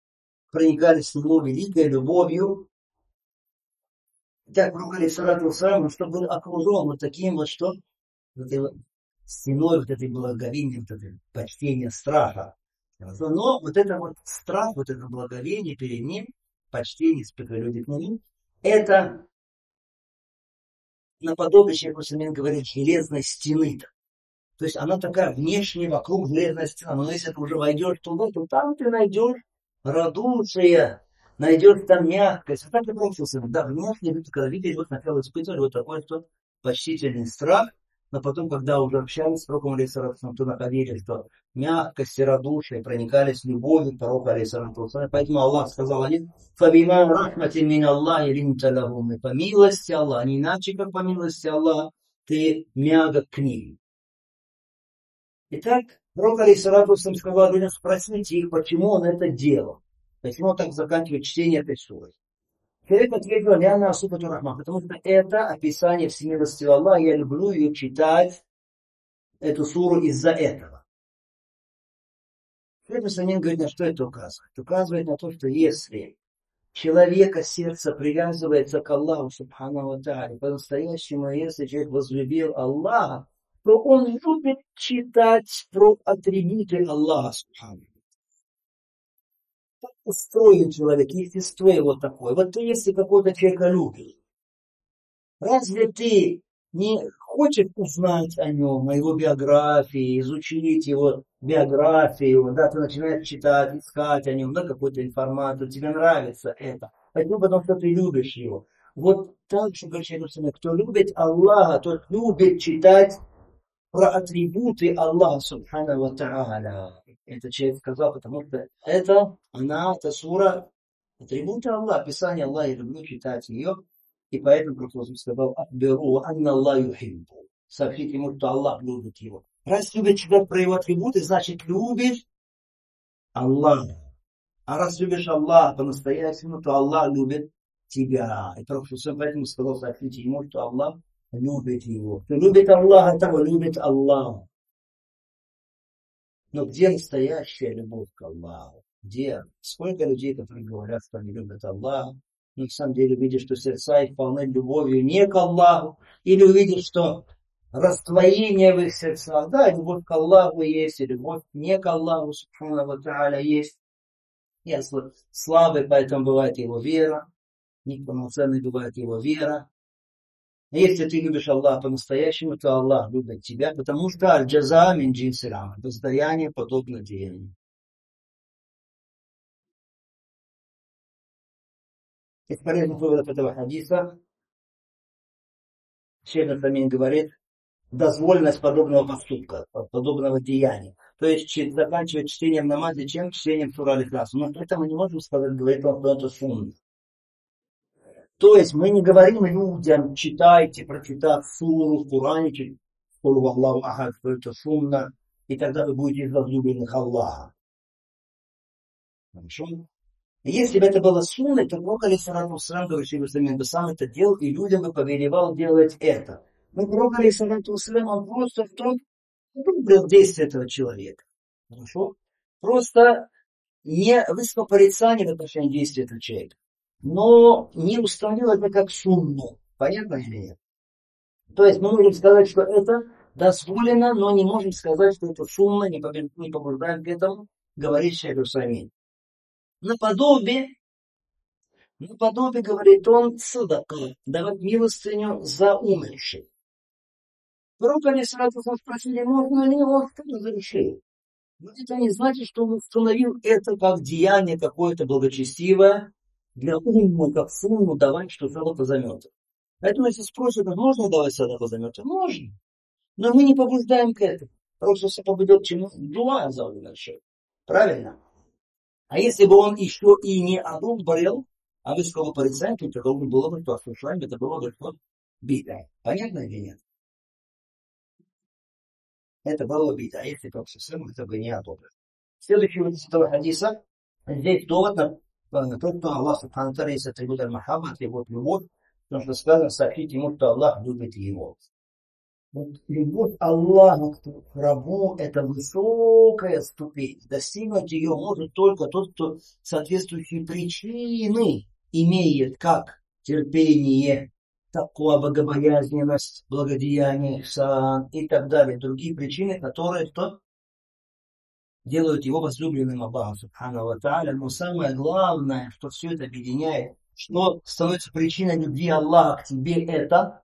Так, пророк, алейхиссалату вассалам, чтобы был окружен вот таким вот, что вот этой вот стеной, вот этой благовения, вот этой почтения, страха. Но вот это вот страх, вот это благовение перед ним, почтение, испытывая люди к нему, это наподобие, Шейх Усаймин говорит, железной стены. То есть она такая внешне вокруг железной стены. Но если ты уже войдешь туда, то там ты найдешь радушие, найдешь там мягкость. Вот так и получился. Да, внешне люди, когда видели, вот сначала испытывали вот такой вот почтительный страх, но потом, когда уже общались с пророком, алейхиссалату вассалам, то находили, что мягкость и радушие проникались любовью к пророку, алейхиссалату вассалам. Поэтому Аллах сказал о них: «Фабима рахматин мин Аллахи линта лахум». И по милости Аллаха, не иначе, как по милости Аллаха, ты мягок к ним. Итак, пророк, алейхиссалату вассалам, сказал людям: спросите их, почему он это делал. Почему он так заканчивает чтение этой суры. Человек ответил: «Ляна асубату рахман», потому что это описание всемилости Аллаха, я люблю ее читать, эту суру, из-за этого. Шейх Усаймин говорит, на что это указывает? Указывает на то, что если человека сердце привязывается к Аллаху, субхану ва тааля, по-настоящему, если человек возлюбил Аллаха, то он любит читать про атрибуты Аллаха, субхану. Так устроен человек, естество его такое. Вот ты, если какого-то человека любишь, разве ты не хочешь узнать о нем, о его биографии, изучить его биографию, да, ты начинаешь читать, искать о нем, да, какую-то информацию, тебе нравится это. Почему? Потому что ты любишь его. Вот так же, кто любит Аллаха, тот любит читать про атрибуты Аллаха, субхану ва тааля. Это человек сказал, потому что эта сура, атрибуты Аллаха, описание Аллаха, я люблю читать ее. И поэтому Пророк сказал: «Ахбиру анна Аллах юхиббу». Сообщите ему, что Аллах любит его. Раз любишь читать про его атрибуты, значит любишь Аллаха. А раз любишь Аллаха по-настоящему, то Аллах любит тебя. И Пророк поэтому сказал: сообщите ему, что Аллах любит его. Кто любит Аллаха, того любит Аллах. Но где настоящая любовь к Аллаху? Где? Сколько людей, которые говорят, что они любят Аллаха, но на самом деле видишь, что сердца их полны любовью не к Аллаху, или увидишь, что раздвоение в их сердцах, да, любовь к Аллаху есть, и любовь не к Аллаху, субхану ва тааля, есть. Я слабый, поэтому бывает его вера, неполноценной бывает его вера. Если ты любишь Аллаха по-настоящему, то Аллах любит тебя, потому что аль-джаза мин джинси рамаль, воздаяние подобно деянию. Из полезных выводов этого хадиса Шейх Усаймин говорит: дозволенность подобного поступка, подобного деяния. То есть заканчивать чтением намаза, чем чтением сура Аль-Ихлас. Но это мы не можем сказать, говорить вам, что это сунна. То есть мы не говорим людям: читайте, прочитав суру в Коране, что это сунна, и тогда вы будете из возлюбленных Аллаха. Хорошо? Если бы это было сунной, то Пророк, алейхиссалату вассалам, говорит, Шейх Усаймин, бы сам это делал, и людям бы повелевал делать это. Но Пророк, алейхиссалату вассалам, он просто в том одобрил действие этого человека. Хорошо? Просто не высказал порицание в отношении действия этого человека, но не установил это как сунну. Понятно или нет? То есть мы можем сказать, что это дозволено, но не можем сказать, что это шумно, не побуждаем к этому, говорит шейх Усаймин. Наподобие, говорит он, садака, давать милостыню за умерших. Пророк алейхиссалату спросили, можно ли, он разрешил. Но это не значит, что он установил это как деяние какое-то благочестивое для умма, как сумму давать, что садака заметы. Поэтому, если спросят, можно давать садака заметы? Можно. Но мы не побуждаем к этому. Просто побудет к чему? Дуа за умерших. Правильно? А если бы он еще и не одобрил, а вы сказали порицать, то должно было бы, что осушаем, это было бы что? Бида. Понятно или нет? Это было бида. Если только сам, это бы не одобрил. Следующий вот из этого хадиса. Здесь довод на то, что Аллах Субхану Тааля есть атрибут аль-Махабба, атрибут любовь, потому что сказано, сообщить ему, что Аллах любит его. Вот любовь Аллаха к рабу – это высокая ступень. Достигнуть ее может только тот, кто соответствующие причины имеет, как терпение, таква, богобоязненность, благодеяние, ihсан и так далее. Другие причины, которые что? Делают его возлюбленным Аллахом Субхану ва Тааля. Но самое главное, что все это объединяет, что становится причиной любви Аллаха к тебе, это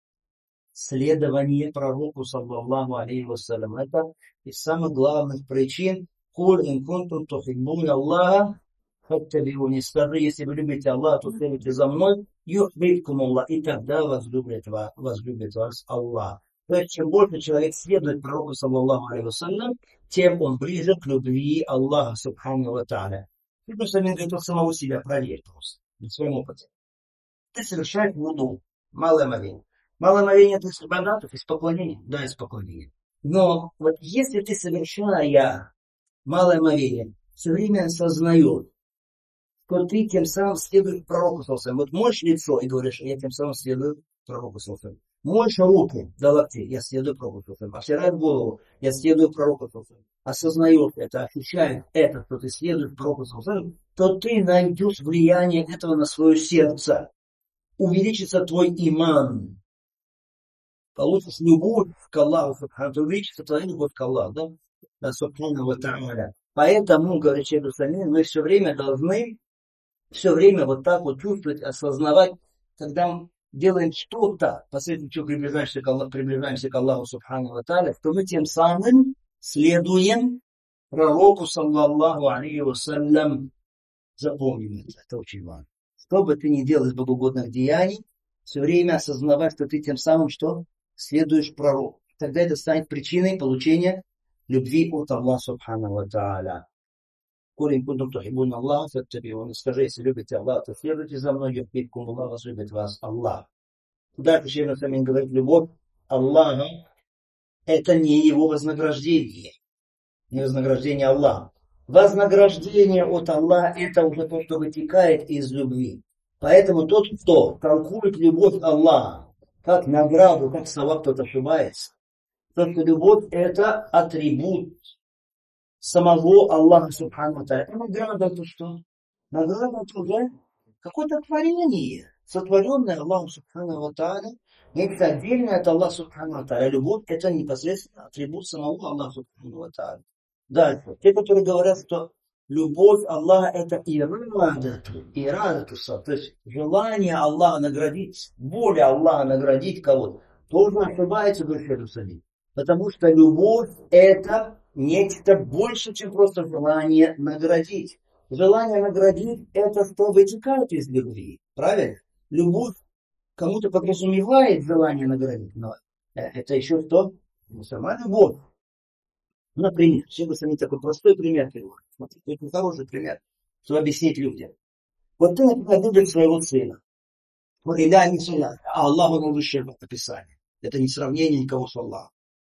следование пророку, саллаллаху алейхи вассалям. Это из самых главных причин. Куль ин кунтум тухиббуна Аллаха фаттабиуни. Скажи, если вы любите Аллаха, то следуйте за мной. Юхбибкум Аллах. И тогда возлюбит вас Аллах. То есть, чем больше человек следует пророку, саллаллаху алейхи вассалям, тем он ближе к любви Аллаха, субхану ва тааля. Ты просто говорит, самого себя проверь просто, на своем опыте. Ты совершаешь вуду, малое моление. Малое моление это из ибадатов, из поклонения. Да, из поклонения. Но вот если ты, совершая малое моление, все время осознаешь, что ты тем самым следуешь пророку саллаллаху. Вот моешь лицо и говоришь, я тем самым следую пророку саллаллаху. Моешь руки до локтей, я следую пророку саллаллаху. Обтираешь голову, я следую пророку саллаллаху. Осознаешь это, ощущаешь это, что ты следуешь пророку саллаллаху, то ты найдешь влияние этого на свое сердце. Увеличится твой иман. Получишь любовь к Аллаху, субхану, увеличится твоя любовь к Аллаху, да, субхану ва тааля. Поэтому, говорит шейх Усаймин, мы все время должны, все время вот так вот чувствовать, осознавать, когда мы делаем что-то, посредством чего приближаемся к Аллаху, субхану ва тааля, то мы тем самым следуем пророку, саллаллаху алейхи вассалям. Запомним это очень важно. Что бы ты ни делал из богоугодных деяний, все время осознавать, что ты тем самым что? Следуешь пророку. Тогда это станет причиной получения любви от Аллаха субхану ва тааля. Кулин кунтум тухиббуна Аллаха фаттабиуни. Скажи, если любите Аллаха, то следуйте за мной, юхбибкум Аллах, возлюбит вас Аллах. Дальше шейх Усаймин говорит, любовь Аллаха это не его вознаграждение. Не вознаграждение Аллаха. Вознаграждение от Аллаха это уже то, что вытекает из любви. Поэтому тот, кто толкует любовь Аллаха как награду, как слова, кто-то ошибается. Потому что любовь это атрибут самого Аллаха субхану ва тааля. А награда это что? Награда это уже какое-то творение, сотворенное Аллахом субхану ва тааля. Нечто отдельное от Аллаха субхану ва тааля. Любовь это непосредственно атрибут самого Аллаха субхану ва тааля. Дальше. Те, которые говорят, что любовь Аллаха это ирадату, то есть желание Аллаха наградить, воля Аллаха наградить кого-то, тоже ошибается, говорит шейх Усаймин. Потому что любовь это нечто больше, чем просто желание наградить. Желание наградить это что вытекает из любви. Правильно? Любовь кому-то подразумевает желание наградить, но это еще что? Сама любовь. Например, шейх Усаймин такой простой пример приводит. Смотрите, это хороший пример, чтобы объяснить людям. Вот ты, например, любишь своего сына. Вот иля не сына, а Аллаху на высшее описание. Это не сравнение никого с Аллахом.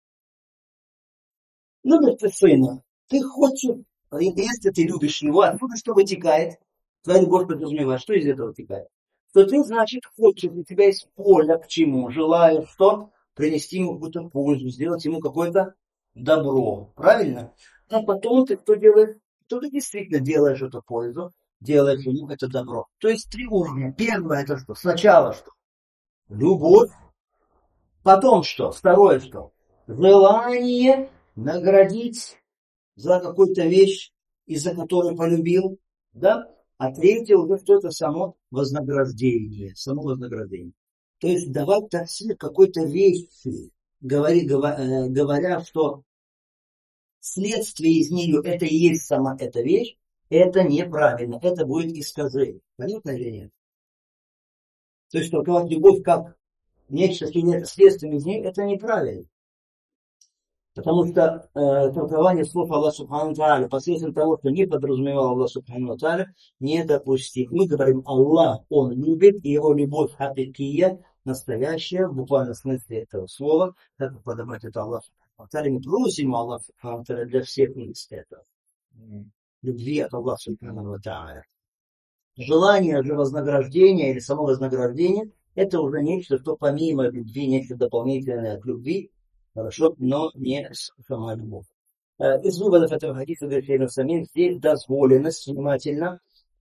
Любишь ты сына, ты хочешь, если ты любишь его, откуда что вытекает? Твоя любовь подразумевает, что из этого вытекает? Что ты, значит, хочешь, у тебя есть воля к чему, желаешь что? Принести ему какую-то пользу, сделать ему какое-то добро. Правильно? А потом ты что делаешь? Что ты действительно делаешь эту пользу, делаешь ему это добро. То есть 3 уровня. Первое это что? Сначала что? Любовь. Потом что? Второе что? желание наградить за какую-то вещь, из-за которой полюбил, да? А третье уже что-то само вознаграждение, То есть давать таксир какой-то вещи, говоря, что следствие из нее это и есть сама эта вещь, это неправильно, это будет искажение. Понятно или нет? То есть толковать любовь как нечто, что является следствием из нее, это неправильно. Потому что толкование слов Аллаха Субхану Тааля посредством того, что не подразумевал Аллах Субхану Тааля, недопустим. Мы говорим, Аллах, Он любит, и Его любовь хакикия, настоящая, в буквальном смысле этого слова, как подобрать это Аллах Субхану Тааля. Мы просим Аллах Субхану Тааля для всех лиц это. Любви от Аллаха Субхану Тааля. Желание же вознаграждения или само вознаграждение, это уже нечто, что помимо любви, нечто дополнительное к любви, хорошо, но не сама любовь. Из выводов этого хадиса, говорит самим, здесь дозволенность, внимательно,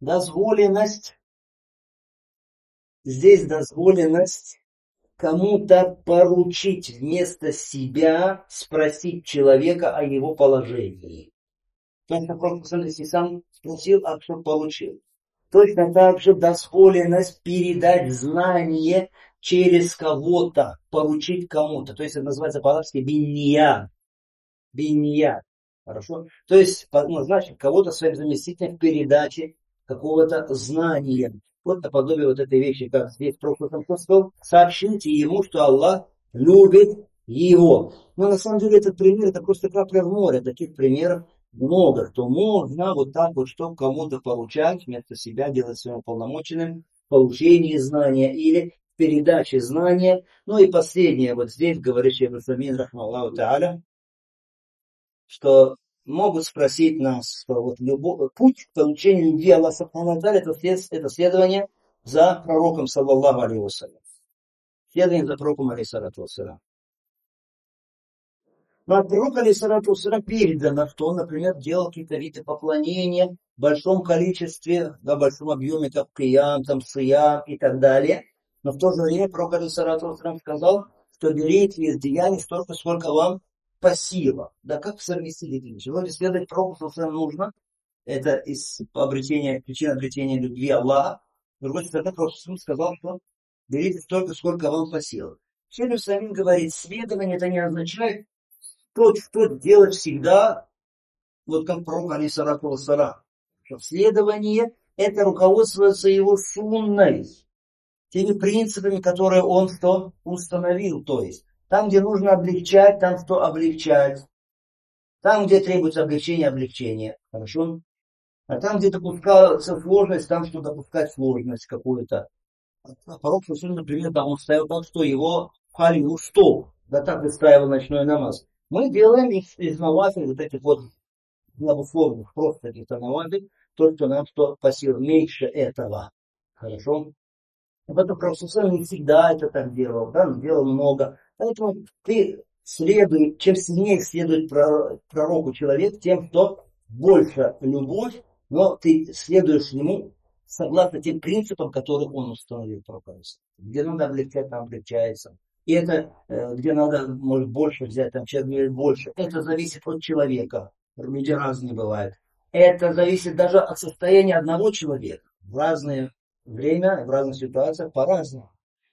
здесь дозволенность кому-то поручить вместо себя, спросить человека о его положении. То есть, если сам спросил, а кто получил. Точно так же дозволенность передать знание через кого-то, поручить кому-то. То есть это называется по-арабски бинья. Хорошо? То есть назначить кого-то своим заместителем в передаче какого-то знания. Вот наподобие вот этой вещи, как здесь просто сказал, сообщите ему, что Аллах любит его. Но на самом деле этот пример, это просто капля в море. Таких примеров много, что можно вот так вот, что кому-то поручать, вместо себя делать своим полномоченным в получении знания или в передаче знания. Ну и последнее, вот здесь говорит Шейх Усамин, рахмаллаху тааля, что могут спросить нас, что вот путь к получению любви Аллаха Субхану ва Тааля, это следование за пророком, саллаллаху алейхи вассалям. Следование за пророком, алейхиссалату вассалям. Но от пророка, алейхиссалату вассалям, передано, что он, например, делал какие-то виды поклонения в большом количестве, в большом объеме, как киям, там, сиям и так далее. Но в то же время пророк, алейхиссалату вассалям, сказал, что берите из деяний столько, сколько вам по силам. Да как совместить эти вещи? Вроде следовать пророку нужно. Это из причин обретения любви Аллаха. С другой стороны, пророк сказал, что берите столько, сколько вам по силам. Шейх Усамин говорит, следование это не означает что делать всегда, вот как пророк алейхиссалату вассалам. Что следование это руководствуется его сунной, теми принципами, которые он что установил. То есть там, где нужно облегчать, там что облегчать. Там, где требуется облегчение. Хорошо? А там, где допускается сложность, там что допускать сложность какую-то. А пророк, например, там он ставил так, что его пхали в стол. Да так выстраивал ночной намаз. Мы делаем из навафиль вот этих вот условных, просто каких-то навафиль, то, что нам что по силам меньше этого. Хорошо? Поэтому пророк не всегда это так делал, да, он делал много. Поэтому ты чем сильнее следует пророку человек, тем, что больше любовь, но ты следуешь ему согласно тем принципам, которые он установил пророк. Где надо облегчать, там облегчается. И это, где надо, может, больше взять, там человек говорит больше. Это зависит от человека. Люди разные бывают. Это зависит даже от состояния одного человека. В разное время, в разных ситуациях по-разному.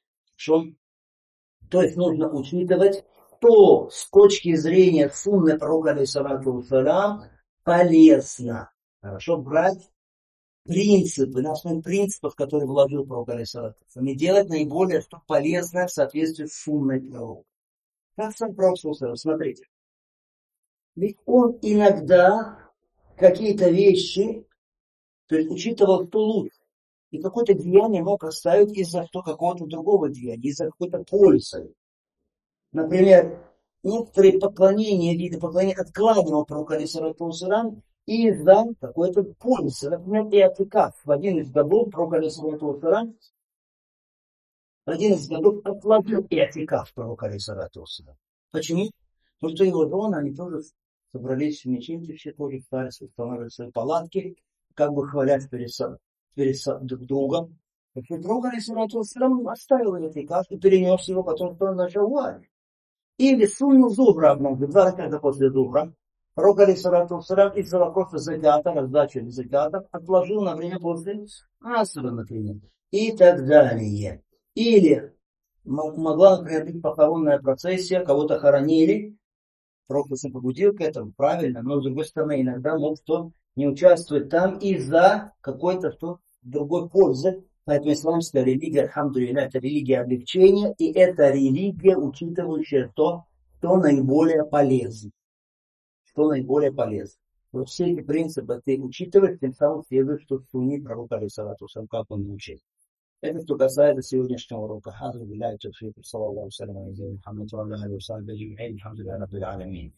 То есть нужно учитывать, что с точки зрения сунны пророка алейхиссалату вассалям полезно. Хорошо брать принципы, на основе принципов, которые вложил пророк алейхиссалату вассалям, и делать наиболее что полезное в соответствии с сунной пророка. Как сам пророк, смотрите. Ведь он иногда какие-то вещи, то есть учитывал, что лучше. И какое-то деяние мог оставить из-за какого-то другого деяния, из-за какой-то пользы. Например, некоторые поклонения, виды поклонения откладывал пророк алейхиссалату вассалям из-за какой-то пользы. Например, иатикаф. В один из годов пророк алейхиссалату вассалям откладывал иатикаф пророк алейхиссалату вассалям. Почему? Потому что его жены, они тоже собрались в мечети, все тоже стали устанавливать свои палатки, как бы хвалять перед друг другом. Так и пророк алейхиссалату вассалям оставил иатикаф и перенес его, потом что он начал валить. Или сунну зухра однажды, 2 раката после зухра. Пророк алейхиссалату вассалям из-за вопроса заката, раздачи заката, отложил на время после асра, например. И так далее. Или могла, например, быть похоронная процессия, кого-то хоронили, пророк побудил к этому, правильно, но с другой стороны, иногда мог кто не участвовать там из-за какой-то другой пользы. Поэтому исламская религия, альхамдулилля, это религия облегчения, и это религия, учитывающая то, что наиболее полезно. Что наиболее полезно. Вот все эти принципы ты учитываешь, тем самым следует, что сунни пророка алейхиссалату вассалям, как он учил. Это что касается сегодняшнего урока. Хазр билляхи тавфик, саллаллаху алейхи ва саллям, Мухаммад ва аля алейхи ва саллям, алхамдулиллахи раббил алямин.